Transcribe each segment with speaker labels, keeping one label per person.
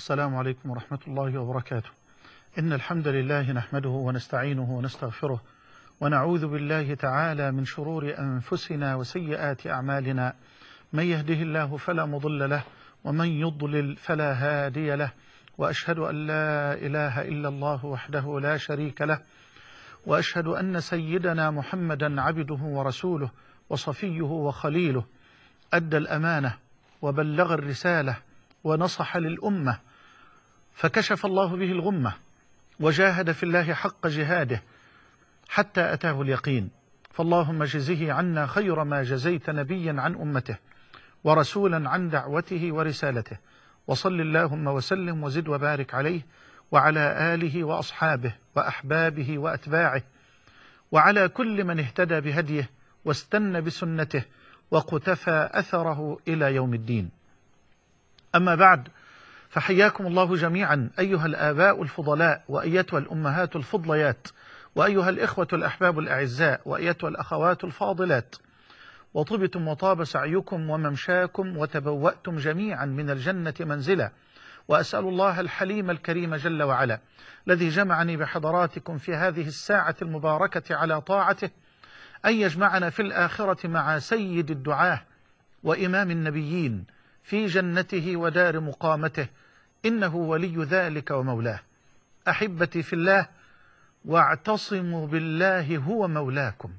Speaker 1: السلام عليكم ورحمة الله وبركاته. إن الحمد لله نحمده ونستعينه ونستغفره ونعوذ بالله تعالى من شرور أنفسنا وسيئات أعمالنا، من يهده الله فلا مضل له ومن يضلل فلا هادي له، وأشهد أن لا إله إلا الله وحده لا شريك له، وأشهد أن سيدنا محمدا عبده ورسوله وصفيه وخليله، أدى الأمانة وبلغ الرسالة ونصح للأمة، فكشف الله به الغمة وجاهد في الله حق جهاده حتى أتاه اليقين. فاللهم جزه عنا خير ما جزيت نبيا عن أمته ورسولا عن دعوته ورسالته، وصل اللهم وسلم وزد وبارك عليه وعلى آله وأصحابه وأحبابه وأتباعه وعلى كل من اهتدى بهديه واستنى بسنته وقتفى أثره إلى يوم الدين. أما بعد، فحياكم الله جميعا أيها الآباء الفضلاء وأيتها الأمهات الفضليات وأيها الإخوة الأحباب الأعزاء وأيتها الأخوات الفاضلات، وطبتم وطاب سعيكم وممشاكم وتبوأتم جميعا من الجنة منزلا، وأسأل الله الحليم الكريم جل وعلا الذي جمعني بحضراتكم في هذه الساعة المباركة على طاعته أن يجمعنا في الآخرة مع سيد الدعاة وإمام النبيين في جنته ودار مقامته، إنه ولي ذلك ومولاه. أحبتي في الله، واعتصموا بالله هو مولاكم.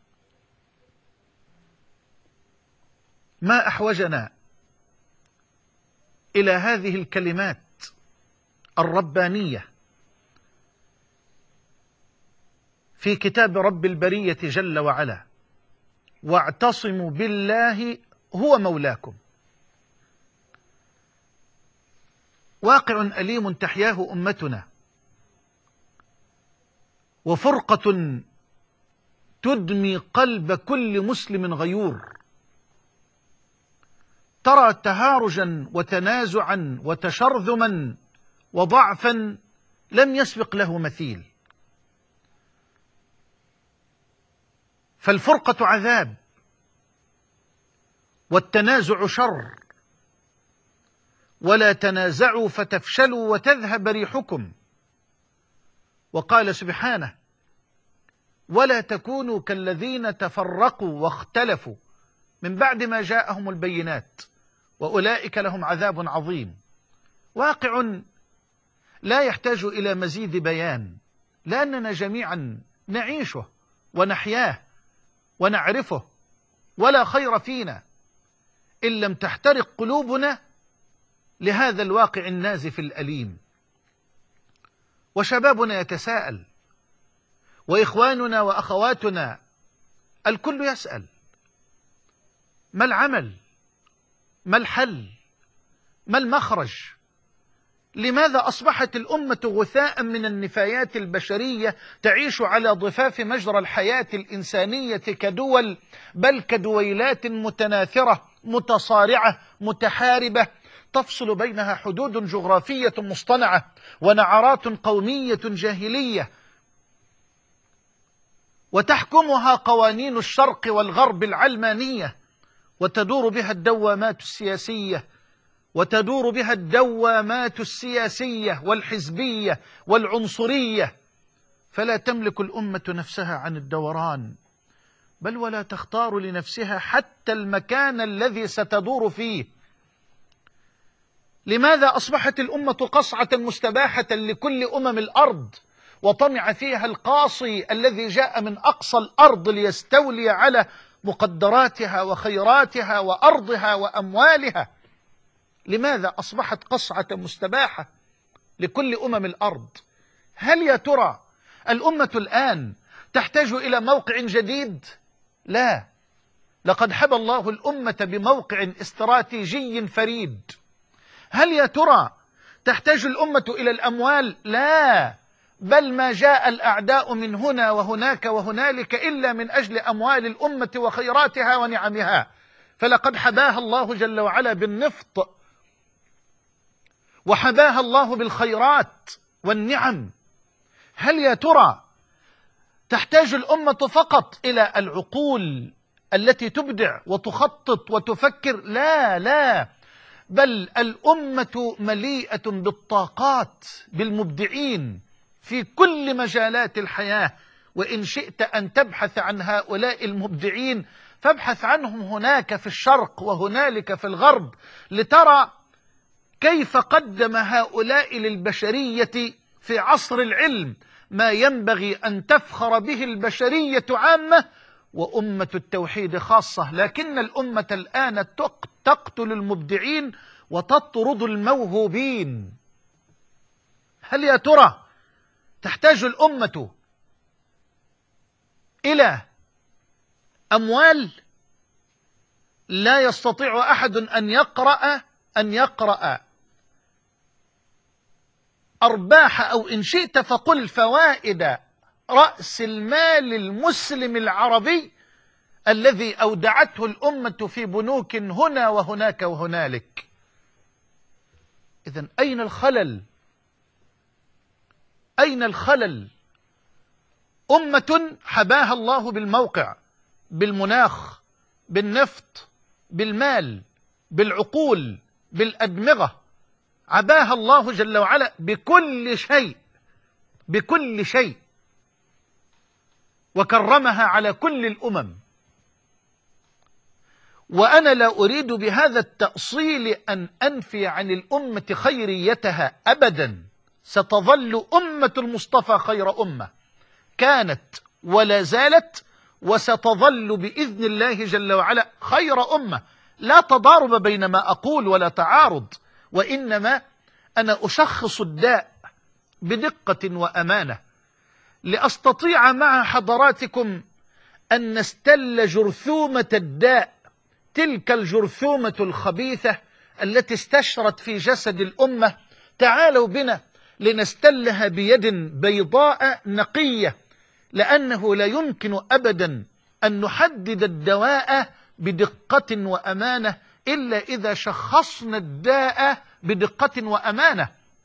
Speaker 1: ما أحوجنا إلى هذه الكلمات الربانية في كتاب رب البرية جل وعلا: واعتصموا بالله هو مولاكم. واقع أليم تحياه أمتنا، وفرقة تدمي قلب كل مسلم غيور، ترى تهارجا وتنازعا وتشرذما وضعفا لم يسبق له مثيل. فالفرقة عذاب والتنازع شر، ولا تنازعوا فتفشلوا وتذهب ريحكم. وقال سبحانه: ولا تكونوا كالذين تفرقوا واختلفوا من بعد ما جاءهم البينات وأولئك لهم عذاب عظيم. واقع لا يحتاج إلى مزيد بيان، لأننا جميعا نعيشه ونحياه ونعرفه، ولا خير فينا إن لم تحترق قلوبنا لهذا الواقع النازف الأليم. وشبابنا يتساءل، وإخواننا وأخواتنا الكل يسأل: ما العمل؟ ما الحل؟ ما المخرج؟ لماذا أصبحت الأمة غثاء من النفايات البشرية تعيش على ضفاف مجرى الحياة الإنسانية كدول، بل كدويلات متناثرة متصارعة متحاربة، تفصل بينها حدود جغرافية مصطنعة ونعرات قومية جاهلية، وتحكمها قوانين الشرق والغرب العلمانية، وتدور بها الدوامات السياسية والحزبية والعنصرية، فلا تملك الأمة نفسها عن الدوران، بل ولا تختار لنفسها حتى المكان الذي ستدور فيه. لماذا أصبحت الأمة قصعة مستباحة لكل أمم الأرض، وطمع فيها القاصي الذي جاء من أقصى الأرض ليستولي على مقدراتها وخيراتها وأرضها وأموالها؟ لماذا أصبحت قصعة مستباحة لكل أمم الأرض؟ هل يا ترى الأمة الآن تحتاج إلى موقع جديد؟ لا، لقد حبى الله الأمة بموقع استراتيجي فريد. هل يا ترى تحتاج الأمة إلى الأموال؟ لا، بل ما جاء الأعداء من هنا وهناك وهنالك إلا من أجل أموال الأمة وخيراتها ونعمها. فلقد حباها الله جل وعلا بالنفط، وحباها الله بالخيرات والنعم. هل يا ترى تحتاج الأمة فقط إلى العقول التي تبدع وتخطط وتفكر؟ لا، بل الأمة مليئة بالطاقات، بالمبدعين في كل مجالات الحياة. وإن شئت أن تبحث عن هؤلاء المبدعين فابحث عنهم هناك في الشرق وهنالك في الغرب، لترى كيف قدم هؤلاء للبشرية في عصر العلم ما ينبغي أن تفخر به البشرية عامة وأمة التوحيد خاصة. لكن الأمة الآن تقتل المبدعين وتطرد الموهوبين. هل يا ترى تحتاج الأمة إلى أموال؟ لا يستطيع أحد أن يقرأ أرباح، أو إن شئت فقل فوائد رأس المال المسلم العربي الذي أودعته الأمة في بنوك هنا وهناك وهنالك. إذن أين الخلل؟ أين الخلل؟ أمة حباها الله بالموقع، بالمناخ، بالنفط، بالمال، بالعقول، بالأدمغة، عباها الله جل وعلا بكل شيء، بكل شيء، وكرمها على كل الأمم. وأنا لا أريد بهذا التأصيل أن أنفي عن الأمة خيريتها أبدا. ستظل أمة المصطفى خير أمة كانت ولا زالت، وستظل بإذن الله جل وعلا خير أمة. لا تضارب بين ما أقول ولا تعارض، وإنما أنا أشخص الداء بدقة وأمانة لأستطيع مع حضراتكم أن نستل جرثومة الداء، تلك الجرثومة الخبيثة التي استشرت في جسد الأمة. تعالوا بنا لنستلها بيد بيضاء نقية، لأنه لا يمكن أبدا أن نحدد الدواء بدقة وأمانة إلا إذا شخصنا الداء بدقة وأمانة.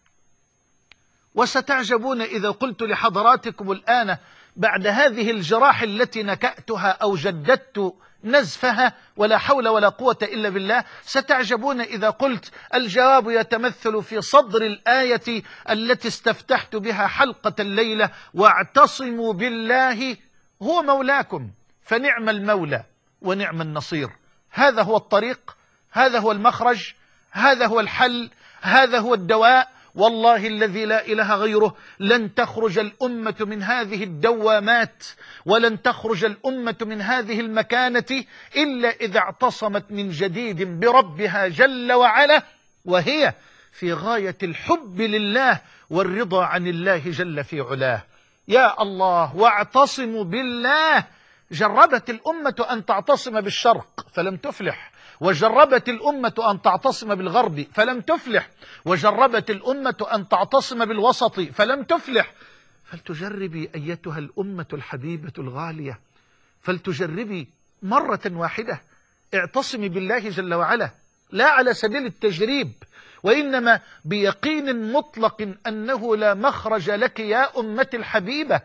Speaker 1: وستعجبون إذا قلت لحضراتكم الآن بعد هذه الجراح التي نكأتها أو جددت نزفها، ولا حول ولا قوة إلا بالله، ستعجبون إذا قلت الجواب يتمثل في صدر الآية التي استفتحت بها حلقة الليلة: واعتصموا بالله هو مولاكم فنعم المولى ونعم النصير. هذا هو الطريق، هذا هو المخرج، هذا هو الحل، هذا هو الدواء. والله الذي لا إله غيره لن تخرج الأمة من هذه الدوامات، ولن تخرج الأمة من هذه المكانة إلا إذا اعتصمت من جديد بربها جل وعلا، وهي في غاية الحب لله والرضا عن الله جل في علاه. يا الله، واعتصموا بالله. جربت الأمة أن تعتصم بالشرق فلم تفلح، وجربت الأمة أن تعتصم بالغرب فلم تفلح، وجربت الأمة أن تعتصم بالوسط فلم تفلح. فلتجربي أيتها الأمة الحبيبة الغالية، فلتجربي مرة واحدة، اعتصمي بالله جل وعلا، لا على سبيل التجريب، وإنما بيقين مطلق أنه لا مخرج لك يا أمتي الحبيبة.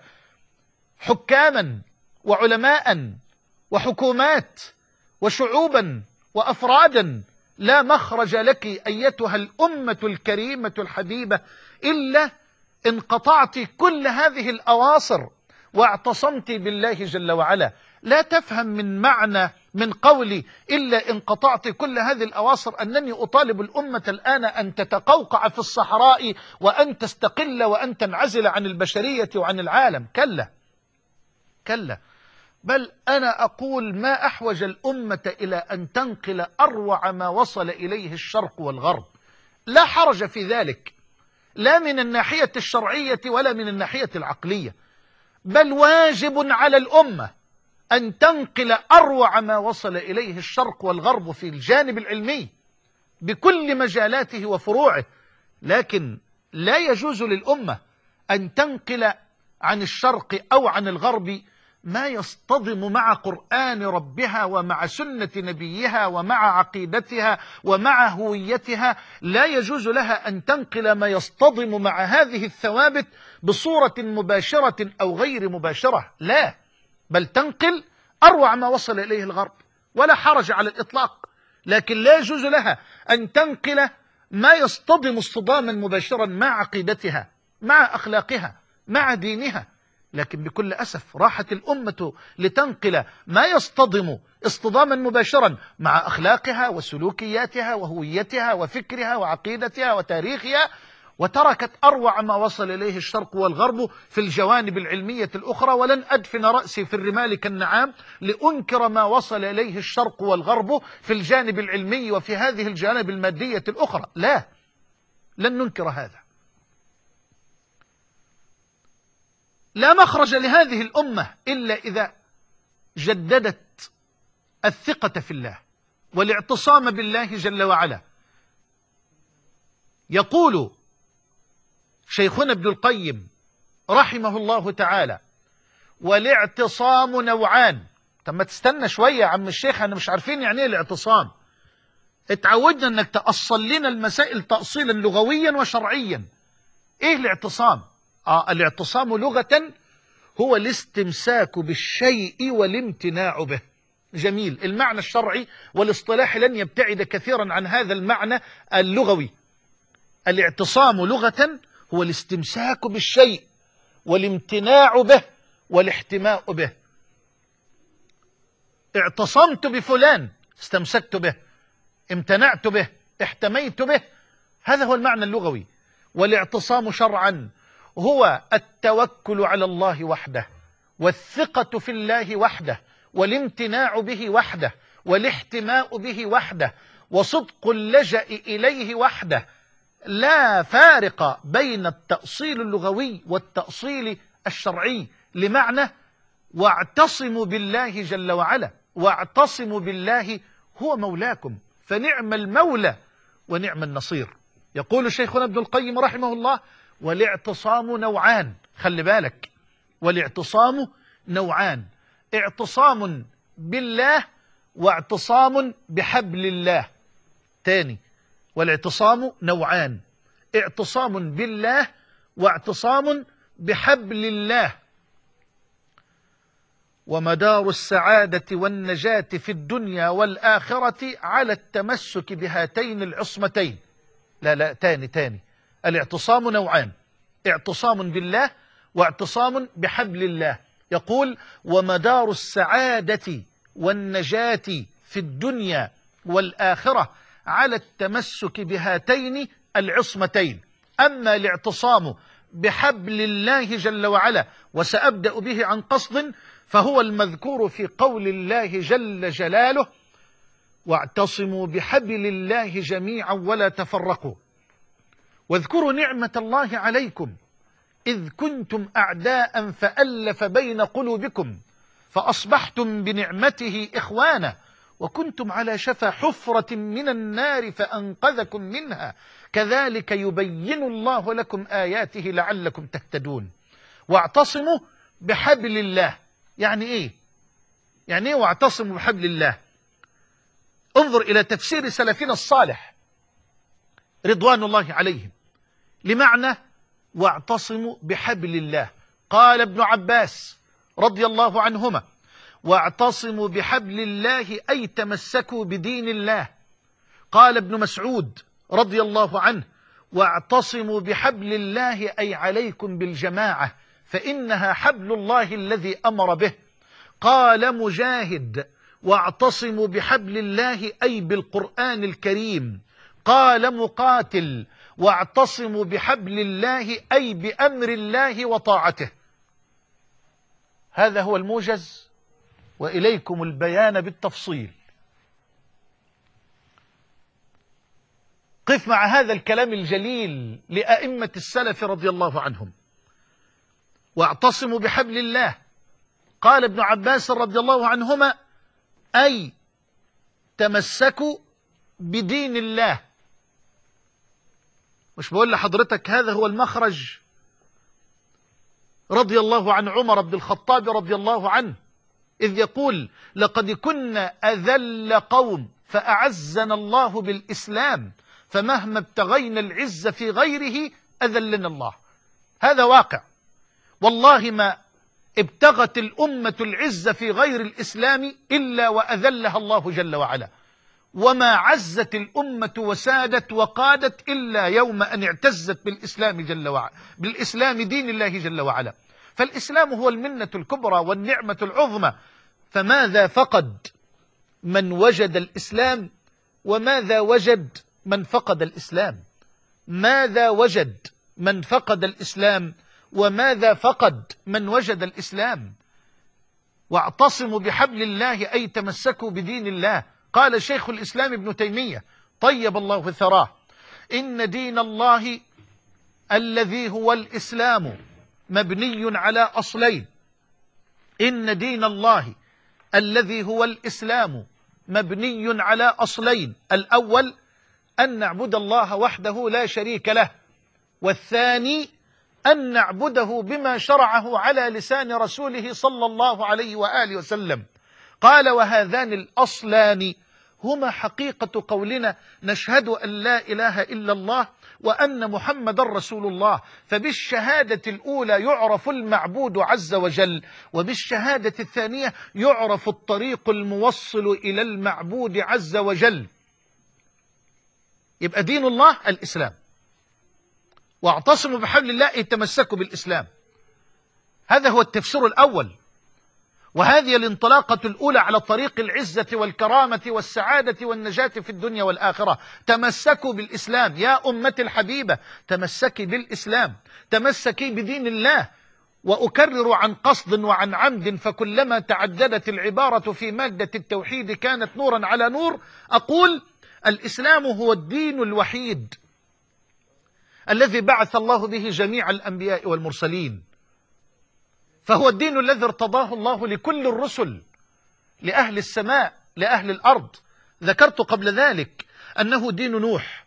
Speaker 1: حكاما وعلماء وحكومات وشعوبا وأفرادا، لا مخرج لك أيتها الأمة الكريمة الحبيبة إلا إن قطعت كل هذه الأواصر واعتصمت بالله جل وعلا. لا تفهم من قولي إلا إن قطعت كل هذه الأواصر أنني أطالب الأمة الآن أن تتقوقع في الصحراء وأن تستقل وأن تنعزل عن البشرية وعن العالم. كلا كلا، بل أنا أقول ما أحوج الأمة إلى أن تنقل أروع ما وصل إليه الشرق والغرب. لا حرج في ذلك، لا من الناحية الشرعية ولا من الناحية العقلية، بل واجب على الأمة أن تنقل أروع ما وصل إليه الشرق والغرب في الجانب العلمي بكل مجالاته وفروعه. لكن لا يجوز للأمة أن تنقل عن الشرق أو عن الغرب ما يصطدم مع قرآن ربها ومع سنة نبيها ومع عقيدتها ومع هويتها. لا يجوز لها أن تنقل ما يصطدم مع هذه الثوابت بصورة مباشرة أو غير مباشرة، لا، بل تنقل أروع ما وصل إليه الغرب، ولا حرج على الإطلاق. لكن لا يجوز لها أن تنقل ما يصطدم اصطداما مباشرا مع عقيدتها، مع أخلاقها، مع دينها. لكن بكل أسف راحت الأمة لتنقل ما يصطدم اصطداما مباشرا مع أخلاقها وسلوكياتها وهويتها وفكرها وعقيدتها وتاريخها، وتركت أروع ما وصل إليه الشرق والغرب في الجوانب العلمية الأخرى. ولن أدفن رأسي في الرمال كالنعام لأنكر ما وصل إليه الشرق والغرب في الجانب العلمي وفي هذه الجانب المادية الأخرى، لا، لن ننكر هذا. لا مخرج لهذه الأمة إلا إذا جددت الثقة في الله والاعتصام بالله جل وعلا. يقول شيخنا ابن القيم رحمه الله تعالى: والاعتصام نوعان. طب ما تستنى شوية يا عم الشيخ، أنا مش عارفين يعني ايه الاعتصام. اتعودنا انك تأصل لنا المسائل تأصيلا لغويا وشرعيا. ايه الاعتصام؟ الاعتصام لغة هو الاستمساك بالشيء والامتناع به. جميل. المعنى الشرعي والاصطلاح لن يبتعد كثيرا عن هذا المعنى اللغوي. الاعتصام لغة هو الاستمساك بالشيء والامتناع به والاحتماء به. اعتصمت بفلان، استمسكت به، امتنعت به، احتميت به، هذا هو المعنى اللغوي. والاعتصام شرعا هو التوكل على الله وحده، والثقة في الله وحده، والامتناع به وحده، والاحتماء به وحده، وصدق اللجأ إليه وحده. لا فارق بين التأصيل اللغوي والتأصيل الشرعي لمعنى واعتصموا بالله جل وعلا. واعتصموا بالله هو مولاكم، فنعم المولى ونعم النصير. يقول شيخنا ابن القيم رحمه الله: والاعتصام نوعان. خلي بالك، والاعتصام نوعان: اعتصام بالله واعتصام بحبل الله. تاني، والاعتصام نوعان: اعتصام بالله واعتصام بحبل الله. ومدار السعادة والنجاة في الدنيا والآخرة على التمسك بهاتين العصمتين. لا تاني، الاعتصام نوعان: اعتصام بالله واعتصام بحبل الله. يقول: ومدار السعادة والنجاة في الدنيا والآخرة على التمسك بهاتين العصمتين. أما الاعتصام بحبل الله جل وعلا، وسأبدأ به عن قصد، فهو المذكور في قول الله جل جلاله: واعتصموا بحبل الله جميعا ولا تفرقوا واذكروا نعمة الله عليكم إذ كنتم أعداء فألف بين قلوبكم فأصبحتم بنعمته إخوانا وكنتم على شفا حفرة من النار فأنقذكم منها كذلك يبين الله لكم آياته لعلكم تهتدون. واعتصموا بحبل الله. يعني إيه؟ يعني إيه واعتصموا بحبل الله؟ انظر إلى تفسير سلفنا الصالح رضوان الله عليهم لمعنى واعتصموا بحبل الله. قال ابن عباس رضي الله عنهما: واعتصموا بحبل الله أي تمسكوا بدين الله. قال ابن مسعود رضي الله عنه: واعتصموا بحبل الله أي عليكم بالجماعة فإنها حبل الله الذي أمر به. قال مجاهد: واعتصموا بحبل الله أي بالقرآن الكريم. قال مقاتل: واعتصموا بحبل الله أي بأمر الله وطاعته. هذا هو الموجز، وإليكم البيان بالتفصيل. قف مع هذا الكلام الجليل لأئمة السلف رضي الله عنهم. واعتصموا بحبل الله، قال ابن عباس رضي الله عنهما: أي تمسكوا بدين الله. مش بقول لحضرتك هذا هو المخرج؟ رضي الله عن عمر بن الخطاب رضي الله عنه إذ يقول: لقد كنا أذل قوم فأعزنا الله بالإسلام فمهما ابتغينا العز في غيره أذلنا الله. هذا واقع، والله ما ابتغت الأمة العز في غير الإسلام إلا وأذلها الله جل وعلا. وما عزت الأمة وسادت وقادت إلا يوم أن اعتزت بالإسلام جل وعلا، بالإسلام دين الله جل وعلا. فالإسلام هو المنة الكبرى والنعمة العظمى. فماذا فقد من وجد الإسلام، وماذا وجد من فقد الإسلام؟ ماذا وجد من فقد الإسلام، وماذا فقد من وجد الإسلام؟ واعتصموا بحبل الله أي تمسكوا بدين الله. قال شيخ الإسلام ابن تيمية طيب الله ثراه: إن دين الله الذي هو الإسلام مبني على أصلين. إن دين الله الذي هو الإسلام مبني على أصلين: الأول أن نعبد الله وحده لا شريك له، والثاني أن نعبده بما شرعه على لسان رسوله صلى الله عليه وآله وسلم. قال: وهذان الأصلان هما حقيقة قولنا نشهد أن لا إله إلا الله وأن محمد رسول الله. فبالشهادة الأولى يعرف المعبود عز وجل، وبالشهادة الثانية يعرف الطريق الموصل إلى المعبود عز وجل. يبقى دين الله الإسلام، واعتصموا بحبل الله تمسكوا بالإسلام. هذا هو التفسير الأول، وهذه الانطلاقة الأولى على طريق العزة والكرامة والسعادة والنجاة في الدنيا والآخرة. تمسكوا بالإسلام يا أمة الحبيبة، تمسكي بالإسلام، تمسكي بدين الله. وأكرر عن قصد وعن عمد، فكلما تعددت العبارة في مادة التوحيد كانت نورا على نور. أقول: الإسلام هو الدين الوحيد الذي بعث الله به جميع الأنبياء والمرسلين، فهو الدين الذي ارتضاه الله لكل الرسل، لأهل السماء، لأهل الأرض. ذكرت قبل ذلك أنه دين نوح،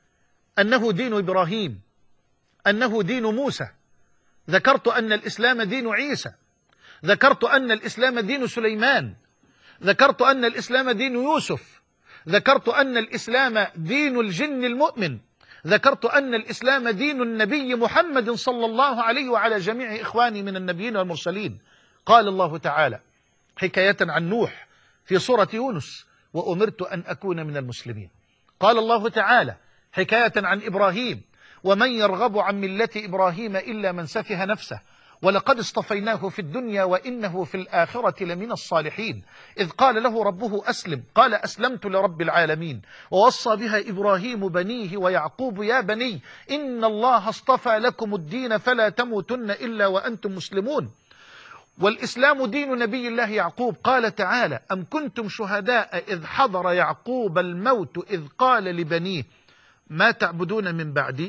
Speaker 1: أنه دين إبراهيم، أنه دين موسى. ذكرت أن الإسلام دين عيسى، ذكرت أن الإسلام دين سليمان، ذكرت أن الإسلام دين يوسف، ذكرت أن الإسلام دين الجن المؤمن، ذكرت أن الإسلام دين النبي محمد صلى الله عليه وعلى جميع إخواني من النبيين والمرسلين. قال الله تعالى حكاية عن نوح في سورة يونس: وأمرت أن أكون من المسلمين. قال الله تعالى حكاية عن إبراهيم: ومن يرغب عن ملة إبراهيم إلا من سفه نفسه ولقد اصطفيناه في الدنيا وإنه في الآخرة لمن الصالحين. إذ قال له ربه أسلم قال أسلمت لرب العالمين. ووصى بها إبراهيم بنيه ويعقوب: يا بني إن الله اصطفى لكم الدين فلا تموتن إلا وأنتم مسلمون. والإسلام دين نبي الله يعقوب. قال تعالى: أم كنتم شهداء إذ حضر يعقوب الموت إذ قال لبنيه ما تعبدون من بعدي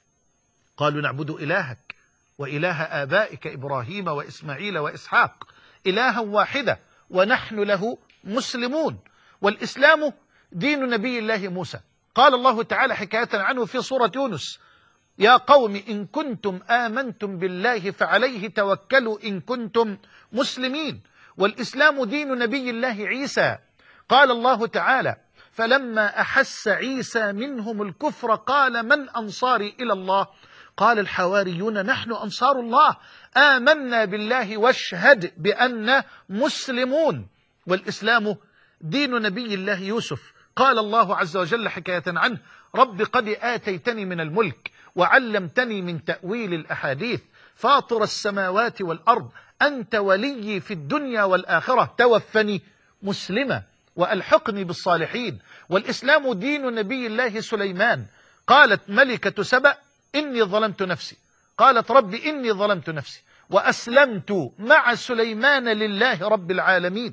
Speaker 1: قالوا نعبد إلهك وإله آبائك إبراهيم وإسماعيل وإسحاق إلها واحدة ونحن له مسلمون. والإسلام دين نبي الله موسى. قال الله تعالى حكاية عنه في سورة يونس: يا قوم إن كنتم آمنتم بالله فعليه توكلوا إن كنتم مسلمين. والإسلام دين نبي الله عيسى. قال الله تعالى: فلما أحس عيسى منهم الكفر قال من أنصاري إلى الله قال الحواريون نحن أنصار الله آمنا بالله واشهد بأننا مسلمون. والإسلام دين نبي الله يوسف. قال الله عز وجل حكاية عنه: رب قد آتيتني من الملك وعلمتني من تأويل الأحاديث فاطر السماوات والأرض أنت ولي في الدنيا والآخرة توفني مسلما وألحقني بالصالحين. والإسلام دين نبي الله سليمان. قالت ملكة سبأ: إني ظلمت نفسي. قالت: رب إني ظلمت نفسي وأسلمت مع سليمان لله رب العالمين.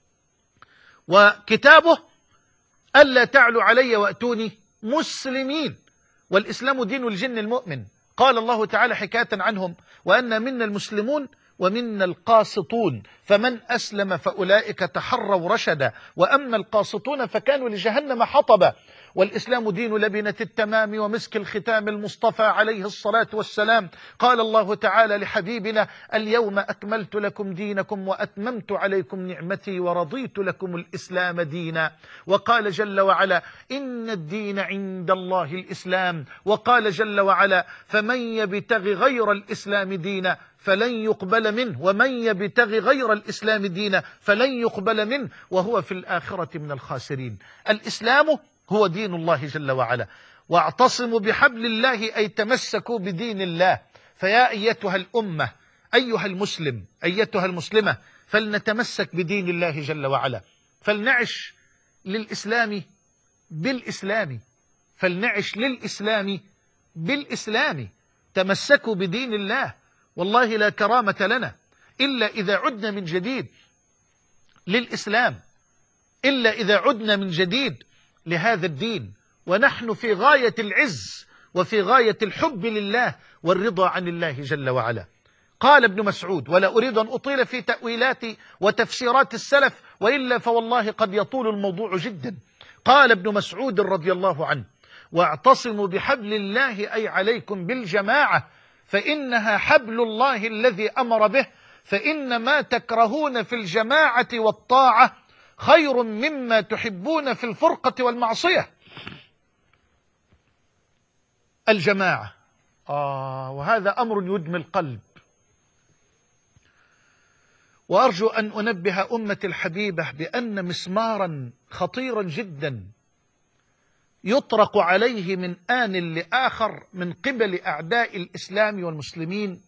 Speaker 1: وكتابه: ألا تعلوا علي وأتوني مسلمين. والإسلام دين الجن المؤمن. قال الله تعالى حكاية عنهم: وأن منا المسلمون ومنا القاسطون فمن أسلم فأولئك تحروا رشدا وأما القاسطون فكانوا لجهنم حطبا. والإسلام دين لبنة التمام ومسك الختام المصطفى عليه الصلاة والسلام. قال الله تعالى لحبيبنا: اليوم أكملت لكم دينكم وأتممت عليكم نعمتي ورضيت لكم الإسلام دينا. وقال جل وعلا: إن الدين عند الله الإسلام. وقال جل وعلا: فمن يبتغ غير الإسلام دينا فلن يقبل منه ومن يبتغ غير الإسلام دينا فلن يقبل منه وهو في الآخرة من الخاسرين. الإسلام هو دين الله جل وعلا. واعتصموا بحبل الله أي تمسكوا بدين الله. فيا أيتها الأمة، أيها المسلم، أيتها المسلمة، فلنتمسك بدين الله جل وعلا، فلنعش للإسلام بالإسلام، فلنعش للإسلام بالإسلام. تمسكوا بدين الله، والله لا كرامة لنا إلا إذا عدنا من جديد للإسلام، إلا إذا عدنا من جديد لهذا الدين، ونحن في غاية العز وفي غاية الحب لله والرضا عن الله جل وعلا. قال ابن مسعود، ولا أريد أن أطيل في تأويلات وتفسيرات السلف وإلا فوالله قد يطول الموضوع جدا. قال ابن مسعود رضي الله عنه: واعتصموا بحبل الله أي عليكم بالجماعة فإنها حبل الله الذي أمر به، فإن ما تكرهون في الجماعة والطاعة خير مما تحبون في الفرقة والمعصية. الجماعة وهذا أمر يدمي القلب. وأرجو أن أنبه أمة الحبيبة بأن مسمارا خطيرا جدا يطرق عليه من آن لآخر من قبل أعداء الإسلام والمسلمين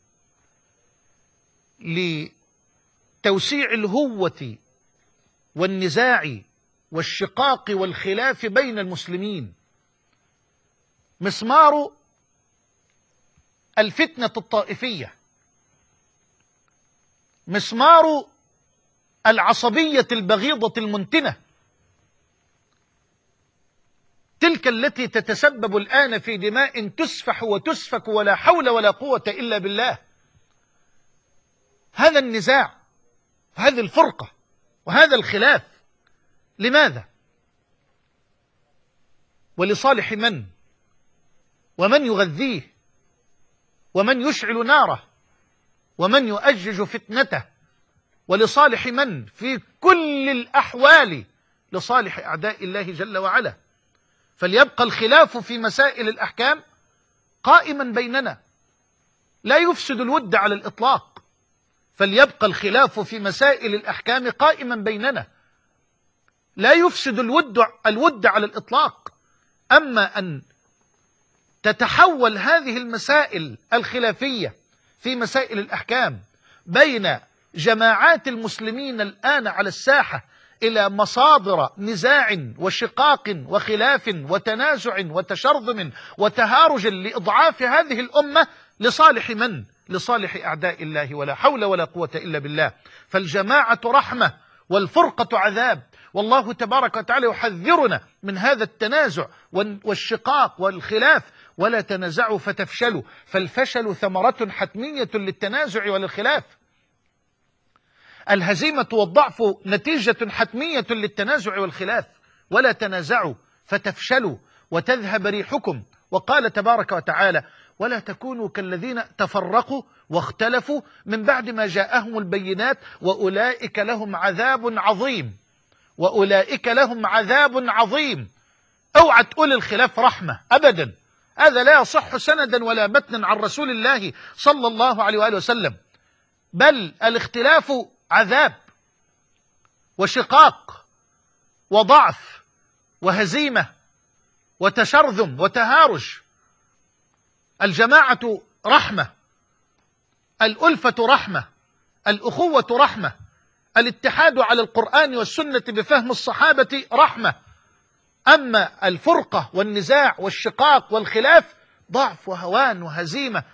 Speaker 1: لتوسيع الهوة والنزاع والشقاق والخلاف بين المسلمين. مسمار الفتنة الطائفية، مسمار العصبية البغيضة المنتنة، تلك التي تتسبب الآن في دماء تسفح وتسفك ولا حول ولا قوة إلا بالله. هذا النزاع، هذه الفرقة، وهذا الخلاف، لماذا؟ ولصالح من؟ ومن يغذيه؟ ومن يشعل ناره؟ ومن يؤجج فتنته؟ ولصالح من؟ في كل الأحوال لصالح أعداء الله جل وعلا. فليبقى الخلاف في مسائل الأحكام قائما بيننا، لا يفسد الود على الإطلاق. فليبقى الخلاف في مسائل الأحكام قائما بيننا، لا يفسد الود على الإطلاق. أما أن تتحول هذه المسائل الخلافية في مسائل الأحكام بين جماعات المسلمين الآن على الساحة إلى مصادر نزاع وشقاق وخلاف وتنازع وتشرذم وتهارج لإضعاف هذه الأمة، لصالح من؟ لصالح أعداء الله، ولا حول ولا قوة إلا بالله. فالجماعة رحمة والفرقة عذاب، والله تبارك وتعالى يحذرنا من هذا التنازع والشقاق والخلاف. ولا تنازعوا فتفشلوا، فالفشل ثمرة حتمية للتنازع وللخلاف. الهزيمة والضعف نتيجة حتمية للتنازع والخلاف. ولا تنازعوا فتفشلوا وتذهب ريحكم. وقال تبارك وتعالى: ولا تكونوا كالذين تفرقوا واختلفوا من بعد ما جاءهم البينات وأولئك لهم عذاب عظيم. وأولئك لهم عذاب عظيم. اوعى تقول الخلاف رحمة أبدا، هذا لا يصح سندا ولا متنا عن رسول الله صلى الله عليه وآله وسلم. بل الاختلاف عذاب وشقاق وضعف وهزيمة وتشرذم وتهارج. الجماعة رحمة، الألفة رحمة، الأخوة رحمة، الاتحاد على القرآن والسنة بفهم الصحابة رحمة. أما الفرقة والنزاع والشقاق والخلاف ضعف وهوان وهزيمة.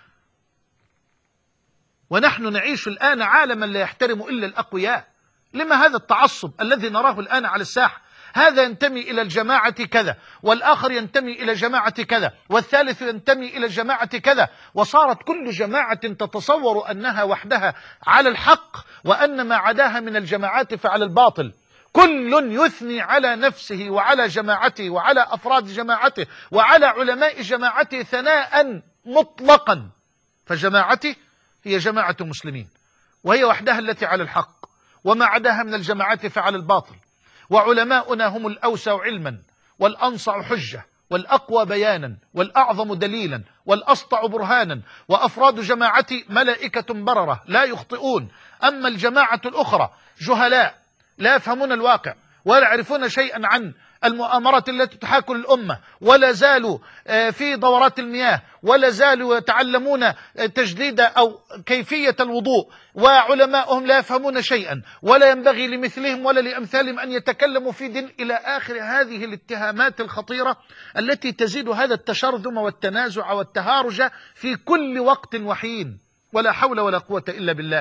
Speaker 1: ونحن نعيش الآن عالما لا يحترم إلا الأقوياء. لما هذا التعصب الذي نراه الآن على الساحة؟ هذا ينتمي إلى الجماعة كذا، والآخر ينتمي إلى جماعة كذا، والثالث ينتمي إلى الجماعة كذا، وصارت كل جماعة تتصور أنها وحدها على الحق، وأن ما عداها من الجماعات فعلى الباطل. كل يثني على نفسه وعلى جماعته وعلى أفراد جماعته وعلى علماء جماعته ثناء مطلقا، فجماعته هي جماعة المسلمين، وهي وحدها التي على الحق، وما عداها من الجماعات فعلى الباطل. وعلماؤنا هم الأوسع علما والأنصع حجة والأقوى بيانا والأعظم دليلا والأسطع برهانا، وأفراد جماعتي ملائكة بررة لا يخطئون. أما الجماعة الأخرى جهلاء لا يفهمون الواقع ولا يعرفون شيئا عن المؤامرات التي تحاكل الأمة، ولا زالوا في دورات المياه، ولا زالوا يتعلمون تجديد أو كيفية الوضوء، وعلماؤهم لا يفهمون شيئا، ولا ينبغي لمثلهم ولا لأمثالهم أن يتكلموا في دين، إلى آخر هذه الاتهامات الخطيرة التي تزيد هذا التشرذم والتنازع والتهارج في كل وقت وحين. ولا حول ولا قوة إلا بالله.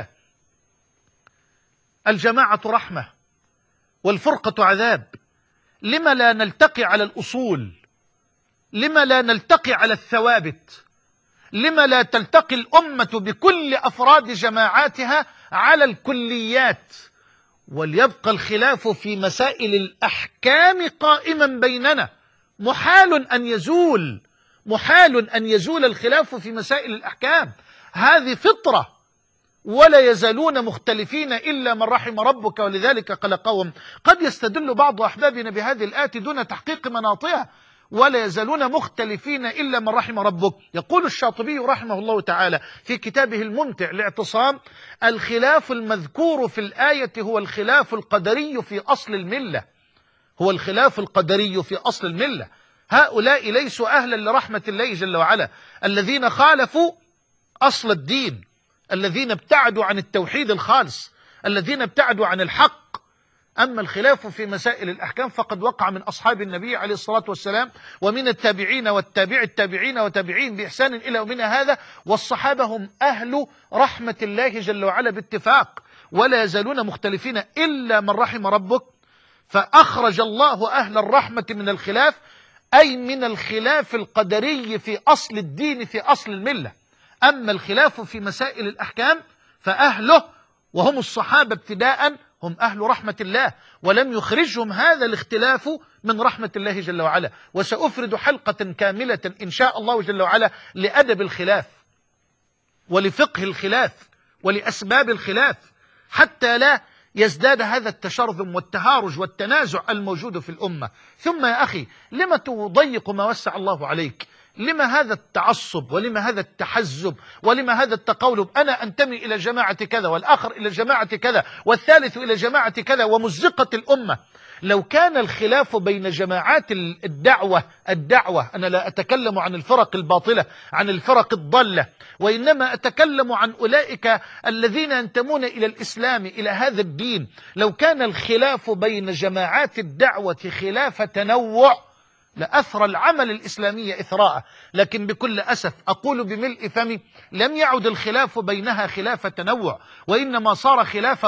Speaker 1: الجماعة رحمة والفرقة عذاب. لما لا نلتقي على الأصول؟ لما لا نلتقي على الثوابت؟ لما لا تلتقي الأمة بكل أفراد جماعاتها على الكليات؟ وليبقى الخلاف في مسائل الأحكام قائما بيننا. محال أن يزول الخلاف في مسائل الأحكام، هذه فطرة، ولا يزالون مختلفين إلا من رحم ربك ولذلك خلقهم. قد يستدل بعض أحبابنا بهذه الآية دون تحقيق مناطها، ولا يزالون مختلفين إلا من رحم ربك. يقول الشاطبي رحمه الله تعالى في كتابه الممتع الاعتصام: الخلاف المذكور في الآية هو الخلاف القدري في أصل الملة. هو الخلاف القدري في أصل الملة. هؤلاء ليسوا أهلا لرحمة الله جل وعلا، الذين خالفوا أصل الدين، الذين ابتعدوا عن التوحيد الخالص، الذين ابتعدوا عن الحق. أما الخلاف في مسائل الأحكام فقد وقع من أصحاب النبي عليه الصلاة والسلام، ومن التابعين والتابع التابعين وتابعين بإحسان إلى يومنا هذا، والصحابة هم أهل رحمة الله جل وعلا باتفاق، ولا يزالون مختلفين إلا من رحم ربك. فأخرج الله أهل الرحمة من الخلاف، أي من الخلاف القدري في أصل الدين في أصل الملة. أما الخلاف في مسائل الأحكام فأهله وهم الصحابة ابتداء هم أهل رحمة الله، ولم يخرجهم هذا الاختلاف من رحمة الله جل وعلا. وسأفرد حلقة كاملة إن شاء الله جل وعلا لأدب الخلاف ولفقه الخلاف ولأسباب الخلاف، حتى لا يزداد هذا التشرذم والتهارج والتنازع الموجود في الأمة. ثم يا أخي، لما تضيق ما وسع الله عليك؟ لما هذا التعصب؟ ولما هذا التحزب؟ ولما هذا التقولب؟ أنا أنتمي إلى جماعة كذا، والآخر إلى جماعة كذا، والثالث إلى جماعة كذا، ومزقت الأمة. لو كان الخلاف بين جماعات الدعوة، أنا لا أتكلم عن الفرق الباطلة، عن الفرق الضالة، وإنما أتكلم عن أولئك الذين ينتمون إلى الإسلام، إلى هذا الدين. لو كان الخلاف بين جماعات الدعوة خلاف تنوع لأثر العمل الإسلامي إثراءه، لكن بكل أسف أقول بملء فمي: لم يعد الخلاف بينها خلاف تنوع، وإنما صار خلاف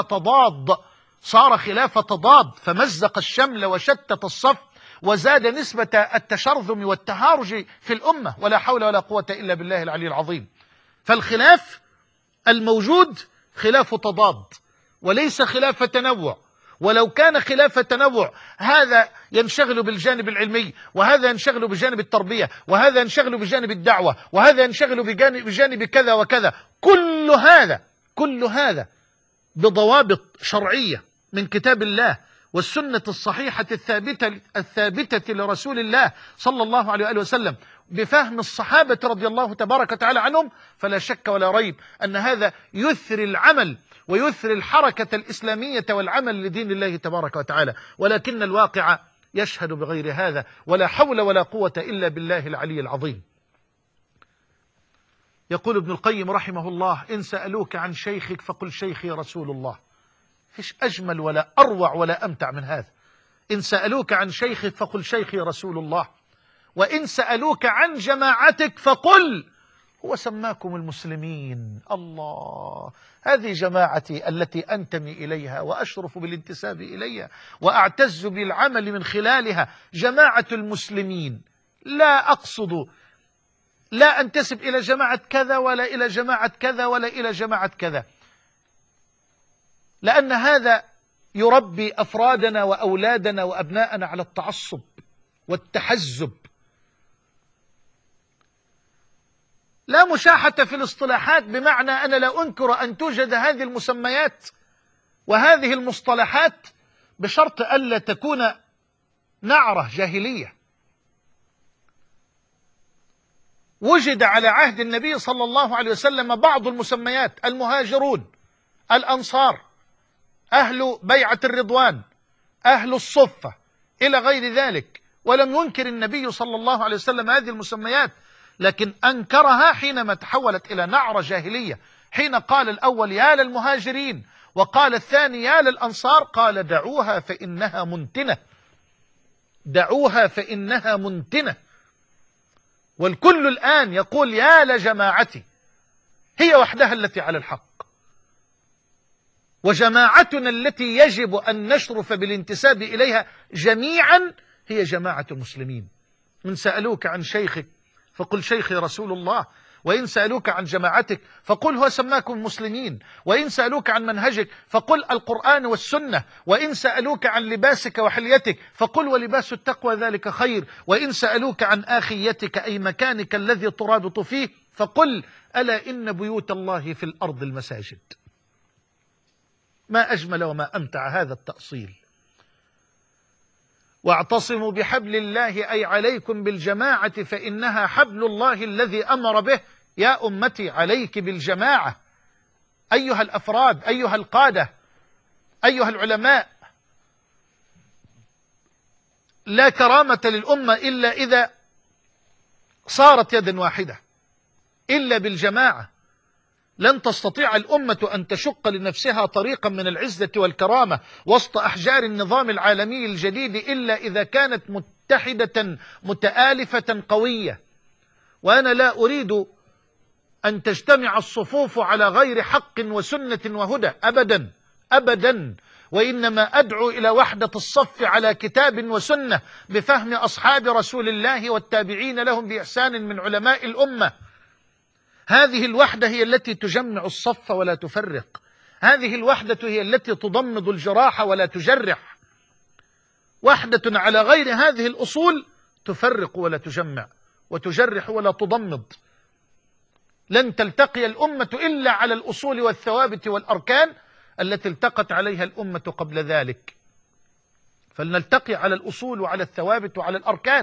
Speaker 1: تضاد، فمزق الشمل وشتت الصف، وزاد نسبة التشرذم والتهارج في الأمة. ولا حول ولا قوة إلا بالله العلي العظيم. فالخلاف الموجود خلاف تضاد وليس خلاف تنوع. ولو كان خلاف تنوع، هذا ينشغل بالجانب العلمي، وهذا ينشغل بجانب التربية، وهذا ينشغل بجانب الدعوة، وهذا ينشغل بجانب كذا وكذا. كل هذا بضوابط شرعية من كتاب الله والسنة الصحيحة الثابتة لرسول الله صلى الله عليه وآله وسلم، بفهم الصحابة رضي الله تبارك وتعالى عنهم. فلا شك ولا ريب أن هذا يثري العمل ويثري الحركة الإسلامية والعمل لدين الله تبارك وتعالى، ولكن الواقع يشهد بغير هذا. ولا حول ولا قوة إلا بالله العلي العظيم. يقول ابن القيم رحمه الله: إن سألوك عن شيخك فقل شيخي رسول الله. فيش أجمل ولا أروع ولا أمتع من هذا. إن سألوك عن شيخك فقل شيخي رسول الله، وإن سألوك عن جماعتك فقل هو سماكم المسلمين. الله، هذه جماعتي التي أنتمي إليها وأشرف بالانتساب إليها وأعتز بالعمل من خلالها، جماعة المسلمين. لا أنتسب إلى جماعة كذا ولا إلى جماعة كذا ولا إلى جماعة كذا، لأن هذا يربي أفرادنا وأولادنا وأبناءنا على التعصب والتحزب. لا مشاحة في الاصطلاحات، بمعنى أنا لا أنكر أن توجد هذه المسميات وهذه المصطلحات بشرط ألا تكون نعرة جاهلية. وجد على عهد النبي صلى الله عليه وسلم بعض المسميات: المهاجرون، الأنصار، أهل بيعة الرضوان، أهل الصفة، إلى غير ذلك. ولم ينكر النبي صلى الله عليه وسلم هذه المسميات، لكن أنكرها حينما تحولت إلى نعرة جاهلية، حين قال الأول يا للمهاجرين وقال الثاني يا للأنصار، قال دعوها فإنها منتنة، دعوها فإنها منتنة. والكل الآن يقول يا لجماعتي، هي وحدها التي على الحق، وجماعتنا التي يجب أن نشرف بالانتساب إليها جميعا هي جماعة المسلمين. من سألوك عن شيخك فقل شيخي رسول الله، وإن سألوك عن جماعتك فقل هو سماكم مسلمين، وإن سألوك عن منهجك فقل القرآن والسنة، وإن سألوك عن لباسك وحليتك فقل ولباس التقوى ذلك خير، وإن سألوك عن آخيتك أي مكانك الذي ترابط فيه فقل ألا إن بيوت الله في الأرض المساجد. ما أجمل وما أمتع هذا التأصيل. واعتصموا بحبل الله أي عليكم بالجماعة فإنها حبل الله الذي أمر به. يا أمتي عليك بالجماعة أيها الأفراد، أيها القادة، أيها العلماء. لا كرامة للأمة إلا إذا صارت يدا واحدة، إلا بالجماعة. لن تستطيع الأمة أن تشق لنفسها طريقا من العزة والكرامة وسط أحجار النظام العالمي الجديد إلا إذا كانت متحدة متآلفة قوية. وأنا لا أريد أن تجتمع الصفوف على غير حق وسنة وهدى أبدا أبدا، وإنما أدعو إلى وحدة الصف على كتاب وسنة بفهم أصحاب رسول الله والتابعين لهم بإحسان من علماء الأمة. هذه الوحدة هي التي تجمع الصف ولا تفرق، هذه الوحدة هي التي تضمد الجراح ولا تجرح. وحدة على غير هذه الأصول تفرق ولا تجمع وتجرح ولا تضمد. لن تلتقي الأمة إلا على الأصول والثوابت والأركان التي التقت عليها الأمة قبل ذلك. فلنلتقي على الأصول وعلى الثوابت وعلى الأركان،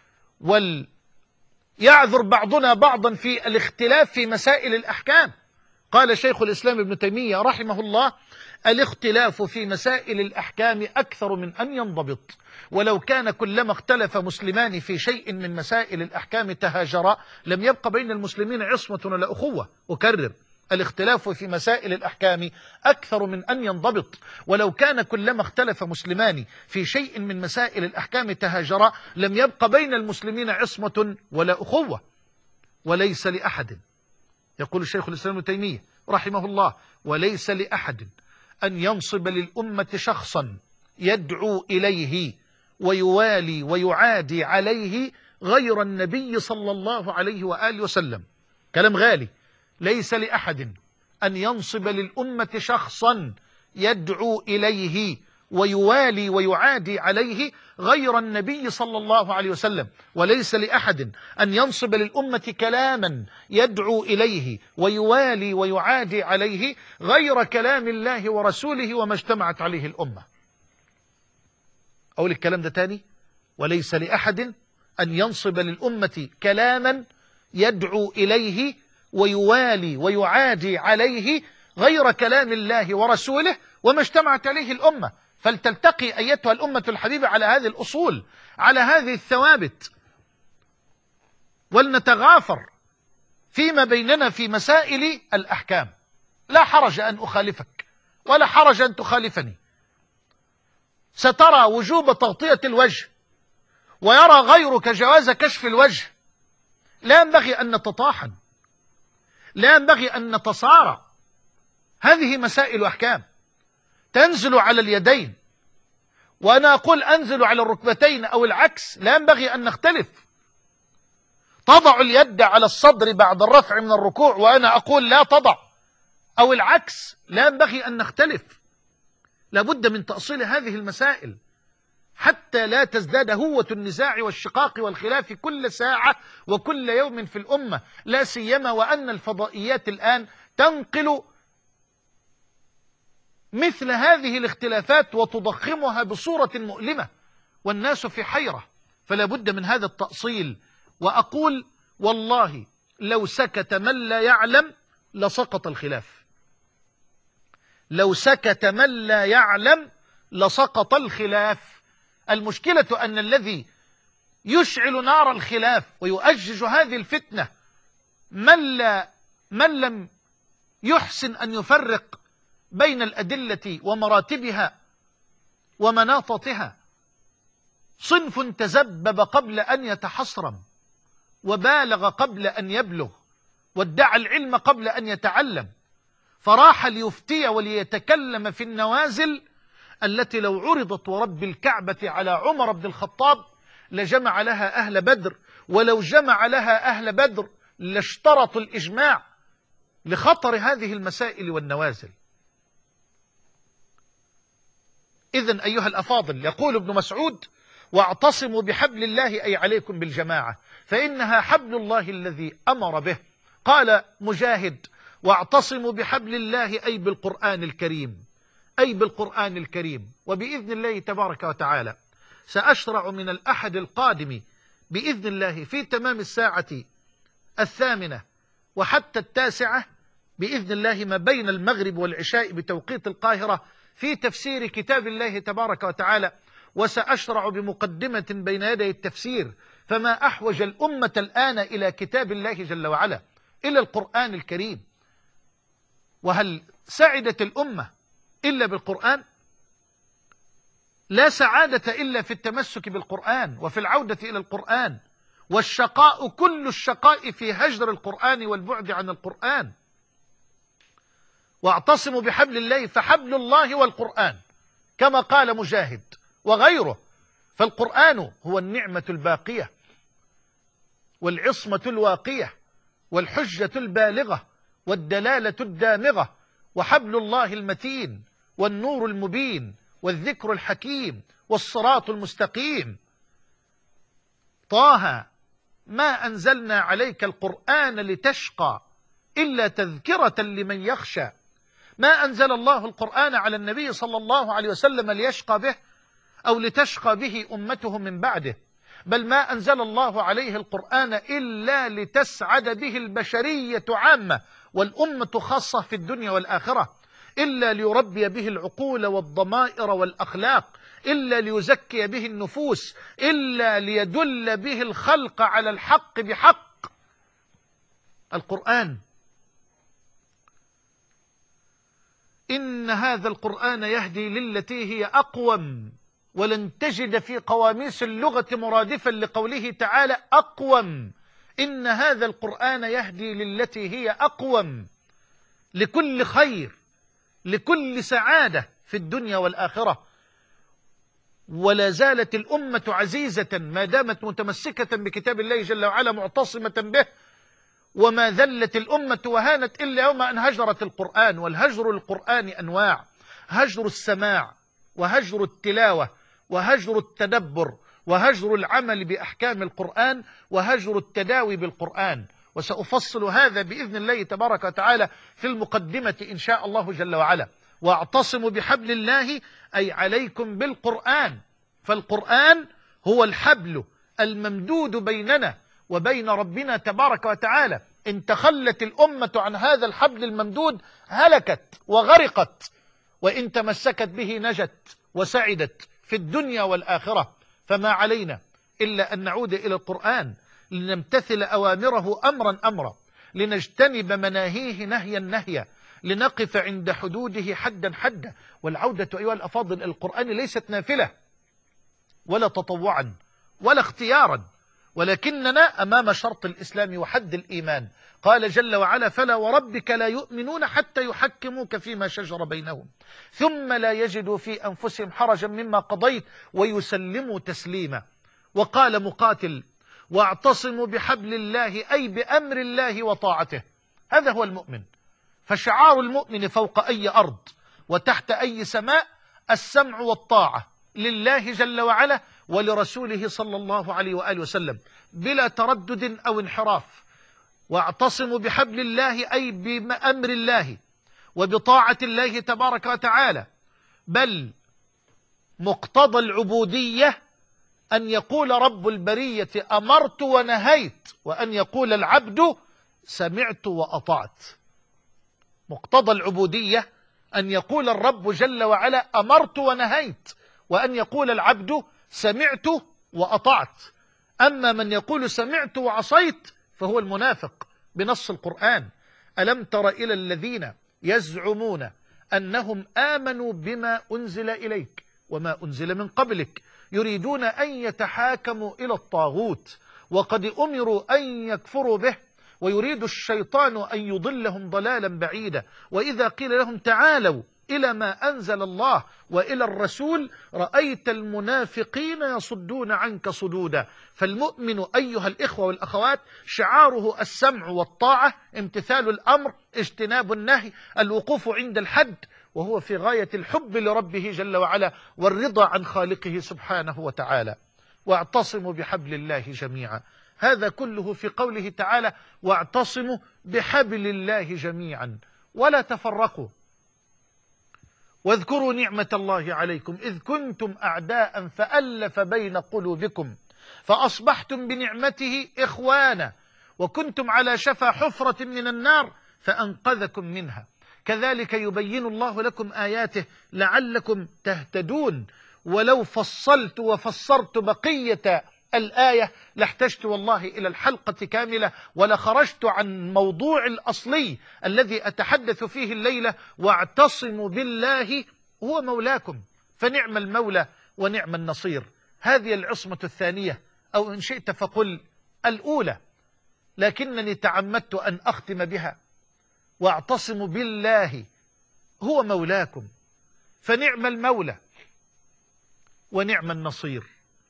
Speaker 1: يعذر بعضنا بعضا في الاختلاف في مسائل الأحكام. قال شيخ الإسلام ابن تيمية رحمه الله: الاختلاف في مسائل الأحكام أكثر من أن ينضبط، ولو كان كلما اختلف مسلمان في شيء من مسائل الأحكام تهاجرا لم يبق بين المسلمين عصمة ولا أخوة. أكرر: الاختلاف في مسائل الأحكام أكثر من أن ينضبط، ولو كان كلما اختلف مسلمان في شيء من مسائل الأحكام تهاجرا لم يبق بين المسلمين عصمة ولا أخوة. وليس لأحد، يقول الشيخ الإسلام ابن تيمية رحمه الله، وليس لأحد أن ينصب للأمة شخصا يدعو إليه ويوالي ويعادي عليه غير النبي صلى الله عليه وآله وسلم. كلام غالي. ليس لأحد أن ينصب للأمة شخصا يدعو إليه ويوالي ويعادي عليه غير النبي صلى الله عليه وسلم، وليس لأحد أن ينصب للأمة كلاما يدعو إليه ويوالي ويعادي عليه غير كلام الله ورسوله وما اجتمعت عليه الأمة. أقول الكلام ده تاني: وليس لأحد أن ينصب للأمة كلاما يدعو إليه ويوالي ويعادي عليه غير كلام الله ورسوله وما اجتمعت عليه الأمة. فلتلتقي أيتها الأمة الحبيبة على هذه الأصول، على هذه الثوابت، ولنتغافر فيما بيننا في مسائل الأحكام. لا حرج أن أخالفك ولا حرج أن تخالفني. سترى وجوب تغطية الوجه ويرى غيرك جواز كشف الوجه. لا ينبغي أن نتطاحن، لا ينبغي أن نتصارع. هذه مسائل أحكام تنزل على اليدين، وأنا أقول أنزل على الركبتين أو العكس، لا ينبغي أن نختلف. تضع اليد على الصدر بعد الرفع من الركوع وأنا أقول لا تضع، أو العكس، لا ينبغي أن نختلف. لابد من تأصيل هذه المسائل حتى لا تزداد هوة النزاع والشقاق والخلاف كل ساعة وكل يوم في الأمة، لا سيما وأن الفضائيات الآن تنقل مثل هذه الاختلافات وتضخمها بصورة مؤلمة، والناس في حيرة. فلا بد من هذا التأصيل. وأقول والله لو سكت من لا يعلم لسقط الخلاف، لو سكت من لا يعلم لسقط الخلاف. المشكلة أن الذي يشعل نار الخلاف ويؤجج هذه الفتنة من لم يحسن أن يفرق بين الأدلة ومراتبها ومناطتها. صنف تزبب قبل أن يتحصرم، وبالغ قبل أن يبلغ، وادعى العلم قبل أن يتعلم، فراح ليفتي وليتكلم في النوازل التي لو عرضت ورب الكعبة على عمر بن الخطاب لجمع لها أهل بدر، ولو جمع لها أهل بدر لاشترطوا الإجماع لخطر هذه المسائل والنوازل. إذن أيها الأفاضل، يقول ابن مسعود: واعتصموا بحبل الله أي عليكم بالجماعة فإنها حبل الله الذي أمر به. قال مجاهد: واعتصموا بحبل الله أي بالقرآن الكريم، أي بالقرآن الكريم. وبإذن الله تبارك وتعالى سأشرع من الأحد القادم بإذن الله في تمام الساعة 8 وحتى 9 بإذن الله ما بين المغرب والعشاء بتوقيت القاهرة في تفسير كتاب الله تبارك وتعالى، وسأشرع بمقدمة بين يدي التفسير. فما أحوج الأمة الآن إلى كتاب الله جل وعلا، إلى القرآن الكريم. وهل سعدت الأمة إلا بالقرآن؟ لا سعادة إلا في التمسك بالقرآن وفي العودة إلى القرآن، والشقاء كل الشقاء في هجر القرآن والبعد عن القرآن. واعتصموا بحبل الله، فحبل الله والقرآن كما قال مجاهد وغيره. فالقرآن هو النعمة الباقية والعصمة الواقية والحجة البالغة والدلالة الدامغة، وحبل الله المتين والنور المبين والذكر الحكيم والصراط المستقيم. طه ما أنزلنا عليك القرآن لتشقى إلا تذكرة لمن يخشى. ما أنزل الله القرآن على النبي صلى الله عليه وسلم ليشقى به أو لتشقى به أمته من بعده، بل ما أنزل الله عليه القرآن إلا لتسعد به البشرية عامة والأمة خاصة في الدنيا والآخرة، إلا ليربي به العقول والضمائر والأخلاق، إلا ليزكي به النفوس، إلا ليدل به الخلق على الحق بحق. القرآن: إن هذا القرآن يهدي للتي هي أقوم، ولن تجد في قواميس اللغة مرادفا لقوله تعالى أقوم. إن هذا القرآن يهدي للتي هي أقوم، لكل خير، لكل سعادة في الدنيا والآخرة. ولا زالت الأمة عزيزة ما دامت متمسكة بكتاب الله جل وعلا معتصمة به، وما ذلت الأمة وهانت إلا يوم أن هجرت القرآن. والهجر القرآن أنواع: هجر السماع، وهجر التلاوة، وهجر التدبر، وهجر العمل بأحكام القرآن، وهجر التداوي بالقرآن. وسأفصل هذا بإذن الله تبارك وتعالى في المقدمة إن شاء الله جل وعلا. واعتصموا بحبل الله أي عليكم بالقرآن، فالقرآن هو الحبل الممدود بيننا وبين ربنا تبارك وتعالى. إن تخلت الأمة عن هذا الحبل الممدود هلكت وغرقت، وإن تمسكت به نجت وسعدت في الدنيا والآخرة. فما علينا إلا أن نعود إلى القرآن لنمتثل أوامره أمرا أمرا، لنجتنب مناهيه نهيا نهيا، لنقف عند حدوده حدا حدا. والعودة أيها الأفاضل إلى القرآن ليست نافلة ولا تطوعا ولا اختيارا، ولكننا أمام شرط الإسلام وحد الإيمان. قال جل وعلا: فلا وربك لا يؤمنون حتى يحكموك فيما شجر بينهم ثم لا يجدوا في أنفسهم حرجا مما قضيت ويسلموا تسليما. وقال مقاتل: واعتصموا بحبل الله أي بأمر الله وطاعته. هذا هو المؤمن. فشعار المؤمن فوق أي أرض وتحت أي سماء السمع والطاعة لله جل وعلا ولرسوله صلى الله عليه وآله وسلم بلا تردد أو انحراف. واعتصموا بحبل الله أي بأمر الله وبطاعة الله تبارك وتعالى، بل مقتضى العبودية أن يقول رب البرية أمرت ونهيت، وأن يقول العبد سمعت وأطعت. مقتضى العبودية أن يقول الرب جل وعلا أمرت ونهيت، وأن يقول العبد سمعت وأطعت. أما من يقول سمعت وعصيت فهو المنافق بنص القرآن. ألم تر إلى الذين يزعمون أنهم آمنوا بما أنزل إليك وما أنزل من قبلك يريدون أن يتحاكموا إلى الطاغوت وقد أمروا أن يكفروا به ويريد الشيطان أن يضلهم ضلالا بعيدا. وإذا قيل لهم تعالوا إلى ما أنزل الله وإلى الرسول رأيت المنافقين يصدون عنك صدودا. فالمؤمن أيها الإخوة والأخوات شعاره السمع والطاعة، امتثال الأمر، اجتناب النهي، الوقوف عند الحد، وهو في غاية الحب لربه جل وعلا والرضا عن خالقه سبحانه وتعالى. واعتصموا بحبل الله جميعا، هذا كله في قوله تعالى واعتصموا بحبل الله جميعا ولا تفرقوا. واذكروا نعمة الله عليكم إذ كنتم أعداء فألف بين قلوبكم فأصبحتم بنعمته إخوانا وكنتم على شفا حفرة من النار فأنقذكم منها. كذلك يبين الله لكم آياته لعلكم تهتدون. ولو فصلت وفسرت بقية الآية لاحتجت والله إلى الحلقة كاملة ولخرجت عن موضوع الأصلي الذي أتحدث فيه الليلة. واعتصموا بالله هو مولاكم فنعم المولى ونعم النصير. هذه العصمة الثانية، أو إن شئت فقل الأولى، لكنني تعمدت أن أختم بها. واعتصموا بالله هو مولاكم فنعم المولى ونعم النصير.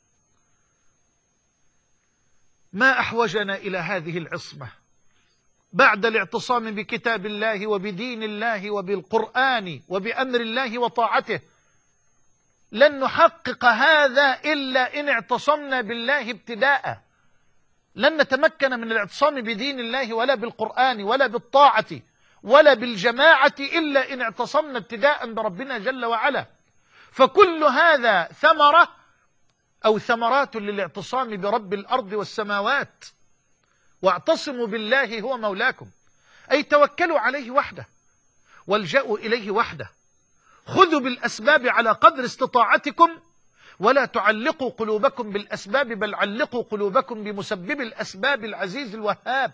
Speaker 1: ما أحوجنا إلى هذه العصمة بعد الاعتصام بكتاب الله وبدين الله وبالقرآن وبأمر الله وطاعته. لن نحقق هذا إلا إن اعتصمنا بالله ابتداء. لن نتمكن من الاعتصام بدين الله ولا بالقرآن ولا بالطاعة ولا بالجماعة إلا إن اعتصمنا ابتداء بربنا جل وعلا. فكل هذا ثمرة أو ثمرات للاعتصام برب الأرض والسماوات. واعتصموا بالله هو مولاكم أي توكلوا عليه وحده والجأوا إليه وحده. خذوا بالأسباب على قدر استطاعتكم ولا تعلقوا قلوبكم بالأسباب بل علقوا قلوبكم بمسبب الأسباب العزيز الوهاب.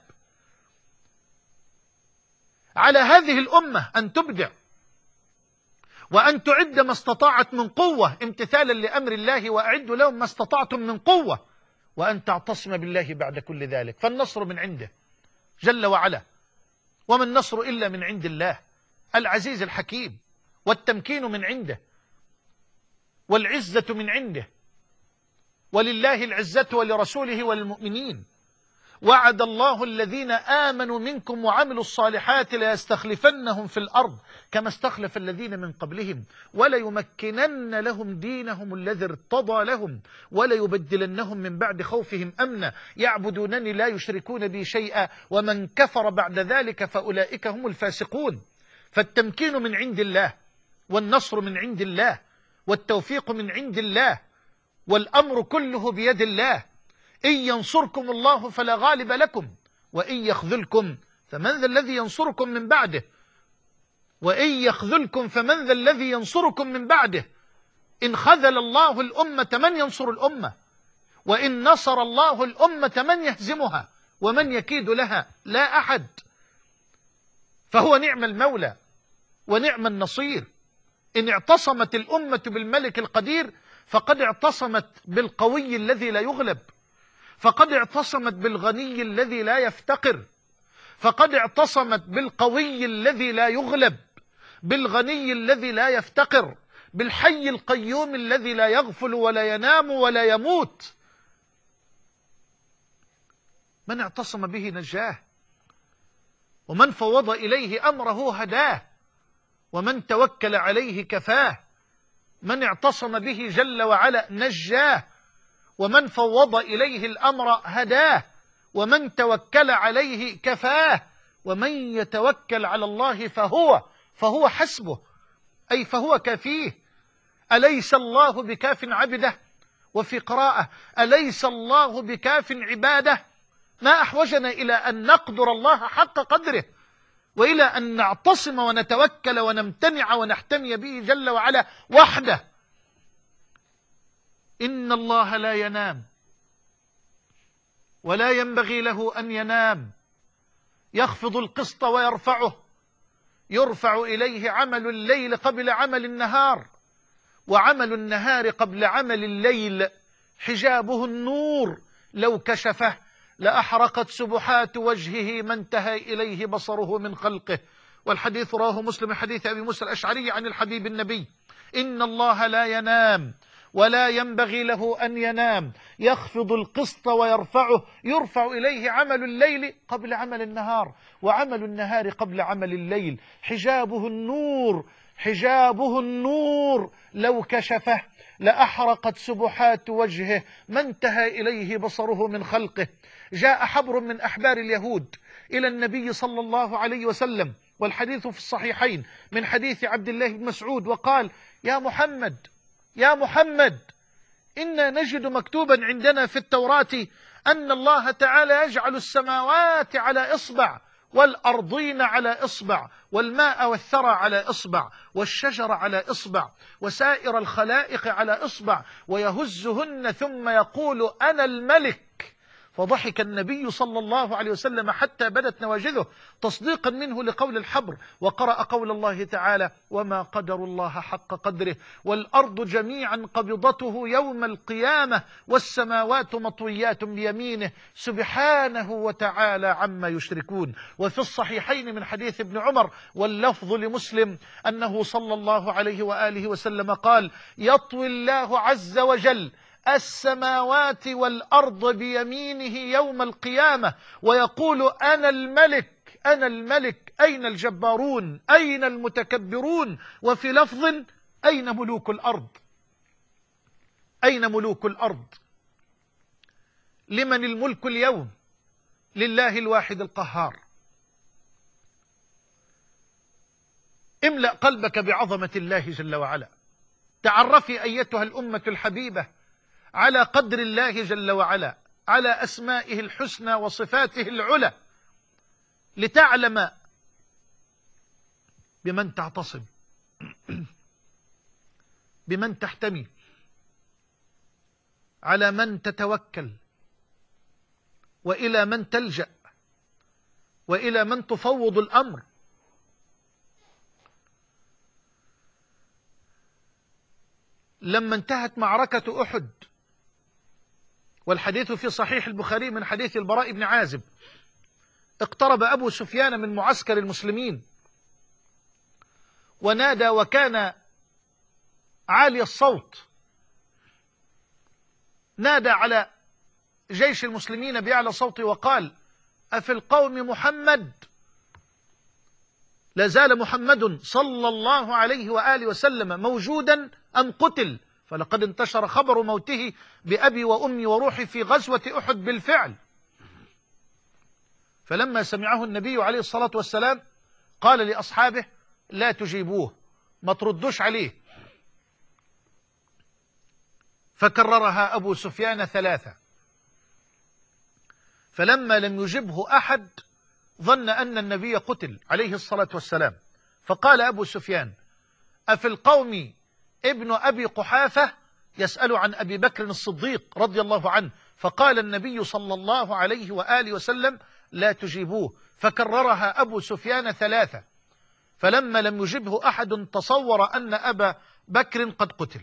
Speaker 1: على هذه الأمة أن تبدع وأن تعد ما استطاعت من قوة امتثالا لأمر الله وأعدوا لهم ما استطعتم من قوة، وأن تعتصم بالله بعد كل ذلك. فالنصر من عنده جل وعلا، وما النصر إلا من عند الله العزيز الحكيم، والتمكين من عنده والعزة من عنده، ولله العزة ولرسوله وللمؤمنين. وعد الله الذين آمنوا منكم وعملوا الصالحات ليستخلفنهم في الأرض كما استخلف الذين من قبلهم وليمكنن لهم دينهم الذي ارتضى لهم وليبدلنهم من بعد خوفهم أمنا يعبدونني لا يشركون بي شيئا ومن كفر بعد ذلك فأولئك هم الفاسقون. فالتمكين من عند الله والنصر من عند الله والتوفيق من عند الله والأمر كله بيد الله. إن ينصركم الله فلا غالب لكم وإن يخذلكم فمن ذا الذي ينصركم من بعده وإن يخذلكم فمن ذا الذي ينصركم من بعده. إن خذل الله الأمة من ينصر الأمة وإن نصر الله الأمة من يهزمها ومن يكيد لها؟ لا أحد. فهو نعم المولى ونعم النصير. إن اعتصمت الأمة بالملك القدير فقد اعتصمت بالقوي الذي لا يغلب، فقد اعتصمت بالغني الذي لا يفتقر، فقد اعتصمت بالقوي الذي لا يغلب، بالغني الذي لا يفتقر، بالحي القيوم الذي لا يغفل ولا ينام ولا يموت. من اعتصم به نجاه ومن فوض إليه أمره هداه ومن توكل عليه كفاه. من اعتصم به جل وعلا نجاه، ومن فوض إليه الأمر هداه، ومن توكل عليه كفاه، ومن يتوكل على الله فهو حسبه، أي فهو كافيه. أليس الله بكاف عبده؟ وفي قراءة أليس الله بكاف عباده؟ ما أحوجنا إلى أن نقدر الله حق قدره، وإلى أن نعتصم ونتوكل ونمتنع ونحتمي به جل وعلا وحده. إن الله لا ينام ولا ينبغي له أن ينام، يخفض القسط ويرفعه، يرفع إليه عمل الليل قبل عمل النهار، وعمل النهار قبل عمل الليل، حجابه النور، لو كشفه لأحرقت سبحات وجهه ما انتهى إليه بصره من خلقه. والحديث رواه مسلم حديث أبي موسى الأشعري عن الحبيب النبي: إن الله لا ينام ولا ينبغي له أن ينام، يخفض القسط ويرفعه، يرفع إليه عمل الليل قبل عمل النهار، وعمل النهار قبل عمل الليل، حجابه النور، حجابه النور، لو كشفه لأحرقت سبحات وجهه ما انتهى إليه بصره من خلقه. جاء حبر من أحبار اليهود إلى النبي صلى الله عليه وسلم، والحديث في الصحيحين من حديث عبد الله بن مسعود، وقال: يا محمد إنا نجد مكتوبا عندنا في التوراة أن الله تعالى يجعل السماوات على إصبع، والأرضين على إصبع، والماء والثرى على إصبع، والشجر على إصبع، وسائر الخلائق على إصبع، ويهزهن ثم يقول أنا الملك. فضحك النبي صلى الله عليه وسلم حتى بدت نواجذه تصديقا منه لقول الحبر، وقرأ قول الله تعالى: وما قدر الله حق قدره، والأرض جميعا قبضته يوم القيامة، والسماوات مطويات بيمينه، سبحانه وتعالى عما يشركون. وفي الصحيحين من حديث ابن عمر واللفظ لمسلم أنه صلى الله عليه وآله وسلم قال: يطوي الله عز وجل السماوات والأرض بيمينه يوم القيامة ويقول أنا الملك، أنا الملك، أين الجبارون، أين المتكبرون؟ وفي لفظ: أين ملوك الأرض، أين ملوك الأرض؟ لمن الملك اليوم؟ لله الواحد القهار. املأ قلبك بعظمة الله جل وعلا، تعرفي أيتها الأمة الحبيبة على قدر الله جل وعلا، على أسمائه الحسنى وصفاته العلى، لتعلم بمن تعتصم، بمن تحتمي، على من تتوكل، وإلى من تلجأ، وإلى من تفوض الأمر. لما انتهت معركة أحد، والحديث في صحيح البخاري من حديث البراء بن عازب، اقترب أبو سفيان من معسكر المسلمين ونادى، وكان عالي الصوت، نادى على جيش المسلمين بأعلى صوته وقال: أفي القوم محمد؟ لا زال محمد صلى الله عليه وآله وسلم موجودا أم قتل؟ فلقد انتشر خبر موته بأبي وأمي وروحي في غزوة أحد بالفعل. فلما سمعه النبي عليه الصلاة والسلام قال لأصحابه: لا تجيبوه، ما تردوش عليه. فكررها أبو سفيان 3، فلما لم يجبه أحد ظن أن النبي قتل عليه الصلاة والسلام، فقال أبو سفيان: أفي القوم ابن أبي قحافة؟ يسأل عن أبي بكر الصديق رضي الله عنه. فقال النبي صلى الله عليه وآله وسلم: لا تجيبوه. فكررها أبو سفيان 3، فلما لم يجبه أحد تصور أن أبا بكر قد قتل.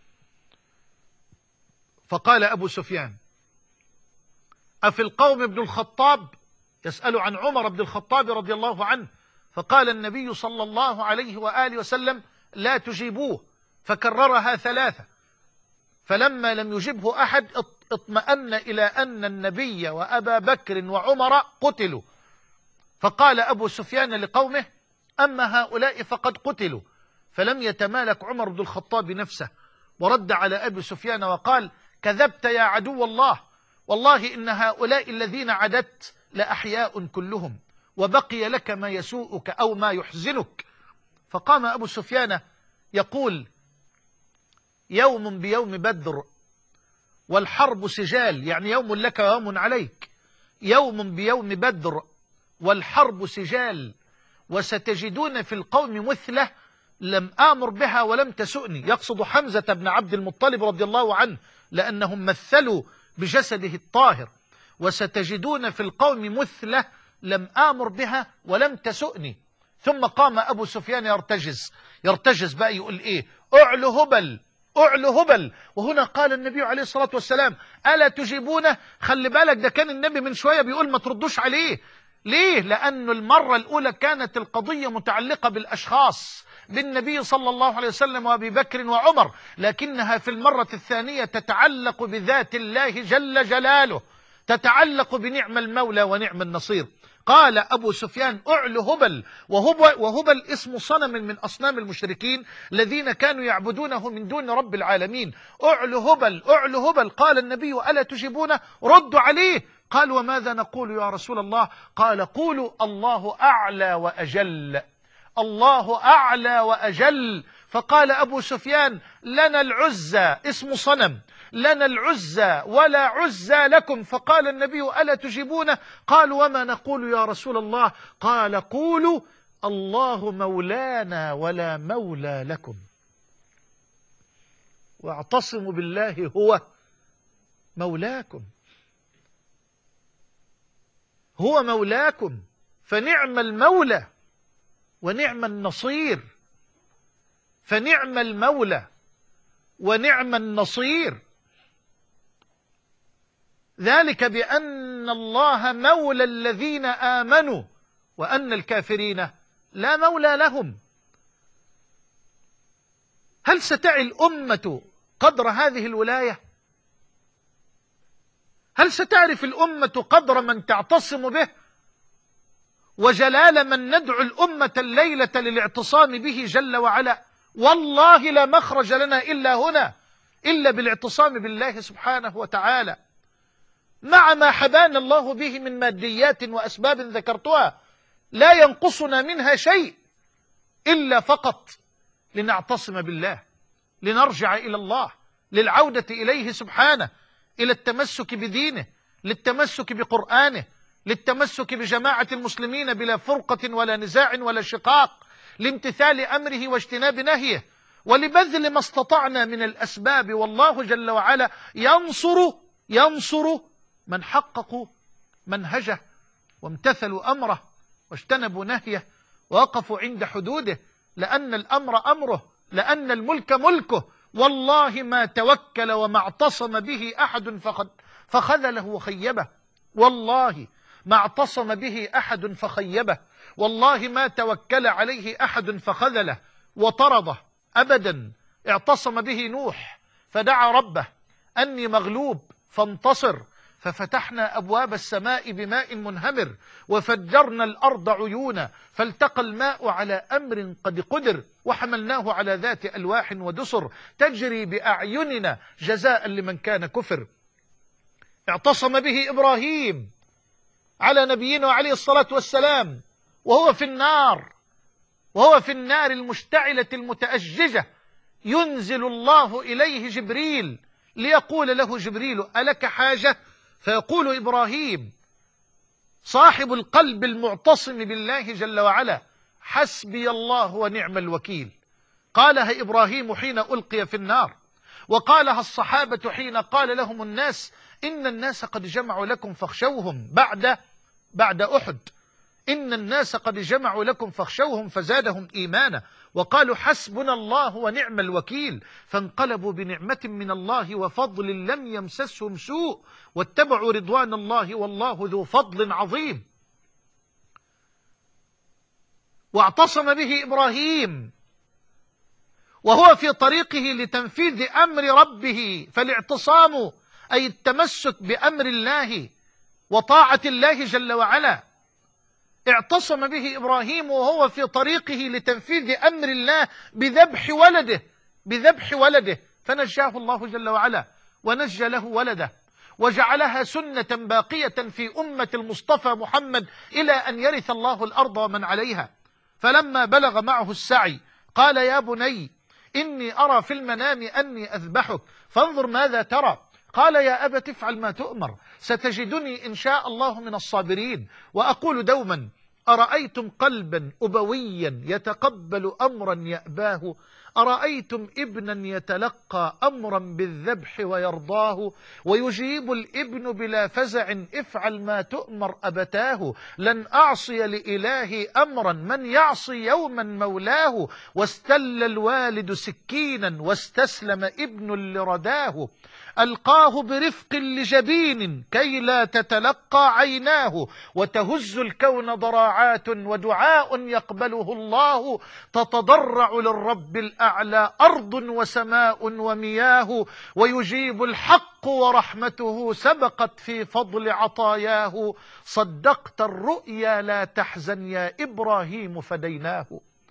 Speaker 1: فقال أبو سفيان: أفي القوم ابن الخطاب؟ يسأل عن عمر بن الخطاب رضي الله عنه. فقال النبي صلى الله عليه وآله وسلم: لا تجيبوه. فكررها 3، فلما لم يجبه أحد اطمأن إلى أن النبي وأبا بكر وعمر قتلوا. فقال أبو سفيان لقومه: أما هؤلاء فقد قتلوا. فلم يتمالك عمر بن الخطاب نفسه ورد على أبي سفيان وقال: كذبت يا عدو الله، والله إن هؤلاء الذين عددت لأحياء كلهم، وبقي لك ما يسوءك أو ما يحزنك. فقام أبو سفيان يقول: يوم بيوم بدر والحرب سجال، يعني يوم لك ويوم عليك، يوم بيوم بدر والحرب سجال، وستجدون في القوم مثلة لم آمر بها ولم تسؤني. يقصد حمزة بن عبد المطلب رضي الله عنه، لأنهم مثلوا بجسده الطاهر. وستجدون في القوم مثلة لم آمر بها ولم تسؤني. ثم قام أبو سفيان يرتجز بقى، يقول إيه؟ أعلو هبل، أعلو هبل. وهنا قال النبي عليه الصلاة والسلام: ألا تجيبونه؟ خلي بالك، ده كان النبي من شوية بيقول ما تردوش عليه. ليه؟ لأنه المرة الأولى كانت القضية متعلقة بالأشخاص، بالنبي صلى الله عليه وسلم وأبي بكر وعمر، لكنها في المرة الثانية تتعلق بذات الله جل جلاله، تتعلق بنعم المولى ونعم النصير. قال أبو سفيان: أعلو هبل. وهبل اسم صنم من أصنام المشركين الذين كانوا يعبدونه من دون رب العالمين. أعلو هبل، أعلو هبل. قال النبي: ألا تجيبونه؟ ردوا عليه. قال: وماذا نقول يا رسول الله؟ قال: قولوا الله أعلى وأجل، الله أعلى وأجل. فقال أبو سفيان: لنا العزى، اسم صنم، لنا العزى ولا عزى لكم. فقال النبي: ألا تجيبونه؟ قالوا: وما نقول يا رسول الله؟ قال: قولوا الله مولانا ولا مولى لكم، واعتصموا بالله هو مولاكم، هو مولاكم، فنعم المولى ونعم النصير، فنعم المولى ونعم النصير. ذلك بأن الله مولى الذين آمنوا وأن الكافرين لا مولى لهم. هل ستعي الأمة قدر هذه الولاية؟ هل ستعرف الأمة قدر من تعتصم به وجلال من ندعو الأمة الليلة للاعتصام به جل وعلا؟ والله لا مخرج لنا إلا هنا، إلا بالاعتصام بالله سبحانه وتعالى، مع ما حبانا الله به من ماديات وأسباب ذكرتها، لا ينقصنا منها شيء إلا فقط لنعتصم بالله، لنرجع إلى الله، للعودة إليه سبحانه، إلى التمسك بدينه، للتمسك بقرآنه، للتمسك بجماعة المسلمين بلا فرقة ولا نزاع ولا شقاق، لامتثال أمره واجتناب نهيه، ولبذل ما استطعنا من الأسباب. والله جل وعلا ينصر من حققوا منهجه وامتثلوا أمره واجتنبوا نهيه ووقفوا عند حدوده، لأن الأمر أمره، لأن الملك ملكه. والله ما توكل وما اعتصم به أحد فخذله وخيبه، والله ما اعتصم به أحد فخيبه، والله ما توكل عليه أحد فخذله وطرده أبدا. اعتصم به نوح فدعا ربه أني مغلوب فانتصر، ففتحنا أبواب السماء بماء منهمر وفجرنا الأرض عيونا فالتقى الماء على أمر قد قدر وحملناه على ذات ألواح ودسر تجري بأعيننا جزاء لمن كان كفر. اعتصم به إبراهيم على نبينا عليه الصلاة والسلام وهو في النار المشتعلة المتأججة، ينزل الله إليه جبريل ليقول له جبريل: ألك حاجة؟ فيقول إبراهيم صاحب القلب المعتصم بالله جل وعلا: حسبي الله ونعم الوكيل. قالها إبراهيم حين ألقي في النار، وقالها الصحابة حين قال لهم الناس: إن الناس قد جمعوا لكم فاخشوهم، بعد أحد، إن الناس قد جمعوا لكم فاخشوهم فزادهم إيمانا وقالوا حسبنا الله ونعم الوكيل، فانقلبوا بنعمة من الله وفضل لم يمسسهم سوء واتبعوا رضوان الله والله ذو فضل عظيم. واعتصم به إبراهيم وهو في طريقه لتنفيذ أمر ربه، فالاعتصام أي التمسك بأمر الله وطاعة الله جل وعلا اعتصم به إبراهيم وهو في طريقه لتنفيذ أمر الله بذبح ولده فنجاه الله جل وعلا ونجى له ولده، وجعلها سنة باقية في أمة المصطفى محمد إلى أن يرث الله الأرض ومن عليها. فلما بلغ معه السعي قال: يا بني إني أرى في المنام أني أذبحك فانظر ماذا ترى. قال: يا أبت افعل ما تؤمر ستجدني إن شاء الله من الصابرين. وأقول دوما: أرأيتم قلبا أبويا يتقبل أمرا يأباه؟ أرأيتم ابنا يتلقى أمرا بالذبح ويرضاه؟ ويجيب الابن بلا فزع: افعل ما تؤمر أبتاه. لن أعصي لإلهي أمرا من يعصي يوما مولاه. واستل الوالد سكينا واستسلم ابن لرداه. ألقاه برفق لجبين كي لا تتلقى عيناه. وتهز الكون ضراعات ودعاء يقبله الله. تتضرع للرب الأعلى أرض وسماء ومياه. ويجيب الحق ورحمته سبقت في فضل عطاياه. صدقت الرؤيا لا تحزن يا إبراهيم فديناه.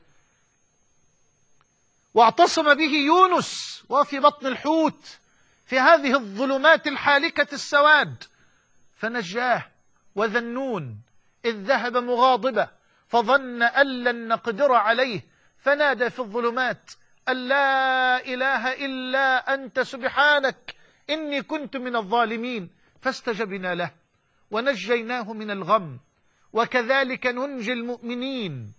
Speaker 1: واعتصم به يونس وفي بطن الحوت في هذه الظلمات الحالكة السواد فنجاه. وذا النون إذ ذهب مغاضبا فظن أن لن نقدر عليه فنادى في الظلمات أن لا إله إلا أنت سبحانك إني كنت من الظالمين. فاستجبنا له ونجيناه من الغم وكذلك ننجي المؤمنين.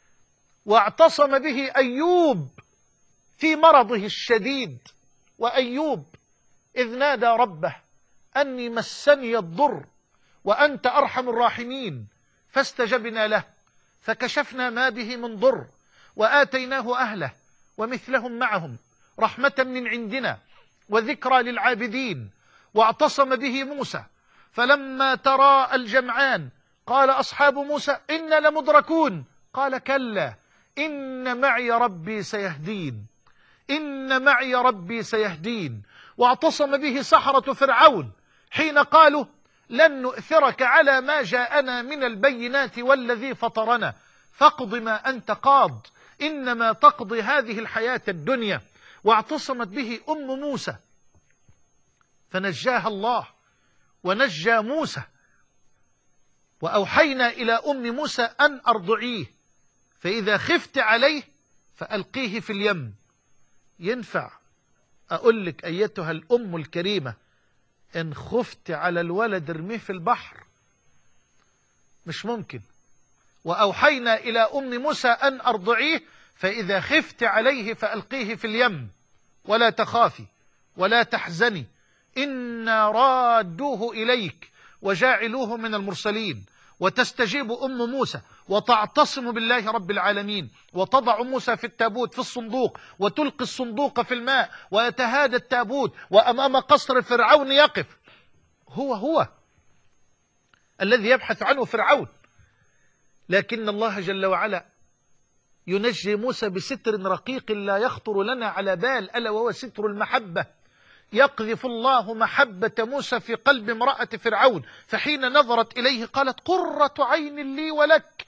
Speaker 1: واعتصم به أيوب في مرضه الشديد. وأيوب إذ نادى ربه أني مسني الضر وأنت أرحم الراحمين فاستجبنا له فكشفنا ما به من ضر وآتيناه أهله ومثلهم معهم رحمة من عندنا وذكرى للعابدين. واعتصم به موسى فلما تراءى الجمعان قال أصحاب موسى إنا لمدركون. قال: كلا إن معي ربي سيهدين. إن معي ربي سيهدين. واعتصم به سحرة فرعون حين قالوا: لن نؤثرك على ما جاءنا من البينات والذي فطرنا فاقض ما أنت قاض إنما تقضي هذه الحياة الدنيا. واعتصمت به أم موسى فنجاها الله ونجى موسى. وأوحينا إلى أم موسى أن أرضعيه فإذا خفت عليه فألقيه في اليم. ينفع أقول لك أيتها الأم الكريمة إن خفت على الولد ارميه في البحر؟ مش ممكن. وأوحينا إلى أم موسى أن أرضعيه فإذا خفت عليه فألقيه في اليم ولا تخافي ولا تحزني إنا رادوه إليك وجاعلوه من المرسلين. وتستجيب أم موسى وتعتصم بالله رب العالمين وتضع موسى في التابوت في الصندوق وتلقي الصندوق في الماء ويتهادى التابوت وأمام قصر فرعون يقف هو الذي يبحث عنه فرعون. لكن الله جل وعلا ينجي موسى بستر رقيق لا يخطر لنا على بال ألا وهو ستر المحبة. يقذف الله محبة موسى في قلب امرأة فرعون فحين نظرت إليه قالت: قرة عين لي ولك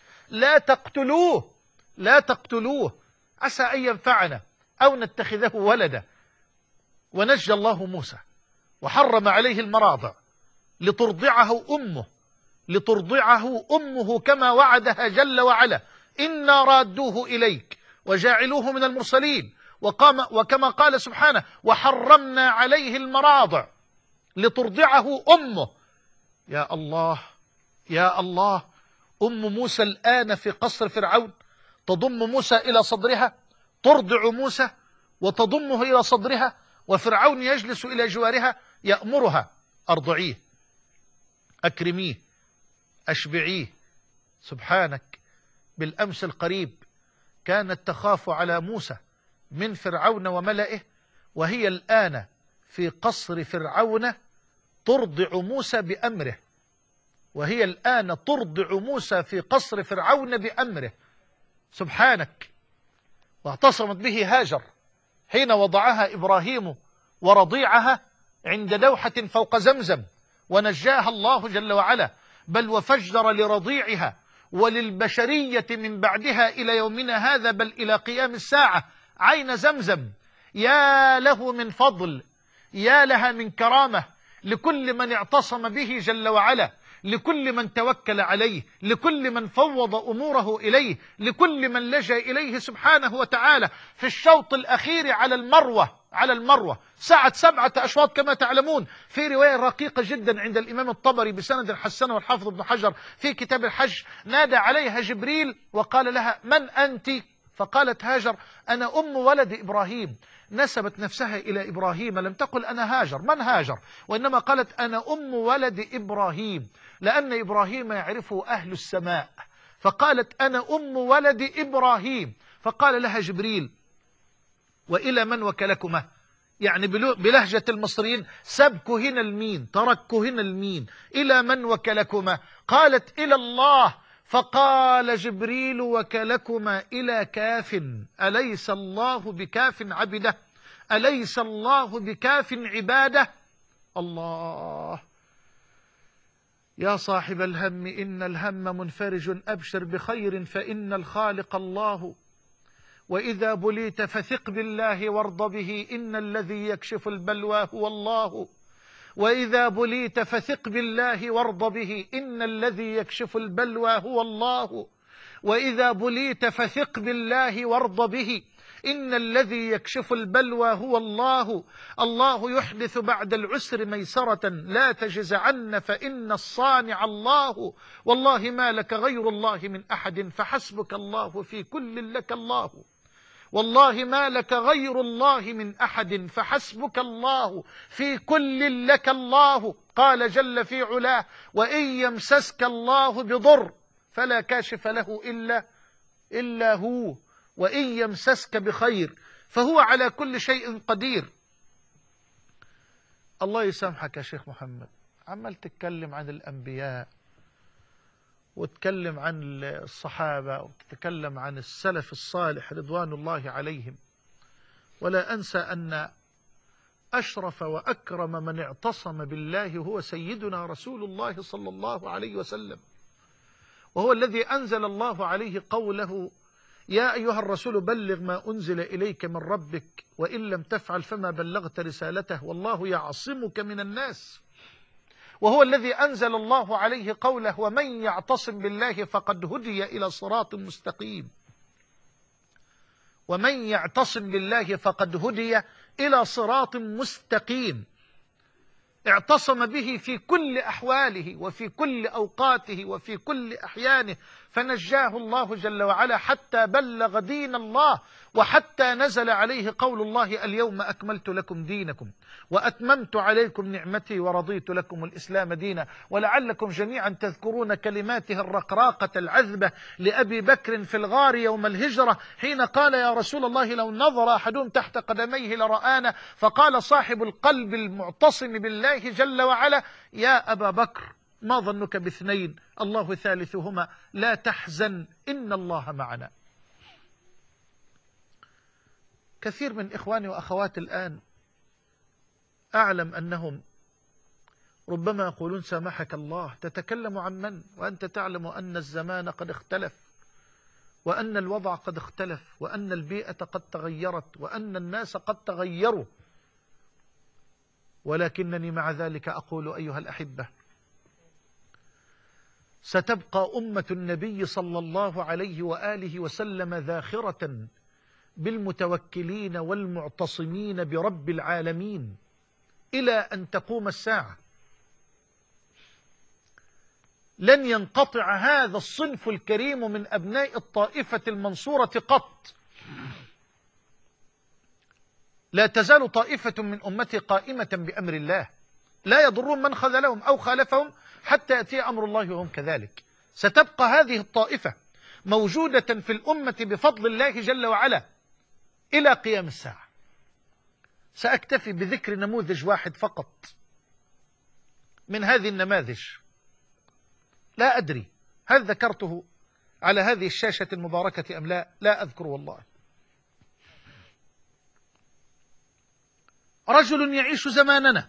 Speaker 1: لا تقتلوه عسى أن ينفعنا أو نتخذه ولدا. ونجى الله موسى وحرم عليه المراضع لترضعه أمه كما وعدها جل وعلا: إنا رادوه إليك وجاعلوه من المرسلين. وكما قال سبحانه: وحرمنا عليه المراضع لترضعه أمه. يا الله يا الله. أم موسى الآن في قصر فرعون تضم موسى إلى صدرها، ترضع موسى وتضمه إلى صدرها، وفرعون يجلس إلى جوارها يأمرها: أرضعيه، أكرميه، أشبعيه. سبحانك. بالأمس القريب كانت تخاف على موسى من فرعون وملئه، وهي الآن في قصر فرعون ترضع موسى بأمره. في قصر فرعون بأمره. سبحانك. واعتصمت به هاجر حين وضعها إبراهيم ورضيعها عند دوحة فوق زمزم ونجاها الله جل وعلا، بل وفجر لرضيعها وللبشرية من بعدها إلى يومنا هذا، بل إلى قيام الساعة، عين زمزم. يا له من فضل، يا لها من كرامة لكل من اعتصم به جل وعلا، لكل من توكل عليه، لكل من فوض أموره إليه، لكل من لجأ إليه سبحانه وتعالى. في الشوط الأخير على المروة ساعة 7 أشواط كما تعلمون، في رواية رقيقة جدا عند الإمام الطبري بسند حسنه والحافظ ابن حجر في كتاب الحج، نادى عليها جبريل وقال لها: من أنت؟ فقالت: هاجر. أنا أم ولد إبراهيم. نسبت نفسها إلى إبراهيم، لم تقل أنا هاجر. من هاجر؟ وإنما قالت: أنا أم ولد إبراهيم، لأن إبراهيم يعرفه أهل السماء. فقالت: أنا أم ولد إبراهيم. فقال لها جبريل: وإلى من وكلكما؟ يعني بلهجة المصريين: سبكوا هنا المين، تركوا هنا المين، إلى من وكلكما؟ قالت: إلى الله. فقال جبريل: وكلكما إلى كاف، أليس الله بكاف عبده؟ أليس الله بكاف عباده؟ الله. يا صاحب الهم إن الهم منفرج، أبشر بخير فإن الخالق الله. وإذا بليت فثق بالله وارض به، إن الذي يكشف البلوى هو الله. وإذا بليت فثق بالله وارض به، إن الذي يكشف البلوى هو الله. وإذا بليت فثق بالله وارض به، إن الذي يكشف البلوى هو الله. الله يحدث بعد العسر ميسرة، لا تجزعن فإن الصانع الله. والله ما لك غير الله من أحد، فحسبك الله في كل لك الله. والله ما لك غير الله من أحد، فحسبك الله في كل لك الله. قال جل في علاه: وإن يمسسك الله بضر فلا كاشف له إلا هو، وإن يمسسك بخير فهو على كل شيء قدير. الله يسامحك يا شيخ محمد، عمال تتكلم عن الأنبياء وتتكلم عن الصحابة وتتكلم عن السلف الصالح رضوان الله عليهم، ولا أنسى أن أشرف وأكرم من اعتصم بالله هو سيدنا رسول الله صلى الله عليه وسلم، وهو الذي أنزل الله عليه قوله: يا أيها الرسول بلغ ما أنزل إليك من ربك وإن لم تفعل فما بلغت رسالته والله يعصمك من الناس. وهو الذي أنزل الله عليه قوله: ومن يعتصم بالله فقد هدي إلى صراط مستقيم. ومن يعتصم بالله فقد هدي إلى صراط مستقيم. اعتصم به في كل أحواله وفي كل أوقاته وفي كل أحيانه، فنجاه الله جل وعلا حتى بلغ دين الله، وحتى نزل عليه قول الله: اليوم أكملت لكم دينكم وأتممت عليكم نعمتي ورضيت لكم الإسلام دينا. ولعلكم جميعا تذكرون كلماته الرقراقة العذبة لأبي بكر في الغار يوم الهجرة، حين قال: يا رسول الله لو نظر أحدهم تحت قدميه لرآنا. فقال صاحب القلب المعتصم بالله جل وعلا: يا أبا بكر ما ظنك باثنين الله ثالثهما لا تحزن إن الله معنا. كثير من إخواني وأخواتي الآن أعلم أنهم ربما يقولون: سامحك الله، تتكلم عن من؟ وأنت تعلم أن الزمان قد اختلف، وأن الوضع قد اختلف، وأن البيئة قد تغيرت، وأن الناس قد تغيروا. ولكنني مع ذلك أقول أيها الأحبة: ستبقى أمة النبي صلى الله عليه وآله وسلم ذاخرة بالمتوكلين والمعتصمين برب العالمين إلى أن تقوم الساعة. لن ينقطع هذا الصنف الكريم من أبناء الطائفة المنصورة قط. لا تزال طائفة من أمتي قائمة بأمر الله، لا يضرون من خذلهم أو خالفهم حتى يأتي أمر الله وهم كذلك. ستبقى هذه الطائفة موجودة في الأمة بفضل الله جل وعلا إلى قيام الساعة. سأكتفي بذكر نموذج واحد فقط من هذه النماذج، لا أدري هل ذكرته على هذه الشاشة المباركة أم لا أذكر والله. رجل يعيش زماننا،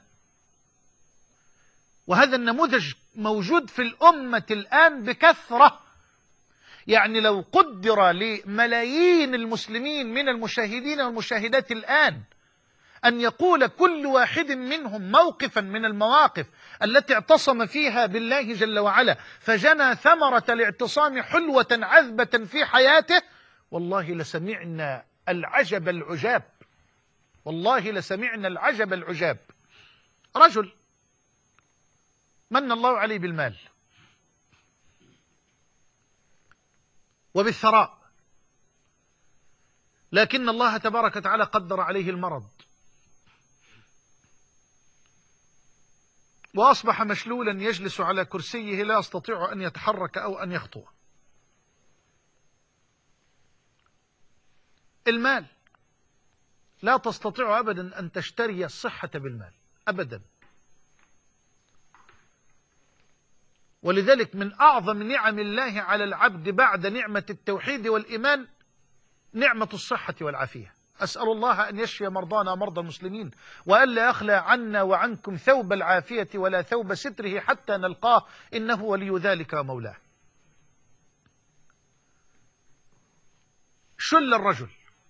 Speaker 1: وهذا النموذج موجود في الأمة الآن بكثرة، يعني لو قدر لملايين المسلمين من المشاهدين والمشاهدات الآن أن يقول كل واحد منهم موقفا من المواقف التي اعتصم فيها بالله جل وعلا فجنى ثمرة الاعتصام حلوة عذبة في حياته، والله لسمعنا العجب العجاب، والله لسمعنا العجب العجاب. رجل من الله عليه بالمال وبالثراء، لكن الله تبارك وتعالى قدر عليه المرض وأصبح مشلولا يجلس على كرسيه لا يستطيع أن يتحرك أو أن يخطو. المال لا تستطيع أبدا أن تشتري الصحة بالمال أبدا. ولذلك من أعظم نعم الله على العبد بعد نعمة التوحيد والإيمان نعمة الصحة والعافية. أسأل الله أن يشفي مرضانا مرضى المسلمين وألا يخلى عنا وعنكم ثوب العافية ولا ثوب ستره حتى نلقاه، إنه ولي ذلك ومولاه. شل الرجل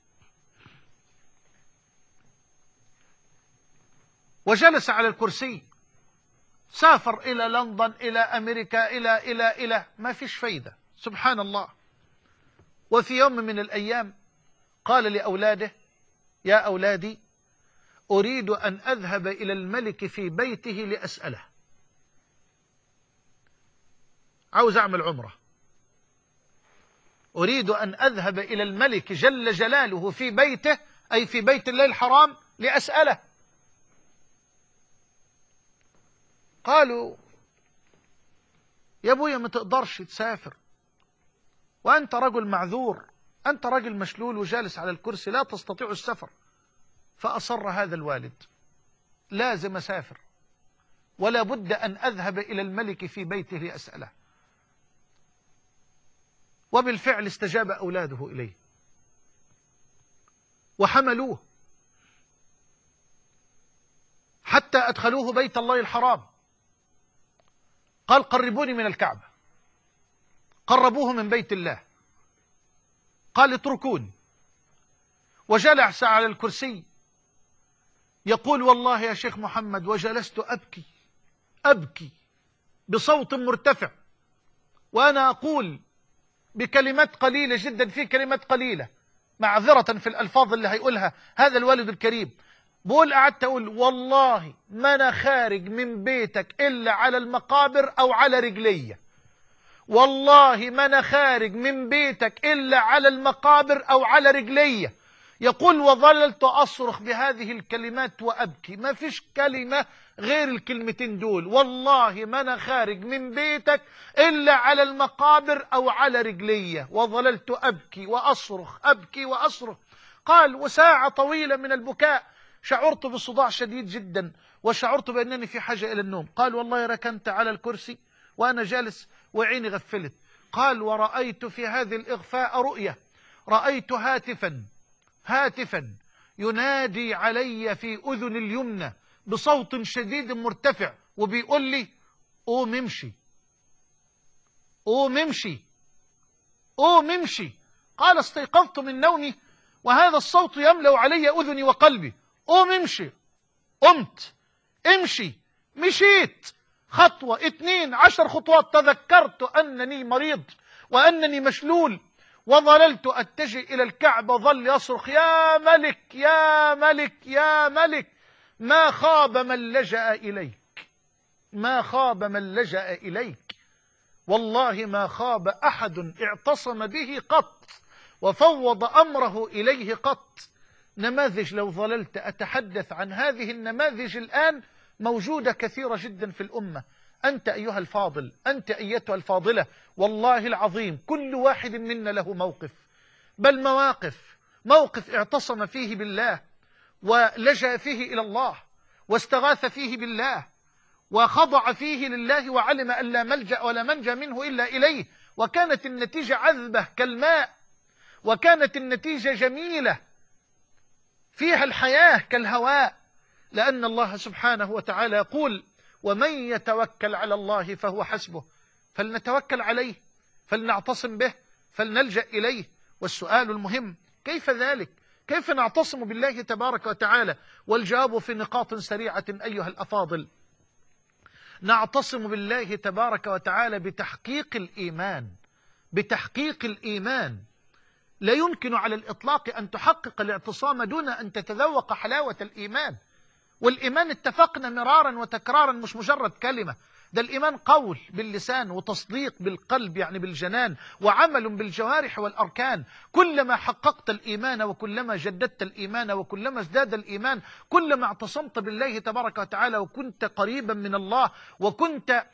Speaker 1: وجلس على الكرسي، سافر إلى لندن إلى أمريكا إلى ما فيش فايدة، سبحان الله. وفي يوم من الأيام قال لأولاده: يا أولادي، أريد أن أذهب إلى الملك في بيته لأسأله، عاوز أعمل عمرة، أريد أن أذهب إلى الملك جل جلاله في بيته، أي في بيت الله الحرام، لأسأله. قالوا: يا أبويا ما تقدرش تسافر، وأنت رجل معذور، أنت رجل مشلول وجالس على الكرسي لا تستطيع السفر. فأصر هذا الوالد: لازم أسافر، ولا بد أن أذهب إلى الملك في بيته لأسأله. وبالفعل استجاب أولاده إليه وحملوه حتى أدخلوه بيت الله الحرام. قال: قربوني من الكعبة. قربوه من بيت الله. قال: اتركوني. وجلس على الكرسي يقول: والله يا شيخ محمد، وجلست أبكي بصوت مرتفع، وأنا أقول بكلمات قليلة جدا، في كلمات قليلة معذرة في الألفاظ اللي هيقولها هذا الوالد الكريم. بقول: قعدت أقول والله ما أنا خارج من بيتك إلا على المقابر أو على رجلي، والله ما أنا خارج من بيتك إلا على المقابر أو على رجلي. يقول: وظللت أصرخ بهذه الكلمات وأبكي، ما فيش كلمة غير الكلمتين دول: والله ما أنا خارج من بيتك إلا على المقابر أو على رجلي. وظللت أبكي وأصرخ، أبكي وأصرخ. قال: وساعة طويلة من البكاء شعرت بصداع شديد جدا، وشعرت بأنني في حاجة إلى النوم. قال: والله ركنت على الكرسي وأنا جالس وعيني غفلت. قال: ورأيت في هذه الإغفاء رؤية، رأيت هاتفا ينادي علي في أذن اليمنى بصوت شديد مرتفع، وبيقول لي: قوم امشي، قوم امشي، قوم امشي. قال: استيقظت من نومي وهذا الصوت يملأ علي أذني وقلبي. قوم امشي. قمت، امشي، مشيت خطوة 2 10 خطوات، تذكرت أنني مريض وأنني مشلول، وظللت أتجه إلى الكعبة، ظل يصرخ: يا ملك يا ملك يا ملك. ما خاب من لجأ إليك، ما خاب من لجأ إليك، والله ما خاب أحد اعتصم به قط وفوض أمره إليه قط. نماذج لو ظللت أتحدث عن هذه النماذج الآن موجودة كثيرة جدا في الأمة. أنت أيها الفاضل، أنت أيتها الفاضلة، والله العظيم كل واحد منا له موقف، بل موقف اعتصم فيه بالله ولجأ فيه إلى الله واستغاث فيه بالله وخضع فيه لله وعلم أن لا ملجأ ولا منجى منه إلا إليه، وكانت النتيجة عذبة كالماء، وكانت النتيجة جميلة فيها الحياة كالهواء، لأن الله سبحانه وتعالى يقول: ومن يتوكل على الله فهو حسبه. فلنتوكل عليه، فلنعتصم به، فلنلجأ إليه. والسؤال المهم: كيف ذلك؟ كيف نعتصم بالله تبارك وتعالى؟ والجواب في نقاط سريعة أيها الأفاضل. نعتصم بالله تبارك وتعالى بتحقيق الإيمان، بتحقيق الإيمان. لا يمكن على الإطلاق أن تحقق الاعتصام دون أن تتذوق حلاوة الإيمان. والإيمان اتفقنا مرارا وتكرارا مش مجرد كلمة، ده الإيمان قول باللسان وتصديق بالقلب يعني بالجنان وعمل بالجوارح والأركان. كلما حققت الإيمان وكلما جددت الإيمان وكلما ازداد الإيمان كلما اعتصمت بالله تبارك وتعالى وكنت قريبا من الله وكنت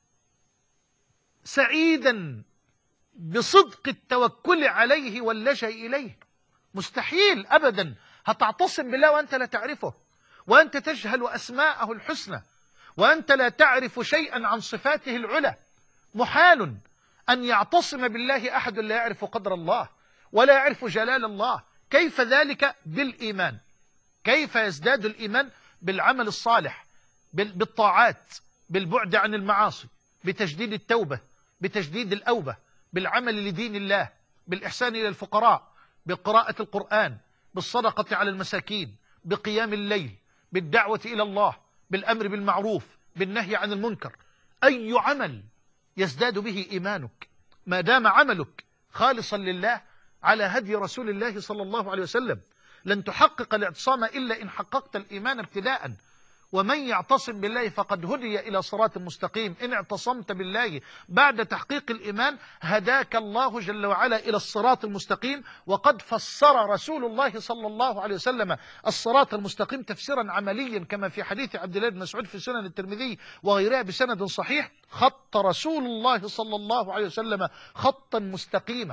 Speaker 1: سعيدا بصدق التوكل عليه واللجأ إليه. مستحيل أبدا هتعتصم بالله وأنت لا تعرفه، وأنت تجهل أسماءه الحسنى، وأنت لا تعرف شيئا عن صفاته العلى. محال أن يعتصم بالله أحد لا يعرف قدر الله ولا يعرف جلال الله. كيف ذلك؟ بالإيمان. كيف يزداد الإيمان؟ بالعمل الصالح، بالطاعات، بالبعد عن المعاصي، بتجديد التوبة، بتجديد الأوبة، بالعمل لدين الله، بالإحسان إلى الفقراء، بقراءة القرآن، بالصدقة على المساكين، بقيام الليل، بالدعوة إلى الله، بالأمر بالمعروف، بالنهي عن المنكر. أي عمل يزداد به إيمانك ما دام عملك خالصا لله على هدي رسول الله صلى الله عليه وسلم. لن تحقق الاعتصام إلا إن حققت الإيمان ابتداء. ومن يعتصم بالله فقد هدي إلى صراط مستقيم. إن اعتصمت بالله بعد تحقيق الإيمان هداك الله جل وعلا إلى الصراط المستقيم. وقد فسر رسول الله صلى الله عليه وسلم الصراط المستقيم تفسيرا عمليا كما في حديث عبد الله بن مسعود في سنن الترمذي وغيرها بسند صحيح: خط رسول الله صلى الله عليه وسلم خطا مستقيما،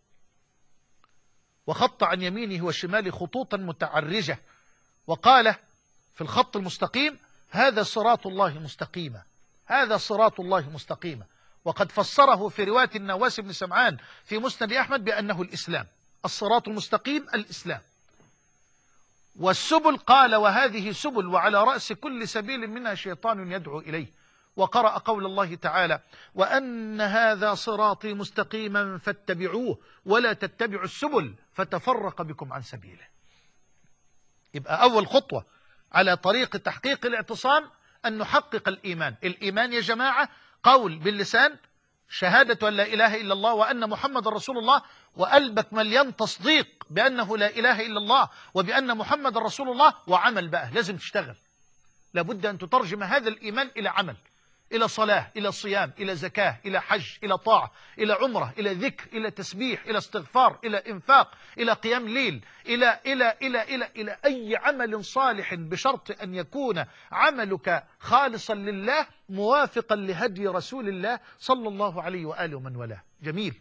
Speaker 1: وخط عن يمينه وشماله خطوطا متعرجة، وقال في الخط المستقيم: هذا صراط الله مستقيما، هذا صراط الله مستقيما. وقد فسره في رواية النواس بن سمعان في مسند أحمد بأنه الإسلام. الصراط المستقيم الإسلام. والسبل قال: وهذه سبل، وعلى رأس كل سبيل منها شيطان يدعو إليه. وقرأ قول الله تعالى: وأن هذا صراطي مستقيما فاتبعوه ولا تتبعوا السبل فتفرق بكم عن سبيله. يبقى أول خطوة على طريق تحقيق الاعتصام أن نحقق الإيمان. الإيمان يا جماعة قول باللسان، شهادة أن لا إله إلا الله وأن محمد رسول الله، وقلبك مليان تصديق بأنه لا إله إلا الله وبأن محمد رسول الله، وعمل بقى لازم تشتغل. لابد أن تترجم هذا الإيمان إلى عمل، إلى صلاة، إلى صيام، إلى زكاة، إلى حج، إلى طاعة، إلى عمرة، إلى ذكر، إلى تسبيح، إلى استغفار، إلى إنفاق، إلى قيام ليل، إلى أي عمل صالح، بشرط أن يكون عملك خالصا لله موافقا لهدي رسول الله صلى الله عليه وآله ومن والاه. جميل.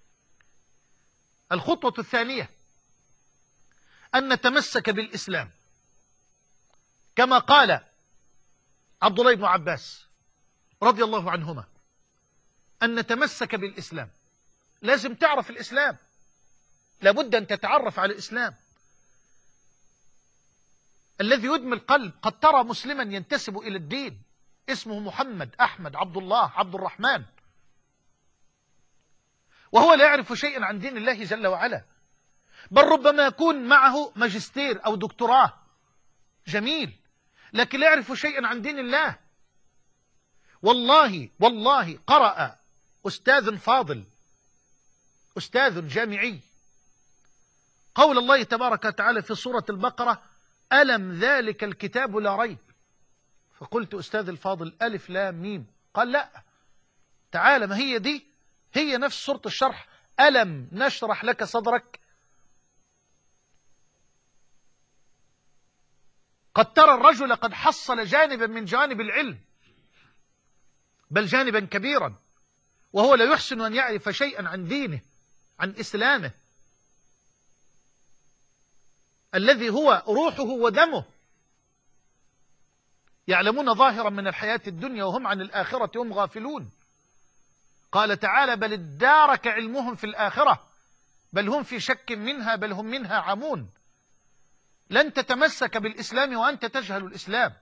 Speaker 1: الخطوة الثانية أن نتمسك بالإسلام كما قال عبد الله بن عباس رضي الله عنهما، أن نتمسك بالإسلام. لازم تعرف الإسلام، لابد أن تتعرف على الإسلام الذي يدمي القلب. قد ترى مسلما ينتسب إلى الدين اسمه محمد، أحمد، عبد الله، عبد الرحمن، وهو لا يعرف شيئا عن دين الله جل وعلا، بل ربما يكون معه ماجستير أو دكتوراه، جميل، لكن لا يعرف شيئا عن دين الله. والله قرأ أستاذ فاضل، أستاذ جامعي، قول الله تبارك وتعالى في سورة البقرة: ألم ذلك الكتاب لا ريب. فقلت: أستاذ الفاضل ألف لام ميم. قال: لا، تعالى، ما هي دي هي نفس سورة الشرح: ألم نشرح لك صدرك. قد ترى الرجل قد حصل جانبا من جوانب العلم، بل جانبا كبيرا، وهو لا يحسن أن يعرف شيئا عن دينه، عن إسلامه الذي هو روحه ودمه. يعلمون ظاهرا من الحياة الدنيا وهم عن الآخرة هم غافلون. قال تعالى: بل ادارك علمهم في الآخرة بل هم في شك منها بل هم منها عمون. لن تتمسك بالإسلام وأنت تجهل الإسلام،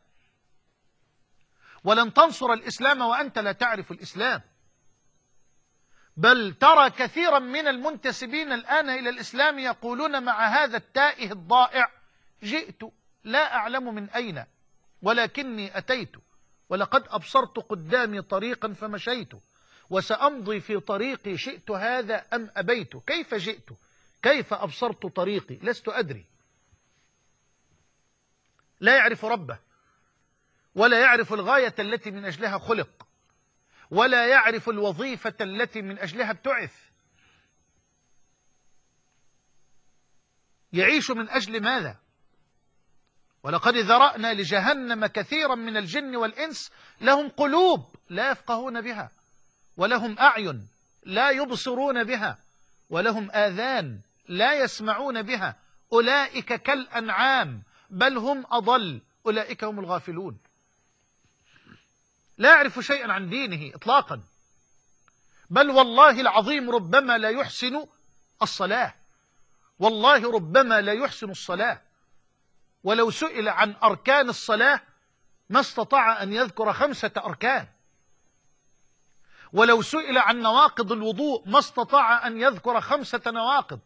Speaker 1: ولن تنصر الإسلام وأنت لا تعرف الإسلام. بل ترى كثيرا من المنتسبين الآن إلى الإسلام يقولون مع هذا التائه الضائع: جئت لا أعلم من أين ولكني أتيت، ولقد أبصرت قدامي طريقا فمشيت، وسأمضي في طريقي شئت هذا أم أبيت. كيف جئت؟ كيف أبصرت طريقي؟ لست أدري. لا يعرف ربه، ولا يعرف الغاية التي من أجلها خلق، ولا يعرف الوظيفة التي من أجلها ابتعث. يعيش من أجل ماذا؟ ولقد ذرأنا لجهنم كثيرا من الجن والإنس لهم قلوب لا يفقهون بها، ولهم أعين لا يبصرون بها، ولهم آذان لا يسمعون بها، أولئك كالأنعام بل هم أضل، أولئك هم الغافلون. لا يعرف شيئا عن دينه إطلاقا، بل والله العظيم ربما لا يحسن الصلاة، والله ربما لا يحسن الصلاة، ولو سئل عن أركان الصلاة ما استطاع أن يذكر 5 أركان، ولو سئل عن نواقض الوضوء ما استطاع أن يذكر 5 نواقض،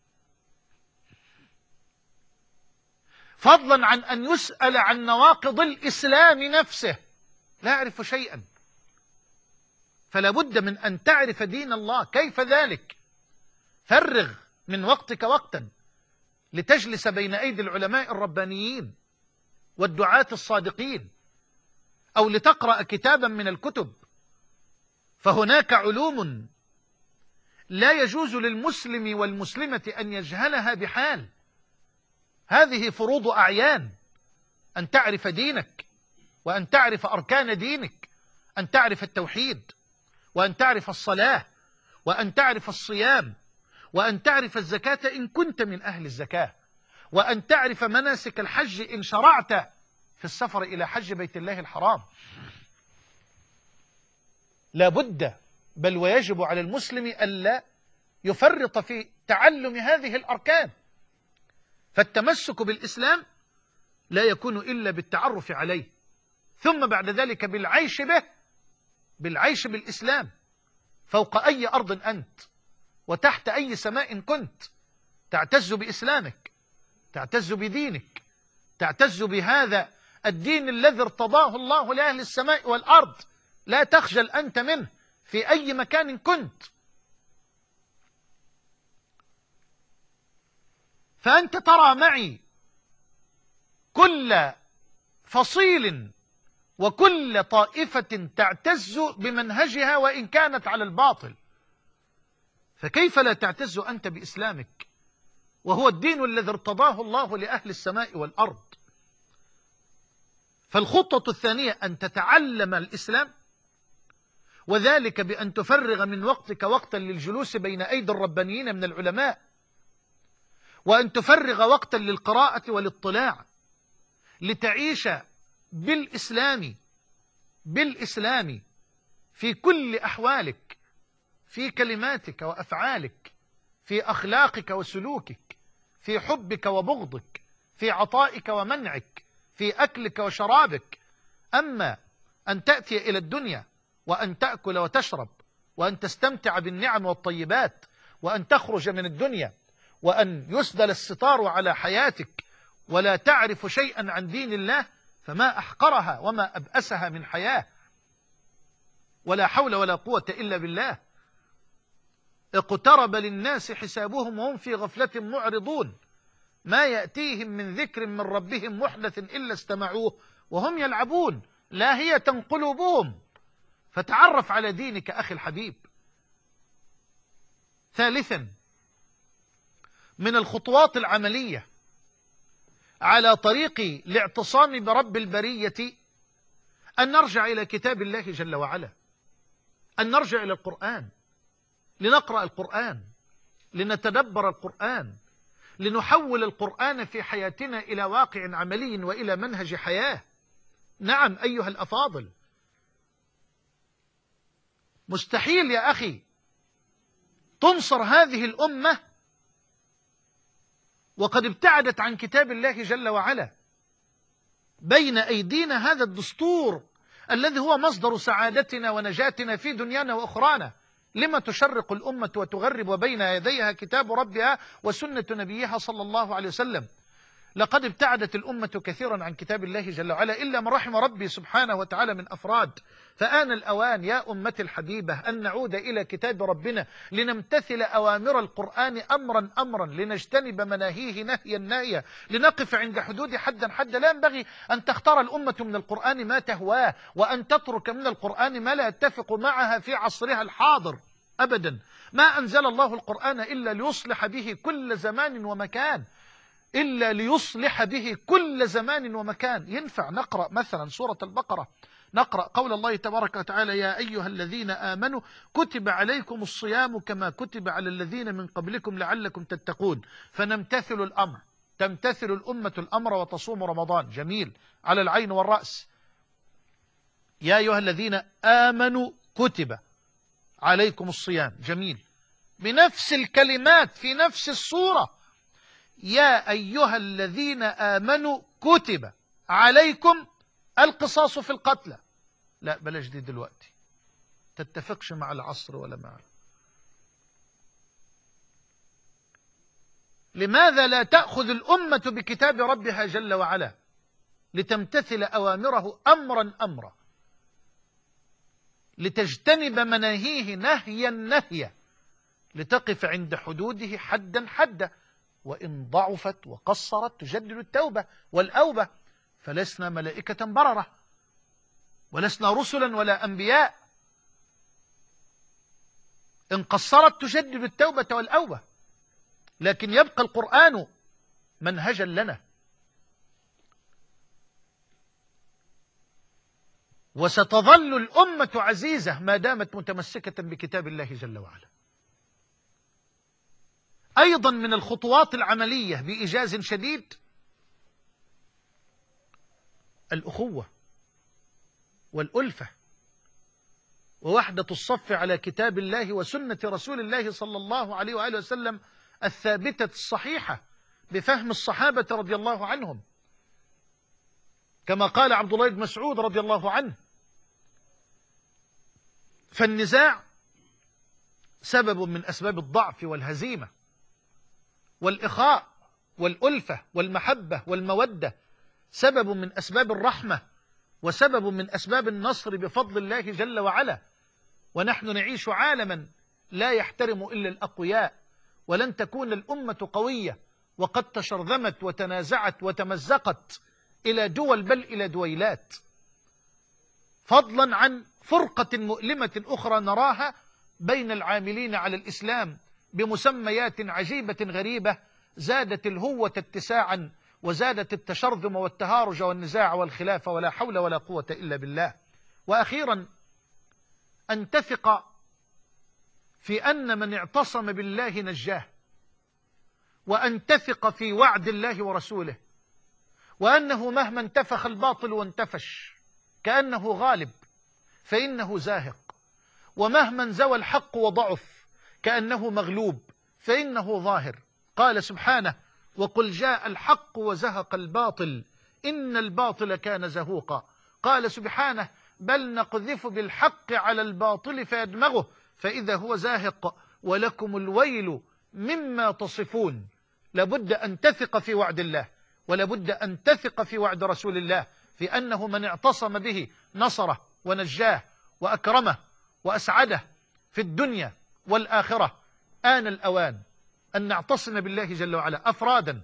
Speaker 1: فضلا عن أن يسأل عن نواقض الإسلام نفسه. لا يعرف شيئا. فلا بد من أن تعرف دين الله. كيف ذلك؟ فرغ من وقتك وقتا لتجلس بين أيدي العلماء الربانيين والدعاة الصادقين، أو لتقرأ كتابا من الكتب، فهناك علوم لا يجوز للمسلم والمسلمة أن يجهلها بحال. هذه فروض أعيان: أن تعرف دينك، وأن تعرف أركان دينك، أن تعرف التوحيد، وأن تعرف الصلاة، وأن تعرف الصيام، وأن تعرف الزكاة إن كنت من أهل الزكاة، وأن تعرف مناسك الحج إن شرعت في السفر إلى حج بيت الله الحرام. لا بد بل ويجب على المسلم ألا يفرط في تعلم هذه الأركان. فالتمسك بالإسلام لا يكون إلا بالتعرف عليه، ثم بعد ذلك بالعيش به، بالعيش بالإسلام فوق أي أرض أنت وتحت أي سماء كنت. تعتز بإسلامك، تعتز بدينك، تعتز بهذا الدين الذي ارتضاه الله لأهل السماء والأرض. لا تخجل أنت منه في أي مكان كنت. فأنت ترى معي كل فصيل وكل طائفة تعتز بمنهجها وإن كانت على الباطل، فكيف لا تعتز أنت بإسلامك وهو الدين الذي ارتضاه الله لأهل السماء والأرض؟ فالخطة الثانية أن تتعلم الإسلام، وذلك بأن تفرغ من وقتك وقتا للجلوس بين أيدي الربانيين من العلماء، وأن تفرغ وقتا للقراءة والاطلاع، لتعيش بالإسلام في كل أحوالك، في كلماتك وأفعالك، في أخلاقك وسلوكك، في حبك وبغضك، في عطائك ومنعك، في أكلك وشرابك. أما أن تأتي إلى الدنيا وأن تأكل وتشرب، وأن تستمتع بالنعم والطيبات، وأن تخرج من الدنيا وأن يسدل الستار على حياتك ولا تعرف شيئا عن دين الله، فما أحقرها وما أبأسها من حياة. ولا حول ولا قوة إلا بالله. اقترب للناس حسابهم وهم في غفلة معرضون، ما يأتيهم من ذكر من ربهم محدث إلا استمعوه وهم يلعبون لاهية قلوبهم. فتعرف على دينك أخي الحبيب. ثالثا، من الخطوات العملية على طريق الاعتصام برب البرية أن نرجع إلى كتاب الله جل وعلا، أن نرجع إلى القرآن، لنقرأ القرآن، لنتدبر القرآن، لنحول القرآن في حياتنا إلى واقع عملي وإلى منهج حياة. نعم أيها الأفاضل، مستحيل يا أخي تنصر هذه الأمة وقد ابتعدت عن كتاب الله جل وعلا. بين أيدينا هذا الدستور الذي هو مصدر سعادتنا ونجاتنا في دنيانا وأخرانا. لما تشرق الأمة وتغرب وبين يديها كتاب ربها وسنة نبيها صلى الله عليه وسلم. لقد ابتعدت الأمة كثيرا عن كتاب الله جل وعلا إلا من رحم ربي سبحانه وتعالى من أفراد. فآن الأوان يا أمتي الحبيبة أن نعود إلى كتاب ربنا لنمتثل أوامر القرآن أمرا أمرا، لنجتنب مناهيه نهيا نهيا، لنقف عند حدود حدا حدا. لا ينبغي أن تختار الأمة من القرآن ما تهواه، وأن تترك من القرآن ما لا يتفق معها في عصرها الحاضر أبدا. ما أنزل الله القرآن إلا ليصلح به كل زمان ومكان، إلا ليصلح به كل زمان ومكان. ينفع نقرأ مثلا سورة البقرة، نقرأ قول الله تبارك وتعالى: يا أيها الذين آمنوا كتب عليكم الصيام كما كتب على الذين من قبلكم لعلكم تتقون، فنمتثل الأمر، تمتثل الأمة الأمر وتصوم رمضان، جميل، على العين والرأس. يا أيها الذين آمنوا كتب عليكم الصيام، جميل، بنفس الكلمات في نفس السورة. يا أيها الذين آمنوا كتب عليكم القصاص في القتلى. لا بلاش دي دلوقتي، تتفقش مع العصر ولا مع. لماذا لا تأخذ الأمة بكتاب ربها جل وعلا لتمتثل أوامره أمرا أمرا، لتجتنب مناهيه نهيا نهيا، لتقف عند حدوده حدا حدا، وإن ضعفت وقصرت تجدد التوبة والأوبة. فلسنا ملائكة بررة، ولسنا رسلا ولا أنبياء. إن قصرت تجدد التوبة والأوبة، لكن يبقى القرآن منهجا لنا، وستظل الأمة عزيزة ما دامت متمسكة بكتاب الله جل وعلا. أيضا من الخطوات العملية بإيجاز شديد الأخوة والألفة ووحدة الصف على كتاب الله وسنة رسول الله صلى الله عليه وآله وسلم الثابتة الصحيحة بفهم الصحابة رضي الله عنهم، كما قال عبد الله بن مسعود رضي الله عنه: فالنزاع سبب من أسباب الضعف والهزيمة، والإخاء والألفة والمحبة والمودة سبب من أسباب الرحمة، وسبب من أسباب النصر بفضل الله جل وعلا. ونحن نعيش عالما لا يحترم إلا الأقوياء، ولن تكون الأمة قوية وقد تشرذمت وتنازعت وتمزقت إلى دول بل إلى دويلات، فضلا عن فرقة مؤلمة أخرى نراها بين العاملين على الإسلام بمسميات عجيبة غريبة زادت الهوة اتساعا، وزادت التشرذم والتهارج والنزاع والخلاف، ولا حول ولا قوة إلا بالله. وأخيرا أن تثق في أن من اعتصم بالله نجاه، وأن تثق في وعد الله ورسوله، وأنه مهما انتفخ الباطل وانتفش كأنه غالب فإنه زاهق، ومهما انزوى الحق وضعف كأنه مغلوب فإنه ظاهر. قال سبحانه: وقل جاء الحق وزهق الباطل إن الباطل كان زهوقا. قال سبحانه: بل نقذف بالحق على الباطل فيدمغه فإذا هو زاهق ولكم الويل مما تصفون. لابد أن تثق في وعد الله، ولابد أن تثق في وعد رسول الله، في أنه من اعتصم به نصره ونجاه وأكرمه وأسعده في الدنيا والآخرة. آن الأوان أن نعتصم بالله جل وعلا أفرادا،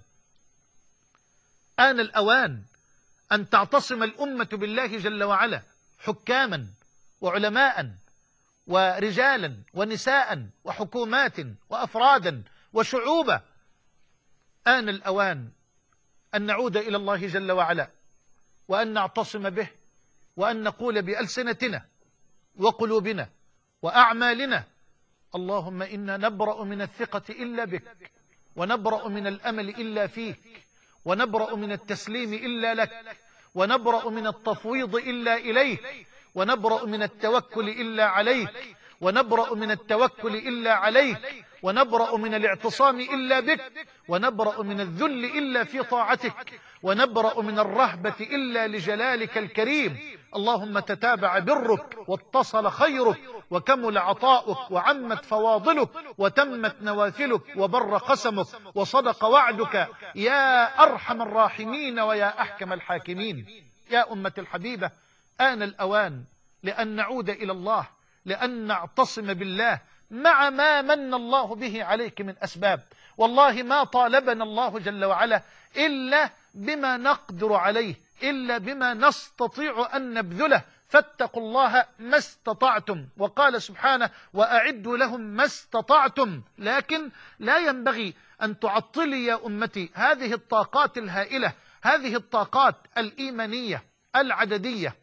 Speaker 1: آن الأوان أن تعتصم الأمة بالله جل وعلا حكاما وعلماء ورجالا ونساء وحكومات وأفرادا وشعوبا. آن الأوان أن نعود إلى الله جل وعلا وأن نعتصم به، وأن نقول بألسنتنا وقلوبنا وأعمالنا: اللهم إنا نبرأ من الثقة إلا بك، ونبرأ من الأمل إلا فيك، ونبرأ من التسليم إلا لك، ونبرأ من التفويض إلا إليك، ونبرأ من التوكل إلا عليك، ونبرأ من التوكل إلا عليك، ونبرأ من الاعتصام إلا بك، ونبرأ من الذل إلا في طاعتك، ونبرأ من الرهبة إلا لجلالك الكريم. اللهم تتابع برك واتصل خيرك وكمل عطاؤك وعمت فواضلك وتمت نوافلك وبر قسمك وصدق وعدك يا أرحم الراحمين ويا أحكم الحاكمين. يا أمة الحبيبة، آن الأوان لأن نعود إلى الله، لأن نعتصم بالله مع ما من الله به عليك من أسباب. والله ما طالبنا الله جل وعلا إلا بما نقدر عليه، إلا بما نستطيع أن نبذله، فاتقوا الله ما استطعتم. وقال سبحانه وأعدوا لهم ما استطعتم. لكن لا ينبغي أن تعطلي يا أمتي هذه الطاقات الهائلة، هذه الطاقات الإيمانية العددية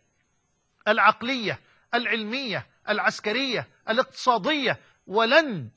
Speaker 1: العقلية العلمية العسكرية الاقتصادية، ولن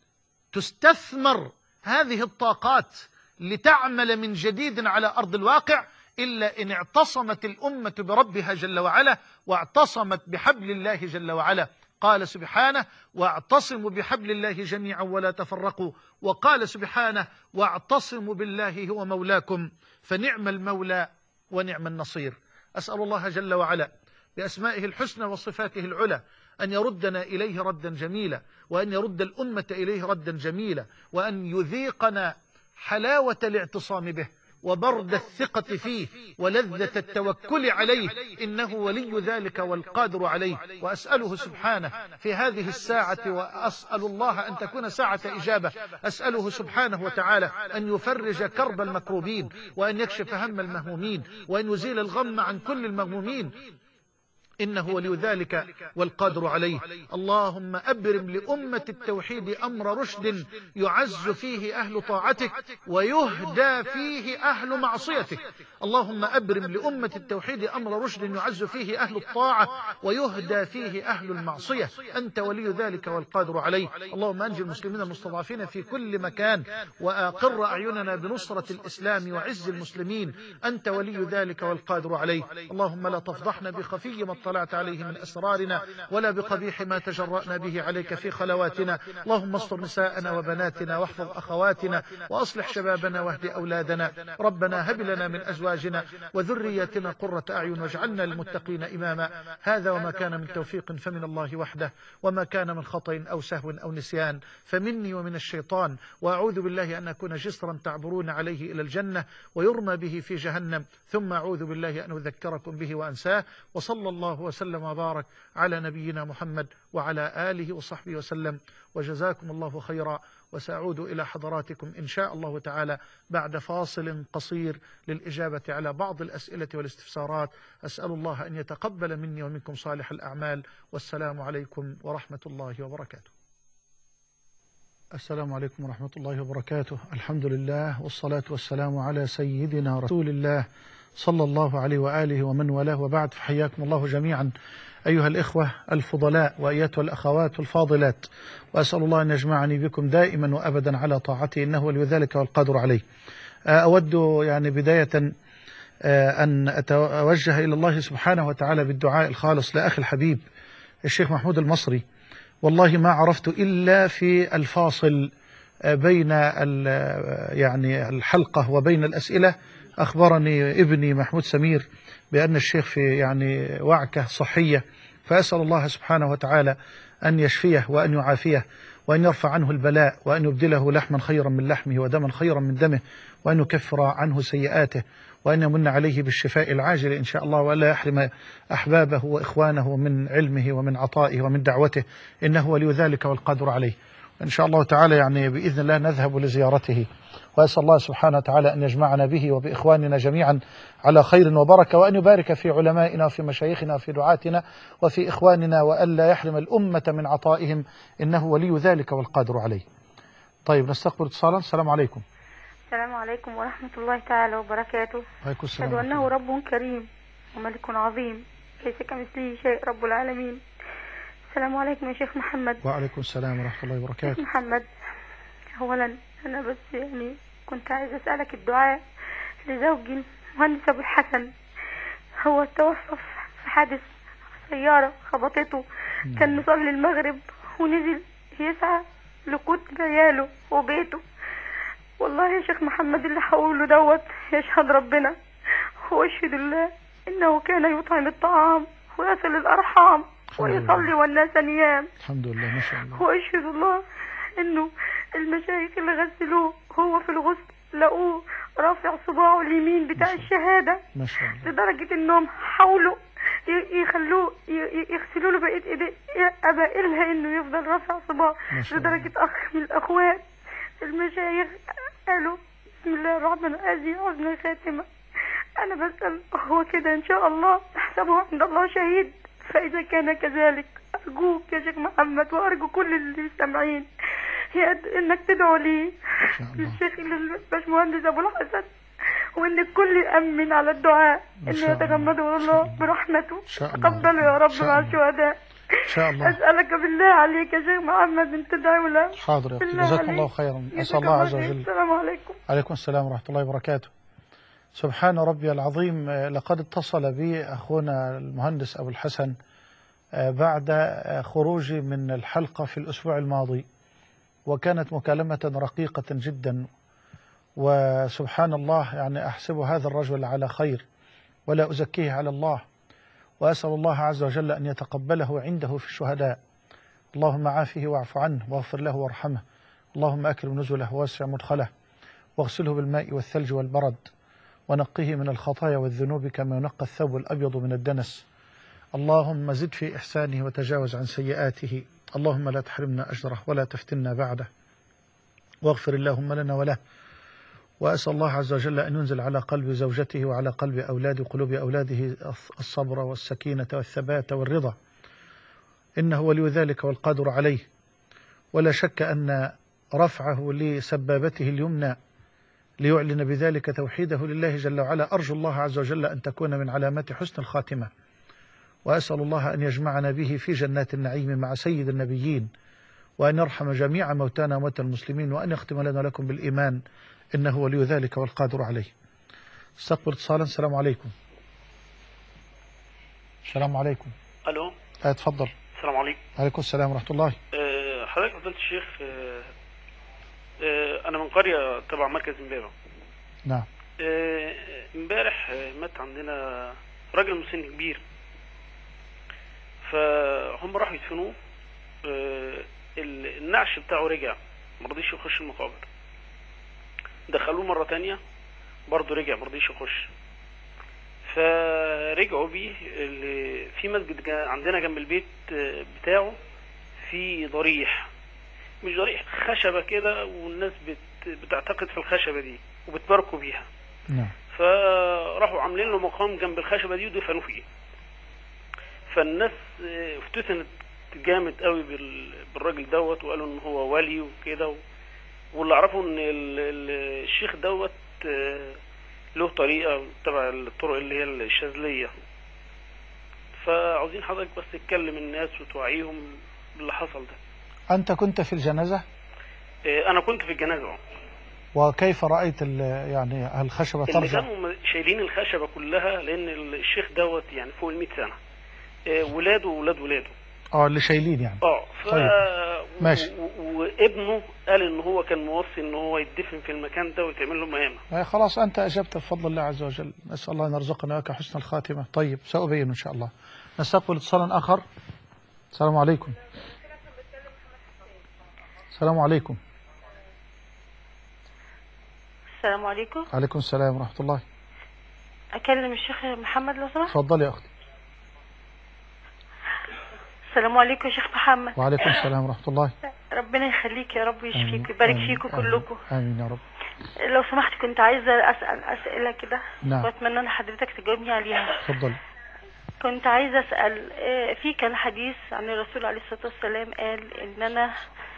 Speaker 1: تستثمر هذه الطاقات لتعمل من جديد على أرض الواقع إلا إن اعتصمت الأمة بربها جل وعلا واعتصمت بحبل الله جل وعلا. قال سبحانه واعتصموا بحبل الله جميعا ولا تفرقوا، وقال سبحانه واعتصموا بالله هو مولاكم فنعم المولى ونعم النصير. أسأل الله جل وعلا بأسمائه الحسنى وصفاته العلى أن يردنا إليه ردا جميلا، وأن يرد الأمة إليه ردا جميلا، وأن يذيقنا حلاوة الاعتصام به وبرد الثقة فيه ولذة التوكل عليه، إنه ولي ذلك والقادر عليه. وأسأله سبحانه في هذه الساعة، وأسأل الله أن تكون ساعة إجابة، أسأله سبحانه وتعالى أن يفرج كرب المكروبين، وأن يكشف هم المهمومين، وأن يزيل الغم عن كل المغمومين، إنه ولي ذلك والقادر عليه. اللهم أبرم لأمة التوحيد أمر رشد يعز فيه أهل طاعتك ويهدى فيه أهل معصيتك. اللهم أبرم لأمة التوحيد أمر رشد يعز فيه أهل الطاعة ويهدى فيه أهل المعصية، أنت ولي ذلك والقادر عليه. اللهم أنجي المسلمين المستضعفين في كل مكان، وأقر أعيننا بنصرة الإسلام وعز المسلمين، أنت ولي ذلك والقادر عليه. اللهم لا تفضحنا بخفي ما اطلعت عليه من أسرارنا ولا بقبيح ما تجرأنا به عليك في خلواتنا. اللهم استر نساءنا وبناتنا واحفظ أخواتنا وأصلح شبابنا واهد أولادنا. ربنا هب لنا من أزواجنا وذرياتنا قرة أعين واجعلنا للمتقين إماما. هذا وما كان من توفيق فمن الله وحده، وما كان من خطأ أو سهو أو نسيان فمني ومن الشيطان، وأعوذ بالله أن أكون جسرا تعبرون عليه إلى الجنة ويرمى به في جهنم، ثم أعوذ بالله أن أذكركم به وأنساه. وصلى الله وسلم وبارك على نبينا محمد وعلى آله وصحبه وسلم، وجزاكم الله خيرا. وسأعود إلى حضراتكم إن شاء الله تعالى بعد فاصل قصير للإجابة على بعض الأسئلة والاستفسارات. أسأل الله أن يتقبل مني ومنكم صالح الأعمال، والسلام عليكم ورحمة الله وبركاته. السلام عليكم ورحمة الله وبركاته. الحمد لله والصلاة والسلام على سيدنا رسول الله صلى الله عليه وآله ومن والاه، وبعد، فحياكم الله جميعا أيها الإخوة الفضلاء وأيتها الأخوات الفاضلات، وأسأل الله أن يجمعني بكم دائما وأبدا على طاعته، إنه ولي ذلك والقادر عليه. أود يعني بداية أن أتوجه إلى الله سبحانه وتعالى بالدعاء الخالص لأخي الحبيب الشيخ محمود المصري. والله ما عرفت إلا في الفاصل بين يعني الحلقة وبين الأسئلة أخبرني ابني محمود سمير بأن الشيخ في يعني وعكة صحية، فأسأل الله سبحانه وتعالى أن يشفيه وأن يعافيه وأن يرفع عنه البلاء وأن يبدله لحما خيرا من لحمه ودما خيرا من دمه، وأن يكفر عنه سيئاته، وأن يمن عليه بالشفاء العاجل إن شاء الله، ولا يحرم أحبابه وإخوانه من علمه ومن عطائه ومن دعوته، إنه ولي ذلك والقادر عليه. إن شاء الله تعالى يعني بإذن الله نذهب لزيارته، وأسأل الله سبحانه وتعالى أن يجمعنا به وبإخواننا جميعا على خير وبركة، وأن يبارك في علمائنا وفي مشايخنا وفي دعاتنا وفي إخواننا، وألا يحرم الأمة من عطائهم، إنه ولي ذلك والقادر عليه. طيب نستقبل اتصالا. السلام عليكم.
Speaker 2: السلام عليكم ورحمة الله تعالى وبركاته. أشهد أنه رب كريم وملك عظيم ليس كمثله شيء رب العالمين. السلام عليكم يا شيخ محمد.
Speaker 1: وعليكم السلام ورحمة الله وبركاته.
Speaker 2: شيخ محمد، أولا أنا بس يعني كنت عايز أسألك الدعاء لزوجي المهندس أبو الحسن. هو توفى في حادث سيارة خبطته، كان مصلي المغرب ونزل يسعى لقوت عياله وبيته. والله يا شيخ محمد اللي هقوله دوت يشهد ربنا واشهد الله انه كان يطعم الطعام ويصل الأرحام
Speaker 1: الحمد لله.
Speaker 2: ويصلي والناس نيام.
Speaker 1: الحمد لله، ما شاء الله.
Speaker 2: وأشهد الله إنه المشايخ اللي غسلوه هو في الغسل لقوه رافع صباعه اليمين بتاع الشهادة،
Speaker 1: ما شاء الله.
Speaker 2: لدرجة إنهم حاولوا يخلوه يغسلوا له بقية إيديه أبائلها إنه يفضل رافع صباعه، لدرجة أخ من الأخوات المشايخ قالوا بسم الله الرحمن الرحيم حسن خاتمة. أنا بسأل هو كده إن شاء الله نحسبه عند الله شهيد؟ فإذا كان كذلك أرجوك يا شيخ محمد وأرجو كل اللي سامعين إنك تدعو لي الشيخ الباشمهندس أبو الحسن، وإن الكل يأمن على الدعاء إن يتغمده الله برحمته. تقبله يا رب مع الشهداء
Speaker 1: إن شاء الله.
Speaker 2: أسألك بالله عليك يا شيخ محمد أن تدعو له.
Speaker 1: حاضر يا أختي، جزاكم الله خيرا. أسأل الله عز وجل.
Speaker 2: السلام عليكم.
Speaker 1: عليكم السلام ورحمة الله وبركاته. سبحان ربي العظيم. لقد اتصل بي أخونا المهندس أبو الحسن بعد خروجي من الحلقة في الأسبوع الماضي، وكانت مكالمة رقيقة جدا، وسبحان الله يعني أحسب هذا الرجل على خير ولا أزكيه على الله، وأسأل الله عز وجل أن يتقبله عنده في الشهداء. اللهم عافه واعف عنه واغفر له وارحمه، اللهم أكرم نزله ووسع مدخله، واغسله بالماء والثلج والبرد، ونقه من الخطايا والذنوب كما ينقى الثوب الأبيض من الدنس. اللهم زد في إحسانه وتجاوز عن سيئاته، اللهم لا تحرمنا أجره ولا تفتنا بعده، واغفر اللهم لنا وله. وأسأل الله عز وجل أن ينزل على قلب زوجته وعلى قلب أولاده وقلوب أولاده الصبر والسكينة والثبات والرضا، إنه ولي ذلك والقادر عليه. ولا شك أن رفعه لسبابته اليمنى ليعلن بذلك توحيده لله جل وعلا، أرجو الله عز وجل أن تكون من علامات حسن الخاتمة، وأسأل الله أن يجمعنا به في جنات النعيم مع سيد النبيين، وأن يرحم جميع موتانا وموتى المسلمين، وأن يختم لنا لكم بالإيمان، إنه ولي ذلك والقادر عليه. استقبل اتصالا. السلام عليكم. السلام عليكم.
Speaker 3: الو.
Speaker 1: اتفضل.
Speaker 3: السلام عليكم.
Speaker 1: عليكم السلام ورحمة الله.
Speaker 3: حضرتك فضيلة الشيخ، انا من قرية تبع مركز امبابة.
Speaker 1: نعم.
Speaker 3: امبارح مات عندنا راجل مسن كبير، فهم راحوا يدفنوه. النعش بتاعه رجع، مرضيش يخش المقابر. دخلوه مرة تانية برضه رجع، مرضيش يخش. فرجعوا بيه في مسجد عندنا جنب البيت بتاعه، في ضريح، مش ضريح، خشبة كده، والناس بتعتقد في الخشبة دي وبتباركوا بيها.
Speaker 1: نعم.
Speaker 3: فراحوا عاملين له مقام جنب الخشبة دي ودفنوا فيه. فالناس افتتنت جامد قوي بالراجل دوت، وقالوا ان هو ولي وكده. واللي اعرفه ان الشيخ دوت له طريقة تبع الطرق اللي هي الشاذلية. فعاوزين حضرتك بس تتكلم الناس وتوعيهم باللي حصل ده.
Speaker 1: أنت كنت في الجنازة؟
Speaker 3: أنا كنت في الجنازة.
Speaker 1: وكيف رأيت يعني الخشبة ترجع؟
Speaker 3: اللي كانوا شايلين الخشبة كلها، لأن الشيخ دوت يعني فوق 100 سنة، ولاده وولاده.
Speaker 1: اللي شايلين يعني. طيب. ماشي.
Speaker 3: وابنه قال ان هو كان موصي ان هو يدفن في المكان ده ويتعمل له مقامه.
Speaker 1: خلاص انت اجبت بفضل الله عز وجل، نسال الله ان يرزقنا وياك حسن الخاتمه. طيب سأبين ان شاء الله. نستقبل اتصالا اخر. السلام عليكم. السلام عليكم.
Speaker 2: السلام عليكم.
Speaker 1: عليكم السلام ورحمه الله.
Speaker 2: اكلم الشيخ محمد لو سمحت؟
Speaker 1: اتفضلي يا اختي.
Speaker 2: السلام عليكم يا شيخ محمد.
Speaker 1: وعليكم السلام ورحمة الله.
Speaker 2: ربنا يخليك يا رب ويشفيك ويبارك فيكم كلكم.
Speaker 1: آمين يا رب.
Speaker 2: لو سمحت كنت عايزة أسأل أسئلة كده.
Speaker 1: نعم.
Speaker 2: وأتمنى أن حضرتك تجاوبني عليها.
Speaker 1: اتفضلي.
Speaker 2: كنت عايزة أسأل، في كان حديث عن الرسول عليه الصلاة والسلام قال إن أنا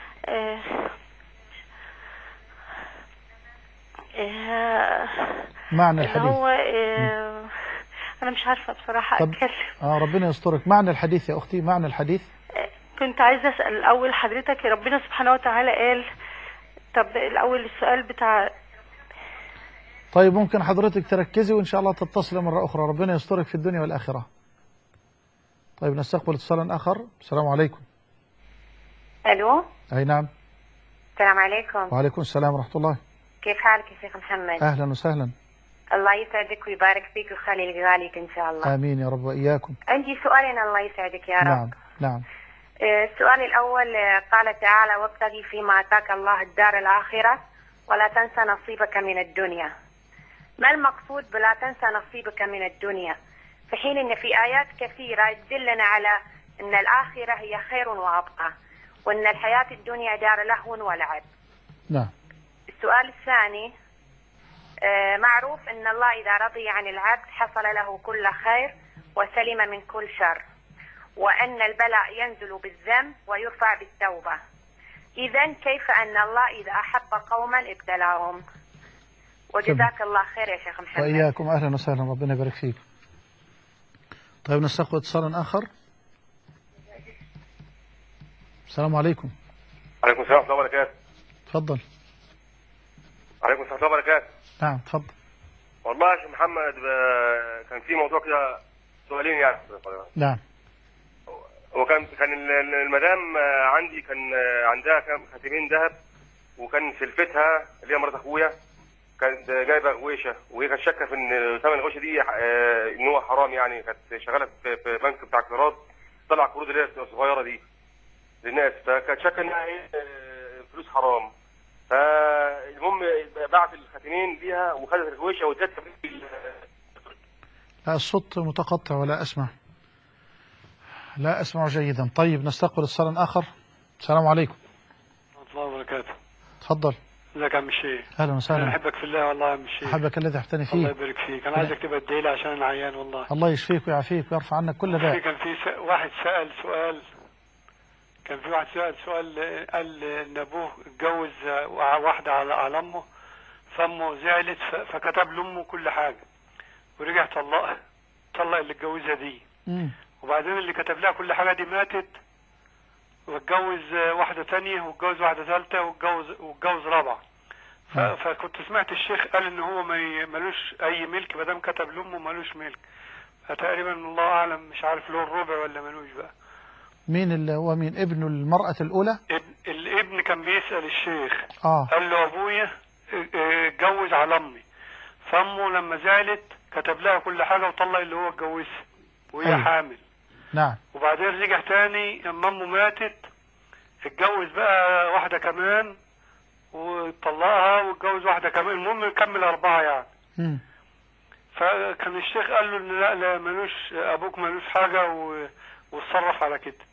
Speaker 1: معنى الحديث
Speaker 2: هو أنا مش عارفة بصراحة أتكلم.
Speaker 1: ربنا يسترك. معنى الحديث يا أختي، معنى الحديث.
Speaker 2: كنت عايزة أسأل الأول حضرتك، ربنا سبحانه وتعالى قال، طب الأول السؤال بتاع.
Speaker 1: طيب ممكن حضرتك تركزي وإن شاء الله تتصل مرة أخرى، ربنا يسترك في الدنيا والآخرة. طيب نستقبل اتصالا آخر. السلام عليكم.
Speaker 4: ألو.
Speaker 1: أي نعم.
Speaker 4: السلام عليكم.
Speaker 1: وعليكم السلام ورحمة الله.
Speaker 4: كيف حالك يا شيخ محمد؟
Speaker 1: أهلا وسهلا.
Speaker 4: الله يسعدك ويبارك فيك ويخلي لذلك إن شاء الله.
Speaker 1: آمين يا رب وإياكم.
Speaker 4: عندي سؤالين الله يسعدك يا رب.
Speaker 1: نعم نعم.
Speaker 4: السؤال الأول قال تعالى وابتغي فيما آتاك الله الدار الآخرة ولا تنسى نصيبك من الدنيا. ما المقصود بلا تنسى نصيبك من الدنيا في حين أن في آيات كثيرة تدلنا على أن الآخرة هي خير وأبقى وأن الحياة الدنيا دار لهو ولعب.
Speaker 1: نعم.
Speaker 4: السؤال الثاني معروف أن الله إذا رضي عن العبد حصل له كل خير وسلم من كل شر وأن البلاء ينزل بالذنب ويرفع بالتوبة. إذن كيف أن الله إذا أحب قوما ابتلاهم؟ وجزاك الله خير يا شيخ محمد.
Speaker 1: وإياكم أهلا وسهلا ربنا يبارك فيك. طيب نستقبل اتصالا آخر. السلام عليكم.
Speaker 5: عليكم السلام ورحمة الله وبركاته.
Speaker 1: تفضل.
Speaker 5: عليكم السلام ورحمة الله وبركاته.
Speaker 1: نعم تفضل.
Speaker 5: والله يا شيخ محمد كان في موضوع كده سؤالين يعني.
Speaker 1: نعم.
Speaker 5: وكان المدام عندي كان عندها خاتمين ذهب وكان سلفتها اللي هي مرات اخويا كانت جايبه غويشه وهي كانت شاكه في ان ثمن الغويشه دي ان هو حرام يعني. كانت شغاله في بنك بتاع قراض طلع قروض اللي هي الصغيره دي للناس فكانت شاكه انها فلوس حرام. فالمهم باعت الخاتمين ليها وخدت الغويشه وادتها.
Speaker 1: لا الصوت متقطع ولا أسمع. لا أسمع جيدا. طيب نستقبل اتصالا آخر. السلام عليكم.
Speaker 6: ورحمة الله وبركاته.
Speaker 1: تفضل.
Speaker 6: ازيك يا عم الشيخ؟
Speaker 1: أهلا وسهلا.
Speaker 6: أنا أحبك في الله والله يا عم الشيخ.
Speaker 1: أحبك الذي أحتني فيه.
Speaker 6: الله يبارك فيك. أنا عايزك تبقى تدعي لي عشان أنا عيان والله.
Speaker 1: الله يشفيك ويعافيك ويرفع عنك كل داء.
Speaker 6: كان في واحد سأل سؤال. كان في واحد سؤال قال إن أبوه اتجوز واحدة على أمه فأمه زعلت فكتب لأمه كل حاجة ورجع طلق اللي اتجوزها دي. وبعدين اللي كتب لها كل حاجة دي ماتت واتجوز واحدة تانية واتجوز واحدة ثالثة واتجوز رابعة. فكنت سمعت الشيخ قال ان هو ملوش اي ملك ما دام كتب لامه ملوش ملك. فتقريبا الله اعلم مش عارف له الربع ولا ملوش بقى.
Speaker 1: مين اللي هو مين ابن المرأة الأولى؟
Speaker 6: الابن كان بيسأل الشيخ.
Speaker 1: قال
Speaker 6: له ابويا اتجوز على امي فامه لما زعلت كتب لها كل حاجة وطلق اللي هو اتجوزها وهي حامل.
Speaker 1: نعم.
Speaker 6: وبعدين رجع تاني لما امه ماتت اتجوز بقى واحدة كمان وطلقها واتجوز واحدة كمان. المهم كمل 4 يعني. فكان الشيخ قال له ان لا ملوش ابوك ملوش حاجة واتصرف على كده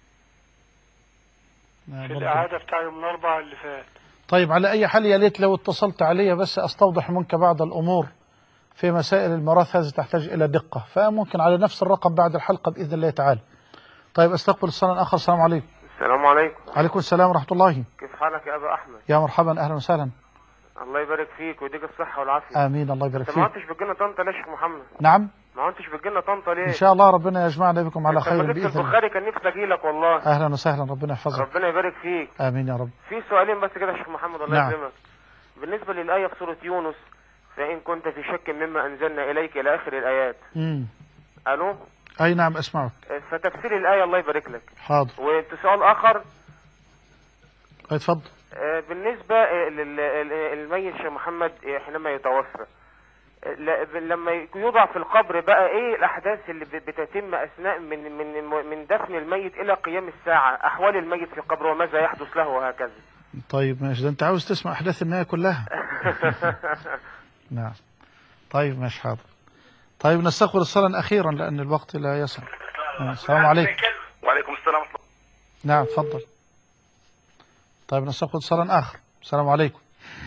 Speaker 6: في الإعادة بتاع يوم الأربعاء اللي فات.
Speaker 1: طيب على أي حال يا ليت لو اتصلت علي بس أستوضح منك بعض الأمور في مسائل الميراث هذه تحتاج إلى دقة فممكن على نفس الرقم بعد الحلقة بإذن الله تعالى. طيب أستقبل اتصالا آخر. السلام عليكم.
Speaker 5: السلام عليكم.
Speaker 1: عليكم السلام ورحمة الله.
Speaker 5: كيف حالك يا أبا أحمد؟
Speaker 1: يا مرحبا أهلا وسهلا.
Speaker 5: الله يبارك فيك ويديك الصحة والعافية.
Speaker 1: آمين الله يبارك فيك.
Speaker 5: ما عدتش بتجينا طنطا ليه يا شيخ محمد؟
Speaker 1: نعم.
Speaker 5: ما عدتش بتجينا طنطا ليه؟
Speaker 1: إن شاء الله ربنا يجمعنا بكم على خير
Speaker 5: بإذن الله. البخاري كان نفسي أجي لك والله.
Speaker 1: أهلا وسهلا ربنا يحفظك.
Speaker 5: ربنا يبارك فيك.
Speaker 1: آمين يا رب.
Speaker 5: في سؤالين بس كده يا شيخ محمد الله يسلمك. بالنسبة للآية في سورة يونس فإن كنت في شك مما أنزلنا إليك إلى آخر الآيات. ألو؟
Speaker 1: أي نعم أسمعك.
Speaker 5: فتفسير الآية الله يبارك لك.
Speaker 1: حاضر.
Speaker 5: وسؤال آخر.
Speaker 1: اتفضل.
Speaker 5: بالنسبة للميت شيخ محمد حينما يتوفى لما يوضع في القبر بقى ايه الأحداث اللي بتتم أثناء من دفن الميت إلى قيام الساعة أحوال الميت في القبر وماذا يحدث له وهكذا.
Speaker 1: طيب ماشي ده أنت عاوز تسمع أحداث النهاية كلها. نعم. طيب ماشي حاضر. طيب نستغفر الصلاة أخيرا لأن الوقت لا يسع. السلام عليكم.
Speaker 5: وعليكم السلام ورحمة الله.
Speaker 1: نعم تفضل. طيب نستغفر الصلاة آخر. السلام عليكم.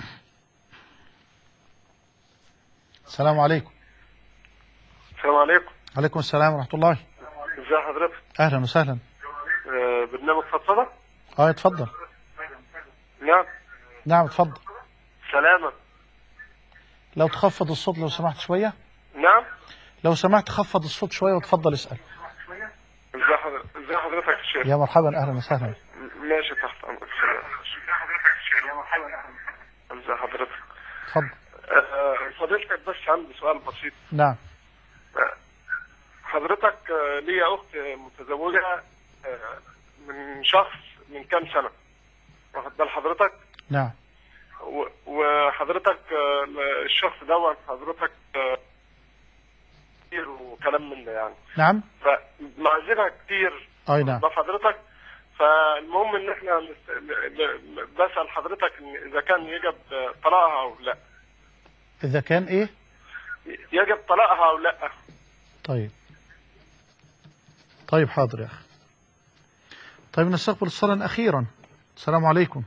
Speaker 1: السلام عليكم.
Speaker 5: السلام عليكم.
Speaker 1: عليكم السلام ورحمة الله.
Speaker 5: ازي حضرتك؟
Speaker 1: أهلا وسهلا.
Speaker 5: برنامج فضفضة؟
Speaker 1: اتفضل.
Speaker 5: نعم.
Speaker 1: نعم اتفضل.
Speaker 5: سلامة.
Speaker 1: لو تخفض الصوت لو سمحت شوية.
Speaker 5: نعم.
Speaker 1: لو سمحت خفض الصوت شوية وتفضل اسأل.
Speaker 5: ازي حضرتك يا شيخ؟
Speaker 1: يا مرحبا أهلا وسهلا.
Speaker 5: ماشي تحت أمرك. ازي حضرتك؟
Speaker 1: اتفضل.
Speaker 5: فضيلتك بس عندي سؤال بسيط.
Speaker 1: نعم.
Speaker 5: حضرتك ليا أخت متزوجة من شخص من كام سنة واخد بال حضرتك؟
Speaker 1: نعم.
Speaker 7: وحضرتك الشخص دوت حضرتك كتير وكلام من ده يعني.
Speaker 1: نعم.
Speaker 7: فمعذبها كتير.
Speaker 1: اي نعم.
Speaker 7: ده حضرتك. فالمهم ان احنا بسأل حضرتك اذا كان يجب طلاقها او لا.
Speaker 1: اذا كان ايه؟
Speaker 7: يجب طلاقها او لا.
Speaker 1: طيب حاضر يا اخي. طيب نستقبل اتصالا اخيرا. السلام عليكم.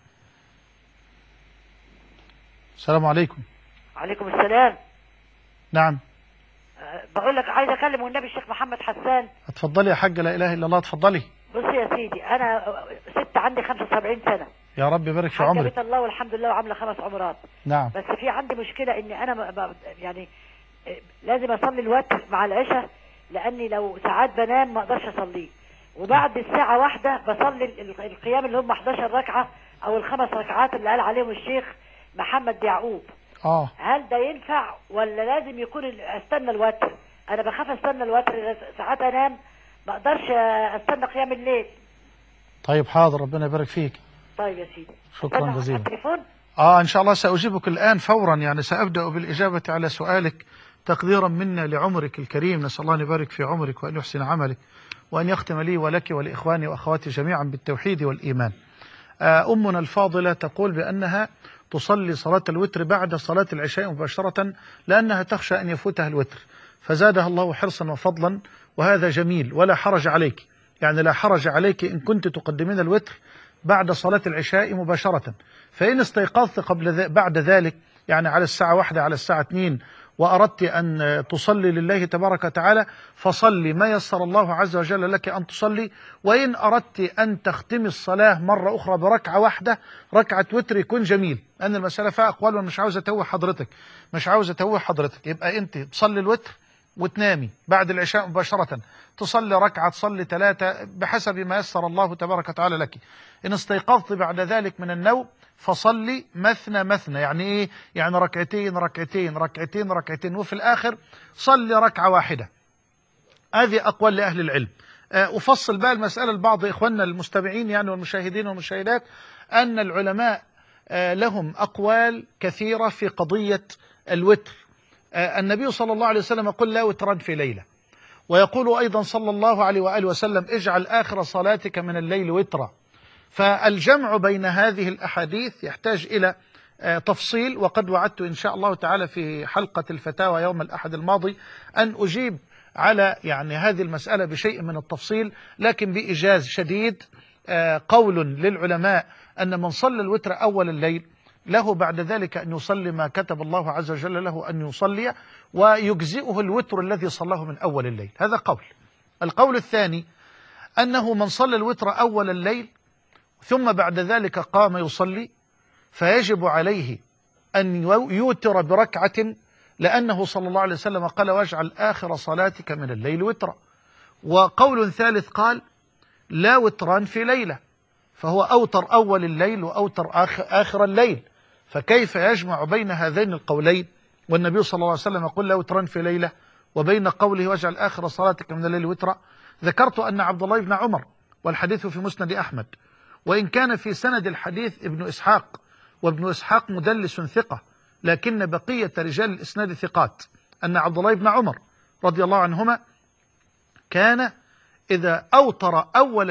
Speaker 1: السلام عليكم.
Speaker 8: عليكم السلام.
Speaker 1: نعم.
Speaker 8: بقول لك عايز اكلم والنبي الشيخ محمد حسان.
Speaker 1: اتفضلي يا حاجة، لا اله الا الله، اتفضلي.
Speaker 8: بص يا سيدي، انا ست عندي 75 سنة.
Speaker 1: يا رب يبارك في عمرك.
Speaker 8: حجبت الله والحمد لله وعامله 5 عمرات.
Speaker 1: نعم.
Speaker 8: بس في عندي مشكلة ان انا يعني لازم اصلي الوتر مع العشاء، لاني لو ساعات بنام ما اقدرش اصليه، وبعد الساعة 1 بصلي القيام اللي هم 11 ركعة او ال5 ركعات اللي قال عليهم الشيخ محمد يعقوب. هل ده ينفع ولا لازم يكون استنى الوتر؟ انا بخاف استنى الوتر، ساعات انام ما اقدرش استنى قيام الليل.
Speaker 1: طيب حاضر، ربنا يبارك فيك.
Speaker 8: طيب يا سيدي،
Speaker 1: شكرا جزيلا.
Speaker 8: التليفون؟
Speaker 1: ان شاء الله سأجيبك الآن فورا، يعني سأبدأ بالإجابة على سؤالك تقديرا منا لعمرك الكريم. نسأل الله أن يبارك في عمرك وأن يحسن عملك وأن يختم لي ولك ولإخواني وأخواتي جميعا بالتوحيد والإيمان. أمنا الفاضلة تقول بأنها تصلي صلاة الوتر بعد صلاة العشاء مباشرة لأنها تخشى أن يفوتها الوتر، فزادها الله حرصا وفضلا، وهذا جميل ولا حرج عليك، يعني لا حرج عليك إن كنت تقدمين الوتر بعد صلاة العشاء مباشرة. فإن استيقظت بعد ذلك، يعني على الساعة 1 على الساعة 2، وأردت أن تصلي لله تبارك وتعالى، فصلي ما يسر الله عز وجل لك أن تصلي. وإن أردت أن تختمي الصلاة مرة أخرى بركعة واحدة، ركعة وتر، يكون جميل، لأن المسألة فيها أقوال ومش عاوز أتوه حضرتك. يبقى أنت تصلي الوتر وتنامي بعد العشاء مباشرة، تصلي ركعة، تصلي 3 بحسب ما يسر الله تبارك وتعالى لك. إن استيقظت بعد ذلك من النوم فصلي مثنى، يعني إيه؟ يعني ركعتين، وفي الآخر صلي ركعة واحدة. هذه أقوال لأهل العلم. أفصل بقى المسألة لبعض إخواننا المستمعين يعني والمشاهدين والمشاهدات، أن العلماء لهم أقوال كثيرة في قضية الوتر. النبي صلى الله عليه وسلم يقول لا وتران في ليلة، ويقول أيضا صلى الله عليه وآله وسلم اجعل آخر صلاتك من الليل وترا. فالجمع بين هذه الأحاديث يحتاج إلى تفصيل، وقد وعدت إن شاء الله تعالى في حلقة الفتاوى يوم الأحد الماضي أن أجيب على يعني هذه المسألة بشيء من التفصيل، لكن بإيجاز شديد. قول للعلماء أن من صلى الوتر أول الليل له بعد ذلك أن يصلي ما كتب الله عز وجل له أن يصلي، ويجزئه الوتر الذي صلاه من أول الليل. هذا قول. القول الثاني أنه من صلى الوتر أول الليل ثم بعد ذلك قام يصلي، فيجب عليه أن يوتر بركعة، لأنه صلى الله عليه وسلم قال واجعل آخر صلاتك من الليل وترا. وقول ثالث قال لا وتران في ليلة، فهو أوتر أول الليل وأوتر آخر الليل، فكيف يجمع بين هذين القولين والنبي صلى الله عليه وسلم يقول لا وتران في ليلة، وبين قوله واجعل آخر صلاتك من الليل وترا؟ ذكرت أن عبد الله بن عمر، والحديث في مسند أحمد، وإن كان في سند الحديث ابن إسحاق، وابن إسحاق مدلس ثقة، لكن بقية رجال الإسناد ثقات، أن عبد الله بن عمر رضي الله عنهما كان إذا أوتر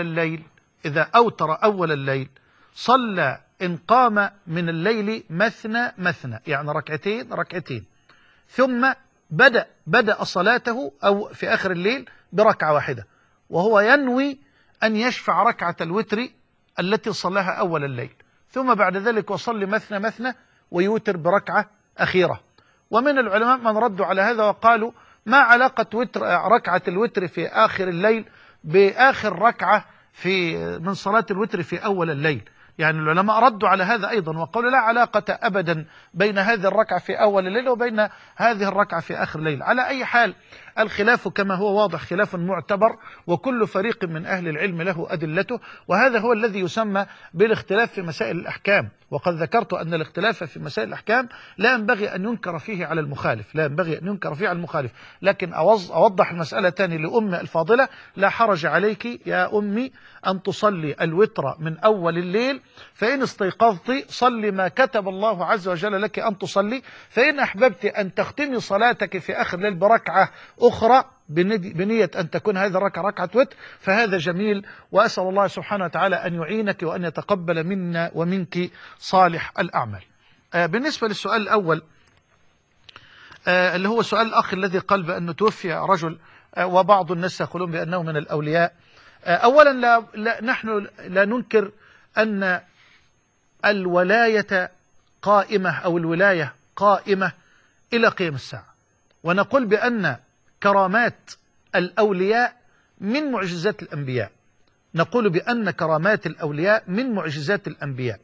Speaker 1: أول الليل صلى إن قام من الليل مثنى، يعني ركعتين، ثم بدأ صلاته أو في آخر الليل بركعة واحدة، وهو ينوي أن يشفع ركعة الوتر التي صلاها أول الليل، ثم بعد ذلك يصلي مثنى ويوتر بركعة أخيرة. ومن العلماء من ردوا على هذا وقالوا ما علاقة ركعة الوتر في آخر الليل بآخر ركعة من صلاة الوتر في أول الليل. يعني العلماء ردوا على هذا أيضا وقالوا لا علاقة أبدا بين هذه الركعة في أول الليل وبين هذه الركعة في آخر الليل. على أي حال الخلاف كما هو واضح خلاف معتبر، وكل فريق من أهل العلم له أدلته، وهذا هو الذي يسمى بالاختلاف في مسائل الأحكام. وقد ذكرت أن الاختلاف في مسائل الأحكام لا ينبغي أن ينكر فيه على المخالف، لا ينبغي أن ينكر فيه على المخالف، لكن أوضح المسألة تاني لأمي الفاضلة: لا حرج عليك يا أمي أن تصلي الوتر من أول الليل، فإن استيقظت صلي ما كتب الله عز وجل لك أن تصلي، فإن أحببت أن تختمي صلاتك في آخر الليل بركعة أخرى بنية أن تكون هذه الركعة ركعة وتر فهذا جميل، وأسأل الله سبحانه وتعالى أن يعينك وأن يتقبل منا ومنك صالح الأعمال. بالنسبة للسؤال الأول اللي هو سؤال الأخ الذي قال بأنه توفي رجل وبعض الناس يقولون بأنه من الأولياء. أولا نحن لا ننكر أن الولاية قائمة أو الولاية قائمة إلى قيام الساعة، ونقول بأن كرامات الأولياء من معجزات الأنبياء، نقول بأن كرامات الأولياء من معجزات الأنبياء.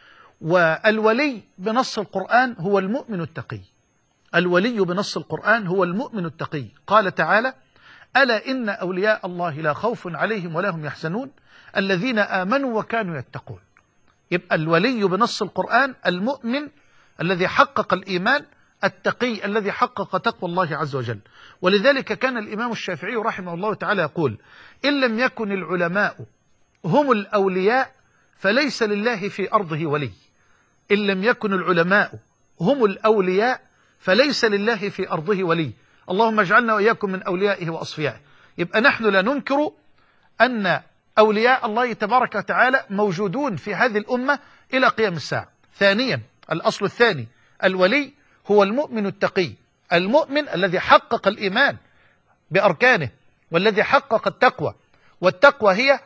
Speaker 1: والولي بنص القرآن هو المؤمن التقي، الولي بنص القرآن هو المؤمن التقي. قال تعالى: ألا إن أولياء الله لا خوف عليهم ولا هم يحزنون الذين آمنوا وكانوا يتقون. يبقى الولي بنص القرآن المؤمن الذي حقق الإيمان، التقي الذي حقق تقوى الله عز وجل. ولذلك كان الإمام الشافعي رحمه الله تعالى يقول: إن لم يكن العلماء هم الأولياء فليس لله في أرضه ولي. إن لم يكن العلماء هم الأولياء فليس لله في أرضه ولي. اللهم اجعلنا وإياكم من أوليائه وأصفيائه. يبقى نحن لا ننكر أن أولياء الله تبارك وتعالى موجودون في هذه الأمة إلى قيام الساعة. ثانيا، الأصل الثاني: الولي هو المؤمن التقي، المؤمن الذي حقق الإيمان بأركانه والذي حقق التقوى، والتقوى هي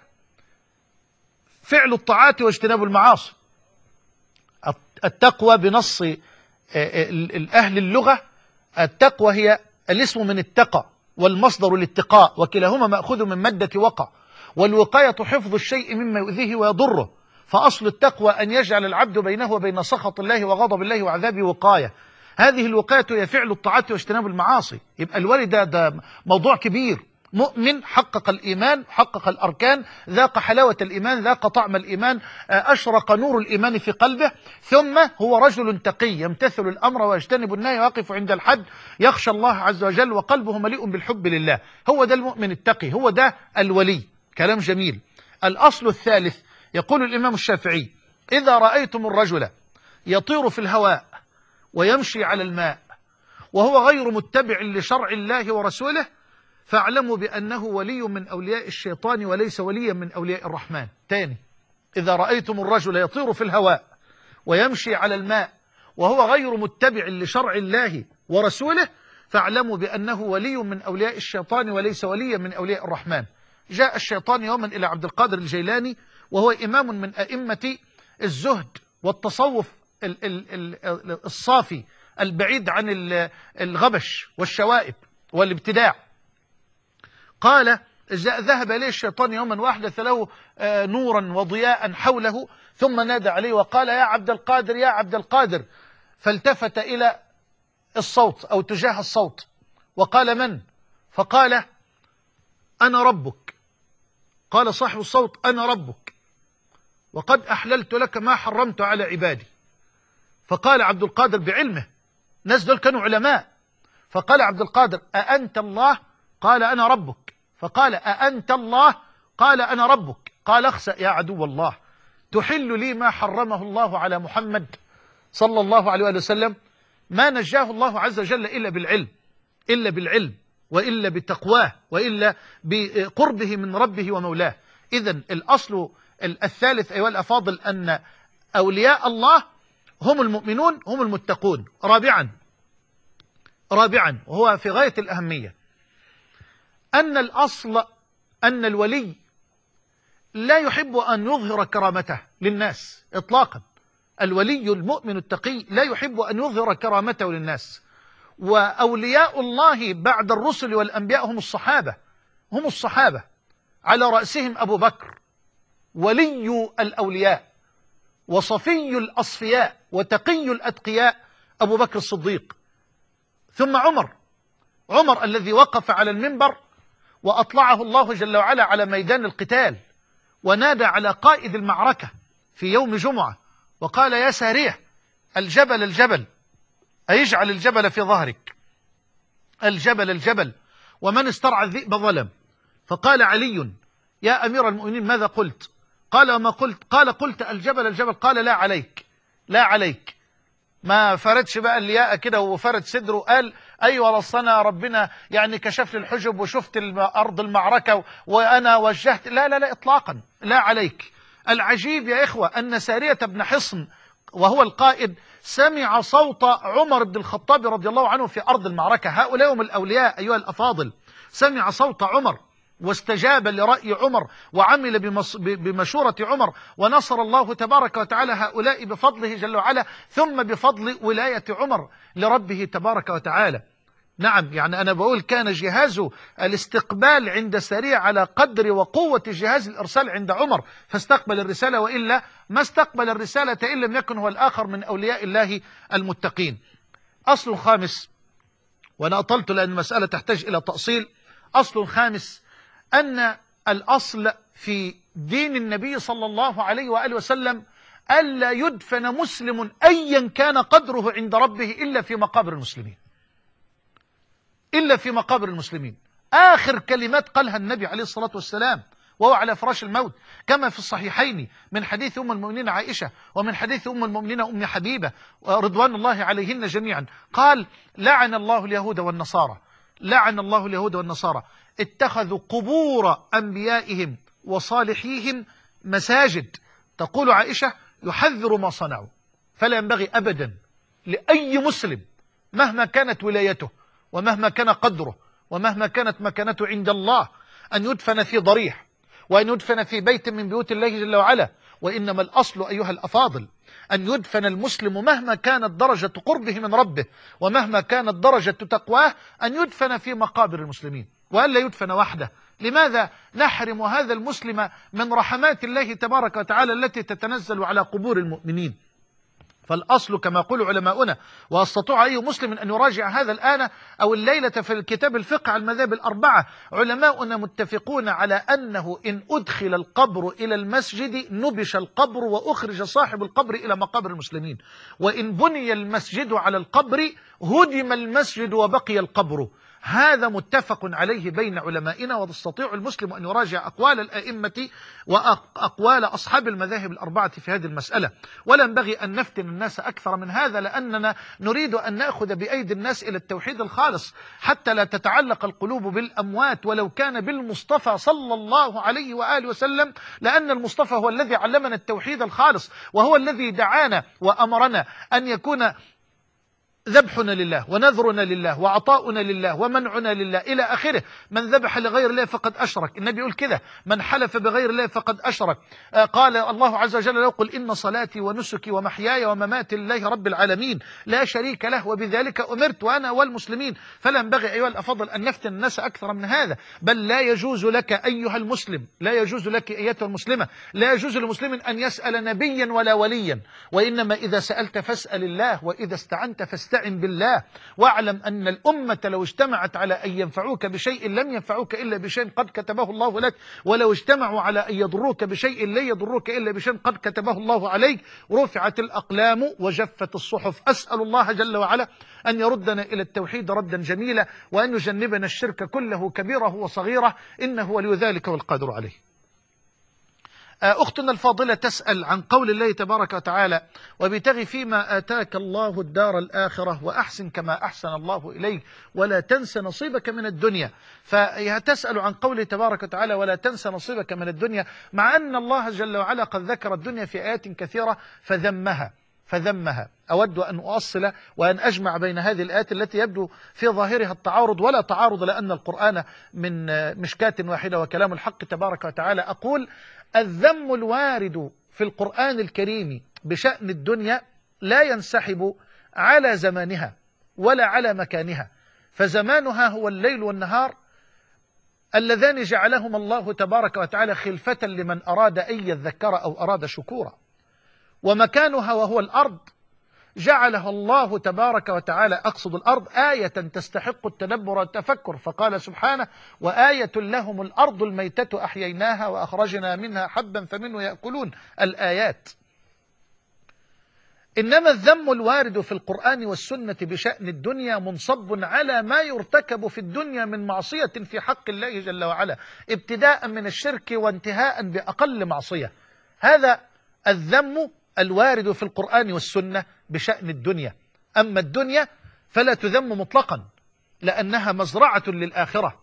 Speaker 1: فعل الطاعات واجتناب المعاصي. التقوى بنص أهل اللغة، التقوى هي الاسم من اتقى والمصدر الاتقاء، وكلاهما مأخوذ من مادة وقع، والوقاية حفظ الشيء مما يؤذيه ويضره، فأصل التقوى أن يجعل العبد بينه وبين سخط الله وغضب الله وعذابه وقاية. هذه الوقاية هي فعل الطاعات واجتناب المعاصي. يبقى الولي ده موضوع كبير. مؤمن حقق الإيمان، حقق الأركان، ذاق حلاوة الإيمان، ذاق طعم الإيمان، أشرق نور الإيمان في قلبه، ثم هو رجل تقي يمتثل الأمر ويجتنب النهي ويقف عند الحد، يخشى الله عز وجل وقلبه مليء بالحب لله. هو ده المؤمن التقي، هو ده الولي. كلام جميل. الأصل الثالث: يقول الإمام الشافعي: إذا رأيتم الرجل يطير في الهواء ويمشي على الماء وهو غير متبع لشرع الله ورسوله فاعلموا بأنه ولي من أولياء الشيطان وليس وليا من أولياء الرحمن. تاني: إذا رأيتم الرجل يطير في الهواء ويمشي على الماء وهو غير متبع لشرع الله ورسوله فاعلموا بأنه ولي من أولياء الشيطان وليس وليا من أولياء الرحمن. جاء الشيطان يوما إلى عبد القادر الجيلاني وهو إمام من أئمة الزهد والتصوف الصافي البعيد عن الغبش والشوائب والابتداع. قال: ذهب إليه الشيطان يوما وأحدث له نورا وضياء حوله، ثم نادى عليه وقال: يا عبد القادر يا عبد القادر، فالتفت إلى الصوت أو تجاه الصوت وقال: من؟ فقال: أنا ربك. قال صاحب الصوت: أنا ربك وقد أحللت لك ما حرمت على عبادي. فقال عبد القادر بعلمه، الناس دول كانوا علماء، فقال عبد القادر: أأنت الله؟ قال: أنا ربك. فقال: أأنت الله؟ قال: أنا ربك. قال: اخسأ يا عدو الله، تحل لي ما حرمه الله على محمد صلى الله عليه وسلم. ما نجاه الله عز وجل إلا بالعلم وإلا بتقواه وإلا بقربه من ربه ومولاه. إذن الأصل الثالث أيها الأفاضل أن أولياء الله هم المؤمنون هم المتقون. رابعا وهو في غاية الأهمية أن الأصل أن الولي لا يحب أن يظهر كرامته للناس إطلاقا. الولي المؤمن التقي لا يحب أن يظهر كرامته للناس. وأولياء الله بعد الرسل والأنبياء هم الصحابة على رأسهم أبو بكر ولي الأولياء وصفي الأصفياء وتقي الأتقياء أبو بكر الصديق، ثم عمر، عمر الذي وقف على المنبر وأطلعه الله جل وعلا على ميدان القتال ونادى على قائد المعركة في يوم جمعة وقال: يا سارية، الجبل الجبل، أيجعل الجبل في ظهرك، الجبل الجبل، ومن استرعى الذئب ظلم. فقال علي: يا أمير المؤمنين ماذا قلت؟ قال: وما قلت؟ قال: قلت الجبل الجبل. قال: لا عليك، لا عليك. ما فردش بقى الياء كده وفرد صدره، قال: أيوة رصنا ربنا يعني كشف لي الحجب وشفت أرض المعركة وأنا وجهت. لا لا لا إطلاقا، لا عليك. العجيب يا إخوة أن سارية بن حصن وهو القائد سمع صوت عمر بن الخطاب رضي الله عنه في أرض المعركة. هؤلاء هم الأولياء أيها الأفاضل. سمع صوت عمر واستجاب لرأي عمر وعمل بمشورة عمر، ونصر الله تبارك وتعالى هؤلاء بفضله جل وعلا، ثم بفضل ولاية عمر لربه تبارك وتعالى. نعم، يعني أنا بقول كان جهاز الاستقبال عند سارية على قدر وقوة جهاز الإرسال عند عمر، فاستقبل الرسالة، وإلا ما استقبل الرسالة إن لم يكن هو الآخر من أولياء الله المتقين. أصل خامس، وأنا أطلت لأن المسألة تحتاج إلى تأصيل. أصل خامس أن الأصل في دين النبي صلى الله عليه وآله وسلم ألا يدفن مسلم أيا كان قدره عند ربه إلا في مقابر المسلمين، إلا في مقابر المسلمين. آخر كلمات قالها النبي عليه الصلاة والسلام وهو على فراش الموت، كما في الصحيحين من حديث أم المؤمنين عائشة ومن حديث أم المؤمنين أم حبيبة رضوان الله عليهن جميعا، قال: لعن الله اليهود والنصارى، لعن الله اليهود والنصارى، اتخذوا قبور أنبيائهم وصالحيهم مساجد. تقول عائشة: يحذر ما صنعوا. فلا ينبغي أبدا لأي مسلم مهما كانت ولايته ومهما كان قدره ومهما كانت مكانته عند الله أن يدفن في ضريح وأن يدفن في بيت من بيوت الله جل وعلا. وإنما الأصل أيها الأفاضل أن يدفن المسلم مهما كانت درجة قربه من ربه ومهما كانت درجة تقواه، أن يدفن في مقابر المسلمين وألا يدفن وحده. لماذا نحرم هذا المسلم من رحمات الله تبارك وتعالى التي تتنزل على قبور المؤمنين؟ فالأصل كما يقول علماؤنا، وأستطيع أي مسلم أن يراجع هذا الآن أو الليلة في الكتاب الفقه على المذاهب الأربعة، علماؤنا متفقون على أنه إن أدخل القبر إلى المسجد نبش القبر وأخرج صاحب القبر إلى مقابر المسلمين، وإن بني المسجد على القبر هدم المسجد وبقي القبر. هذا متفق عليه بين علمائنا، وتستطيع المسلم أن يراجع أقوال الأئمة وأقوال أصحاب المذاهب الأربعة في هذه المسألة. ولا ينبغي أن نفتن الناس أكثر من هذا، لأننا نريد أن نأخذ بأيدي الناس إلى التوحيد الخالص حتى لا تتعلق القلوب بالأموات ولو كان بالمصطفى صلى الله عليه وآله وسلم، لأن المصطفى هو الذي علمنا التوحيد الخالص، وهو الذي دعانا وأمرنا أن يكون ذبحنا لله ونذرنا لله وعطاؤنا لله ومنعنا لله إلى آخره. من ذبح لغير الله فقد أشرك، النبي يقول كده: من حلف بغير الله فقد أشرك. قال الله عز وجل: يقول: إن صلاتي ونسكي ومحياي ومماتي لله رب العالمين لا شريك له وبذلك أمرت وأنا والمسلمين. فلا ينبغي أيها الأفاضل أن نفتن الناس أكثر من هذا، بل لا يجوز لك أيها المسلم، لا يجوز لك أيتها المسلمة، لا يجوز لمسلم أن يسأل نبيا ولا وليا، وإنما إذا سألت فاسأل الله، وإذا استعنت فاستعن بالله. واعلم أن الأمة لو اجتمعت على أن ينفعوك بشيء لم ينفعوك إلا بشيء قد كتبه الله لك، ولو اجتمعوا على أن يضروك بشيء لن يضروك إلا بشيء قد كتبه الله عليك. رفعت الأقلام وجفت الصحف. أسأل الله جل وعلا أن يردنا إلى التوحيد ردا جميلا، وأن يجنبنا الشرك كله كبيره وصغيره، إنه ولي ذلك والقادر عليه. أختنا الفاضلة تسأل عن قول الله تبارك وتعالى: وابتغ فيما آتاك الله الدار الآخرة وأحسن كما أحسن الله إليك ولا تنس نصيبك من الدنيا. فهي تسأل عن قوله تبارك وتعالى: ولا تنس نصيبك من الدنيا، مع أن الله جل وعلا قد ذكر الدنيا في آيات كثيرة فذمها. أود أن أؤصل وأن أجمع بين هذه الآيات التي يبدو في ظاهرها التعارض، ولا تعارض لأن القرآن من مشكاة واحدة وكلام الحق تبارك وتعالى. أقول: الذم الوارد في القرآن الكريم بشأن الدنيا لا ينسحب على زمانها ولا على مكانها، فزمانها هو الليل والنهار اللذان جعلهما الله تبارك وتعالى خلفة لمن أراد أن يذكر أو أراد شكورا، ومكانها وهو الأرض جعلها الله تبارك وتعالى، أقصد الأرض، آية تستحق التدبر والتفكر، فقال سبحانه: وآية لهم الأرض الميتة أحييناها وأخرجنا منها حبا فمنه يأكلون. الآيات. إنما الذم الوارد في القرآن والسنة بشأن الدنيا منصب على ما يرتكب في الدنيا من معصية في حق الله جل وعلا، ابتداء من الشرك وانتهاء بأقل معصية. هذا الذم الوارد في القرآن والسنة بشأن الدنيا. أما الدنيا فلا تذم مطلقا، لأنها مزرعة للآخرة.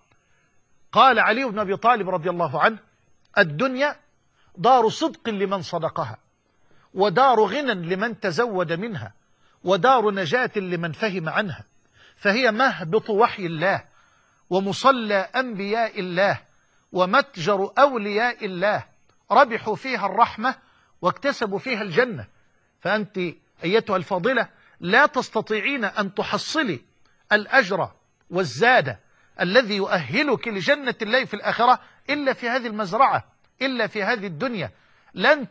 Speaker 1: قال علي بن أبي طالب رضي الله عنه: الدنيا دار صدق لمن صدقها، ودار غنى لمن تزود منها، ودار نجاة لمن فهم عنها، فهي مهبط وحي الله، ومصلى أنبياء الله، ومتجر أولياء الله، ربحوا فيها الرحمة واكتسبوا فيها الجنة. فأنت أيتها الفاضلة لا تستطيعين أن تحصلي الأجر والزاد الذي يؤهلك لجنة الله في الآخرة إلا في هذه المزرعة، إلا في هذه الدنيا. لن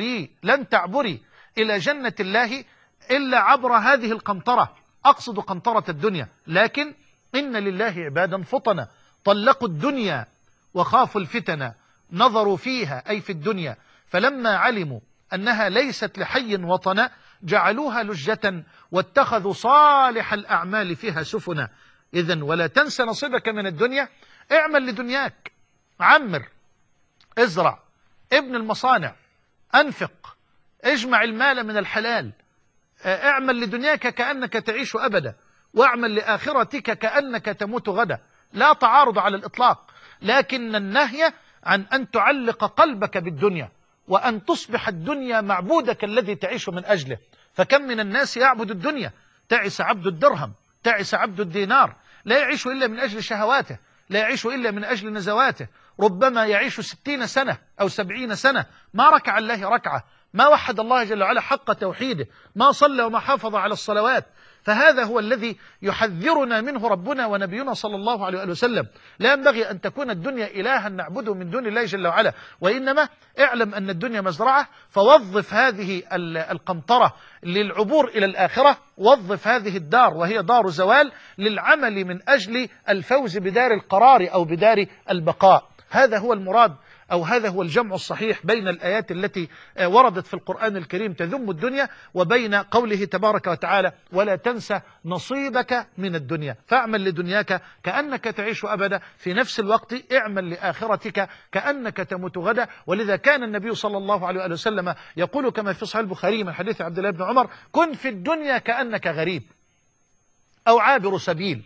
Speaker 1: تعبري إلى جنة الله إلا عبر هذه القنطرة، أقصد قنطرة الدنيا. لكن إن لله عبادا فطنا طلقوا الدنيا وخافوا الفتن، نظروا فيها أي في الدنيا، فلما علموا أنها ليست لحي وطنا جعلوها لجة واتخذوا صالح الأعمال فيها سفنا. إذن ولا تنسى نصيبك من الدنيا، اعمل لدنياك، عمر، ازرع، ابن المصانع، أنفق، اجمع المال من الحلال، اعمل لدنياك كأنك تعيش أبدا، واعمل لآخرتك كأنك تموت غدا. لا تعارض على الإطلاق، لكن النهي عن أن تعلق قلبك بالدنيا، وأن تصبح الدنيا معبودك الذي تعيش من أجله. فكم من الناس يعبد الدنيا، تعس عبد الدرهم، تعس عبد الدينار، لا يعيش إلا من أجل شهواته، لا يعيش إلا من أجل نزواته، ربما يعيش 60 سنة أو 70 سنة ما ركع الله ركعة، ما وحد الله جل وعلا حق توحيده، ما صلى وما حافظ على الصلوات. فهذا هو الذي يحذرنا منه ربنا ونبينا صلى الله عليه وسلم. لا ينبغي أن تكون الدنيا إلها نعبده من دون الله جل وعلا، وإنما اعلم أن الدنيا مزرعة، فوظف هذه القنطرة للعبور إلى الآخرة، وظف هذه الدار وهي دار زوال للعمل من أجل الفوز بدار القرار أو بدار البقاء. هذا هو المراد، أو هذا هو الجمع الصحيح بين الآيات التي وردت في القرآن الكريم تذم الدنيا، وبين قوله تبارك وتعالى: ولا تنسى نصيبك من الدنيا. فاعمل لدنياك كأنك تعيش أبدا، في نفس الوقت اعمل لآخرتك كأنك تموت غدا. ولذا كان النبي صلى الله عليه وسلم يقول كما في صحيح البخاري من حديث عبد الله بن عمر: كن في الدنيا كأنك غريب أو عابر سبيل.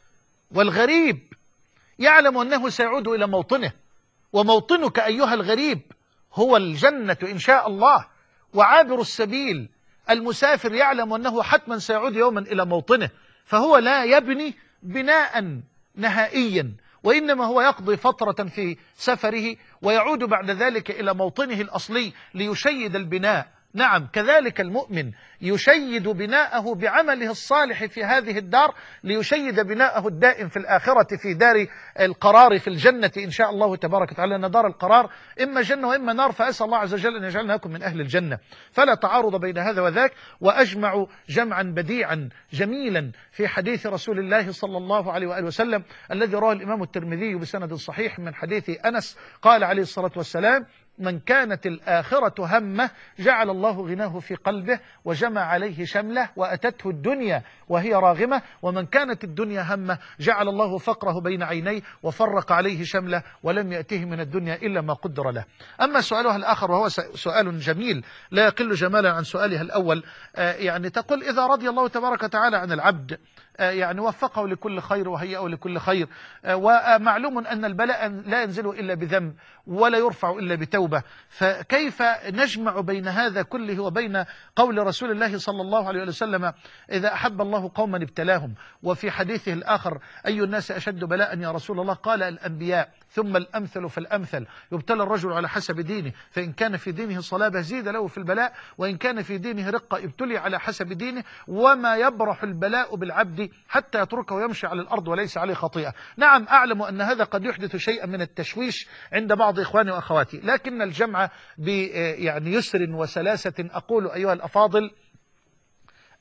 Speaker 1: والغريب يعلم أنه سيعود إلى موطنه، وموطنك أيها الغريب هو الجنة إن شاء الله. وعابر السبيل المسافر يعلم أنه حتما سيعود يوما إلى موطنه، فهو لا يبني بناء نهائيا، وإنما هو يقضي فترة في سفره ويعود بعد ذلك إلى موطنه الأصلي ليشيد البناء. نعم، كذلك المؤمن يشيد بناءه بعمله الصالح في هذه الدار، ليشيد بناءه الدائم في الآخرة في دار القرار في الجنة إن شاء الله تبارك وتعالى، أن دار القرار إما جنة وإما نار، فأسأل الله عز وجل أن يجعلنا لكم من أهل الجنة. فلا تعارض بين هذا وذاك. وأجمع جمعا بديعا جميلا في حديث رسول الله صلى الله عليه وآله وسلم الذي رواه الإمام الترمذي بسند صحيح من حديث أنس، قال عليه الصلاة والسلام: من كانت الآخرة همه جعل الله غناه في قلبه وجمع عليه شمله وأتته الدنيا وهي راغمة، ومن كانت الدنيا همه جعل الله فقره بين عينيه وفرق عليه شمله ولم يأته من الدنيا إلا ما قدر له. أما سؤالها الآخر وهو سؤال جميل لا يقل جمالا عن سؤالها الأول، يعني تقول: إذا رضي الله تبارك وتعالى عن العبد يعني وفقه لكل خير وهيئه لكل خير، ومعلوم أن البلاء لا ينزل إلا بذنب ولا يرفع إلا بتوبة، فكيف نجمع بين هذا كله وبين قول رسول الله صلى الله عليه وسلم: إذا أحب الله قوما ابتلاهم؟ وفي حديثه الآخر: أي الناس أشد بلاء يا رسول الله؟ قال: الأنبياء ثم الأمثل فالأمثل، يبتلى الرجل على حسب دينه، فإن كان في دينه صلابة زيد له في البلاء، وإن كان في دينه رقة ابتلي على حسب دينه، وما يبرح البلاء بالعبد حتى يتركه يمشي على الأرض وليس عليه خطيئة. نعم، أعلم أن هذا قد يحدث شيئا من التشويش عند بعض إخواني وأخواتي، لكن الجمع يعني يسر وسلاسة. أقول أيها الأفاضل: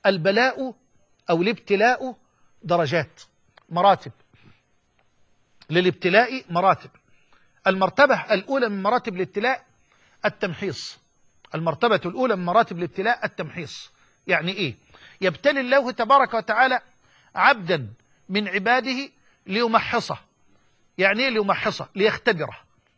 Speaker 1: البلاء أو الابتلاء درجات، مراتب. للابتلاء مراتب. المرتبة الأولى من مراتب الابتلاء التمحيص. المرتبة الأولى من مراتب الابتلاء التمحيص. يعني إيه؟ يبتلي الله تبارك وتعالى عبدا من عباده ليمحصه. يعني إيه ليمحصه؟ ليختبره.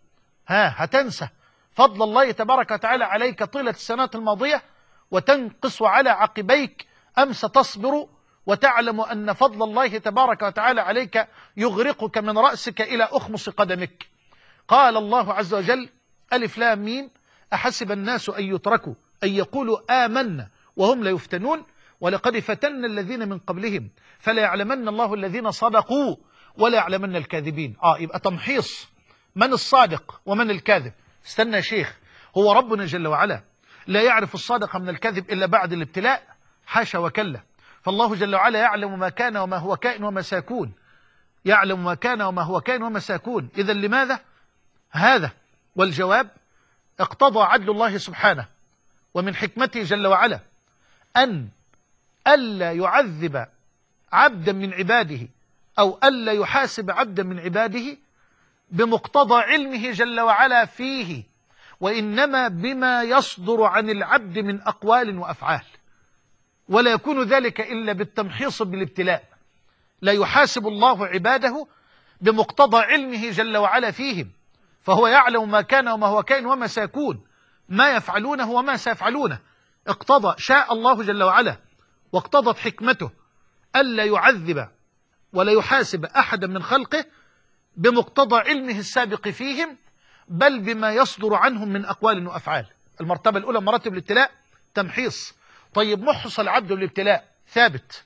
Speaker 1: هتنسى فضل الله تبارك وتعالى عليك طيلة السنوات الماضية وتنقص على عقبيك، أم ستصبر وتعلم أن فضل الله تبارك وتعالى عليك يغرقك من رأسك إلى أخمص قدمك؟ قال الله عز وجل: ألف لام ميم، أحسب الناس أن يتركوا أن يقولوا آمنا وهم لا يفتنون ولقد فتنا الذين من قبلهم فلا يعلمن الله الذين صدقوا ولا يعلمن الكاذبين. يبقى تمحيص من الصادق ومن الكاذب. استنى يا شيخ، هو ربنا جل وعلا لا يعرف الصادق من الكاذب إلا بعد الابتلاء؟ حاشا وكلا. فالله جل وعلا يعلم ما كان وما هو كائن وما سيكون، يعلم ما كان وما هو كائن وما سيكون. إذن لماذا هذا؟ والجواب: اقتضى عدل الله سبحانه ومن حكمته جل وعلا أن ألا يعذب عبدا من عباده أو ألا يحاسب عبدا من عباده بمقتضى علمه جل وعلا فيه، وإنما بما يصدر عن العبد من أقوال وأفعال، ولا يكون ذلك إلا بالتمحيص بالابتلاء. لا يحاسب الله عباده بمقتضى علمه جل وعلا فيهم، فهو يعلم ما كان وما هو كائن وما سيكون، ما يفعلونه وما سيفعلونه. اقتضى، شاء الله جل وعلا واقتضت حكمته ألا يعذب ولا يحاسب أحدا من خلقه بمقتضى علمه السابق فيهم، بل بما يصدر عنهم من أقوال وأفعال. المرتبة الأولى مراتب الابتلاء تمحيص. طيب، محص العبد بالابتلاء ثابت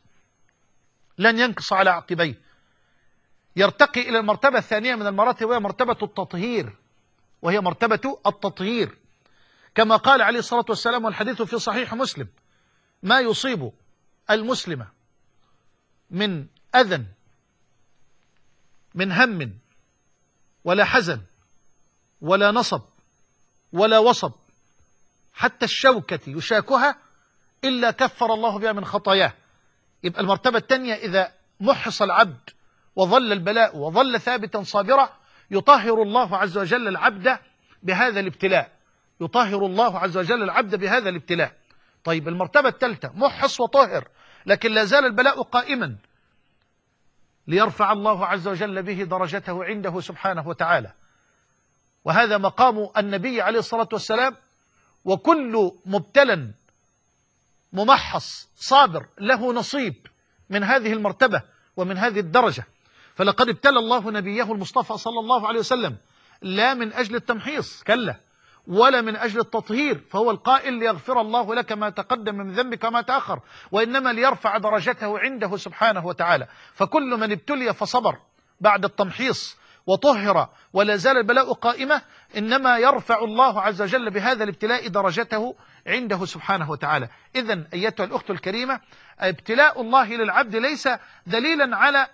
Speaker 1: لن ينقص على عقبيه. يرتقي إلى المرتبة الثانية من المراتب وهي مرتبة التطهير، وهي مرتبة التطهير كما قال عليه الصلاة والسلام، والحديث في صحيح مسلم: ما يصيب المسلم من أذى من هم ولا حزن ولا نصب ولا وصب حتى الشوكة يشاكها إلا كفر الله بها من خطاياه. يبقى المرتبة الثانية إذا محص العبد وظل البلاء وظل ثابتا صابرا، يطهر الله عز وجل العبد بهذا الابتلاء، يطهر الله عز وجل العبد بهذا الابتلاء. طيب، المرتبة الثالثة محص وطهر لكن لا زال البلاء قائما، ليرفع الله عز وجل به درجته عنده سبحانه وتعالى. وهذا مقام النبي عليه الصلاة والسلام، وكل مبتلى ممحص صابر له نصيب من هذه المرتبة ومن هذه الدرجة. فلقد ابتلى الله نبيه المصطفى صلى الله عليه وسلم لا من أجل التمحيص كلا، ولا من أجل التطهير، فهو القائل: ليغفر الله لك ما تقدم من ذنبك وما تأخر، وإنما ليرفع درجته عنده سبحانه وتعالى. فكل من ابتلي فصبر بعد التمحيص وطهر ولا زال البلاء قائمة، إنما يرفع الله عز وجل بهذا الابتلاء درجته عنده سبحانه وتعالى. إذن أيتها الأخت الكريمة، ابتلاء الله للعبد ليس دليلا على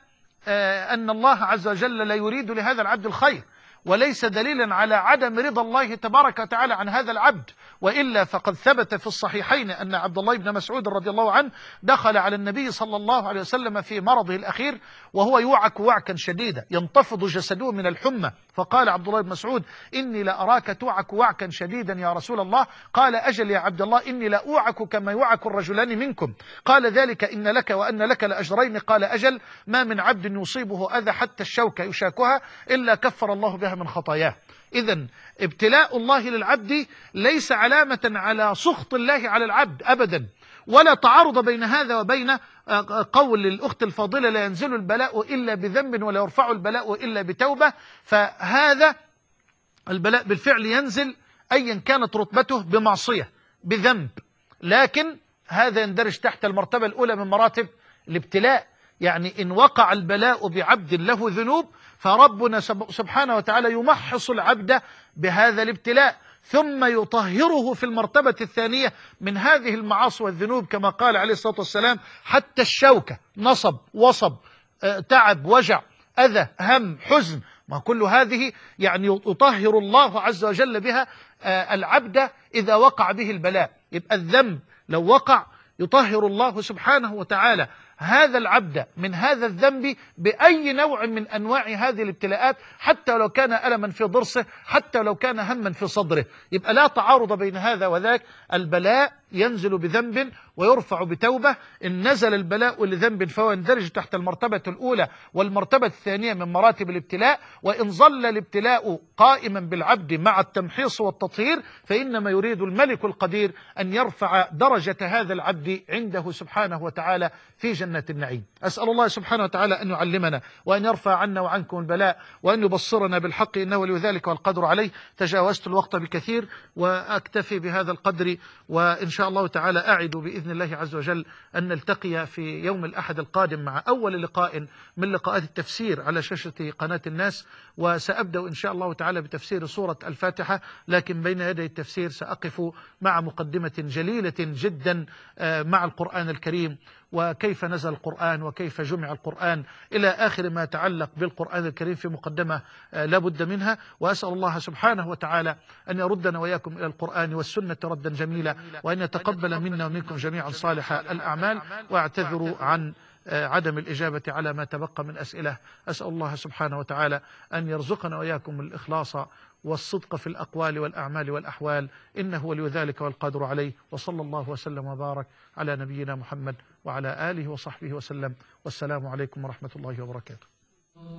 Speaker 1: أن الله عز وجل لا يريد لهذا العبد الخير، وليس دليلا على عدم رضا الله تبارك وتعالى عن هذا العبد، وإلا فقد ثبت في الصحيحين أن عبد الله بن مسعود رضي الله عنه دخل على النبي صلى الله عليه وسلم في مرضه الأخير وهو يوعك وعكا شديدا ينتفض جسده من الحمى، فقال عبد الله بن مسعود: إني لأراك توعك وعكا شديدا يا رسول الله. قال: أجل يا عبد الله، إني لأوعك كما يوعك الرجلان منكم. قال: ذلك إن لك وأن لك لأجرين. قال: أجل، ما من عبد يصيبه أذى حتى الشوكة يشاكها إلا كفر الله بها من خطاياه. إذن ابتلاء الله للعبد ليس علامة على سخط الله على العبد أبدا، ولا تعارض بين هذا وبين قول الأخت الفاضلة: لا ينزل البلاء إلا بذنب ولا يرفع البلاء إلا بتوبة. فهذا البلاء بالفعل ينزل أيا كانت رتبته بمعصية بذنب، لكن هذا يندرج تحت المرتبة الأولى من مراتب الابتلاء. يعني إن وقع البلاء بعبد له ذنوب فربنا سبحانه وتعالى يمحص العبد بهذا الابتلاء، ثم يطهره في المرتبة الثانية من هذه المعاصي والذنوب، كما قال عليه الصلاة والسلام: حتى الشوكة، نصب، وصب، تعب، وجع، أذى، هم، حزن، ما كل هذه يعني يطهر الله عز وجل بها العبد إذا وقع به البلاء. يبقى الذنب لو وقع يطهر الله سبحانه وتعالى هذا العبد من هذا الذنب بأي نوع من أنواع هذه الابتلاءات، حتى لو كان ألما في ضرسه، حتى لو كان هما في صدره. يبقى لا تعارض بين هذا وذاك. البلاء ينزل بذنب ويرفع بتوبة. إن نزل البلاء لذنب فهو يندرج تحت المرتبة الأولى والمرتبة الثانية من مراتب الابتلاء. وإن ظل الابتلاء قائما بالعبد مع التمحيص والتطهير فإنما يريد الملك القدير أن يرفع درجة هذا العبد عنده سبحانه وتعالى في جنة النعيم. أسأل الله سبحانه وتعالى أن يعلمنا وأن يرفع عنا وعنكم البلاء وأن يبصرنا بالحق، إنه ولي ذلك والقدر عليه. تجاوزت الوقت بكثير وأكتفي بهذا القدر، وإن شاء الله تعالى أعد بإذن الله عز وجل أن نلتقي في يوم الأحد القادم مع أول لقاء من لقاءات التفسير على شاشة قناة الناس. وسأبدأ إن شاء الله تعالى بتفسير سورة الفاتحة، لكن بين يدي التفسير سأقف مع مقدمة جليلة جدا مع القرآن الكريم، وكيف نزل القرآن وكيف جمع القرآن إلى آخر ما يتعلق بالقرآن الكريم في مقدمة لا بد منها. وأسأل الله سبحانه وتعالى أن يردنا وإياكم إلى القرآن والسنة ردا جميلا، وأن يتقبل منا ومنكم جميعا صالح الأعمال. وأعتذر عن عدم الإجابة على ما تبقى من أسئلة. أسأل الله سبحانه وتعالى أن يرزقنا وإياكم الإخلاص والصدق في الأقوال والأعمال والأحوال، إنه ولي ذلك والقادر عليه. وصلى الله وسلم وبارك على نبينا محمد وعلى آله وصحبه وسلم، والسلام عليكم ورحمة الله وبركاته.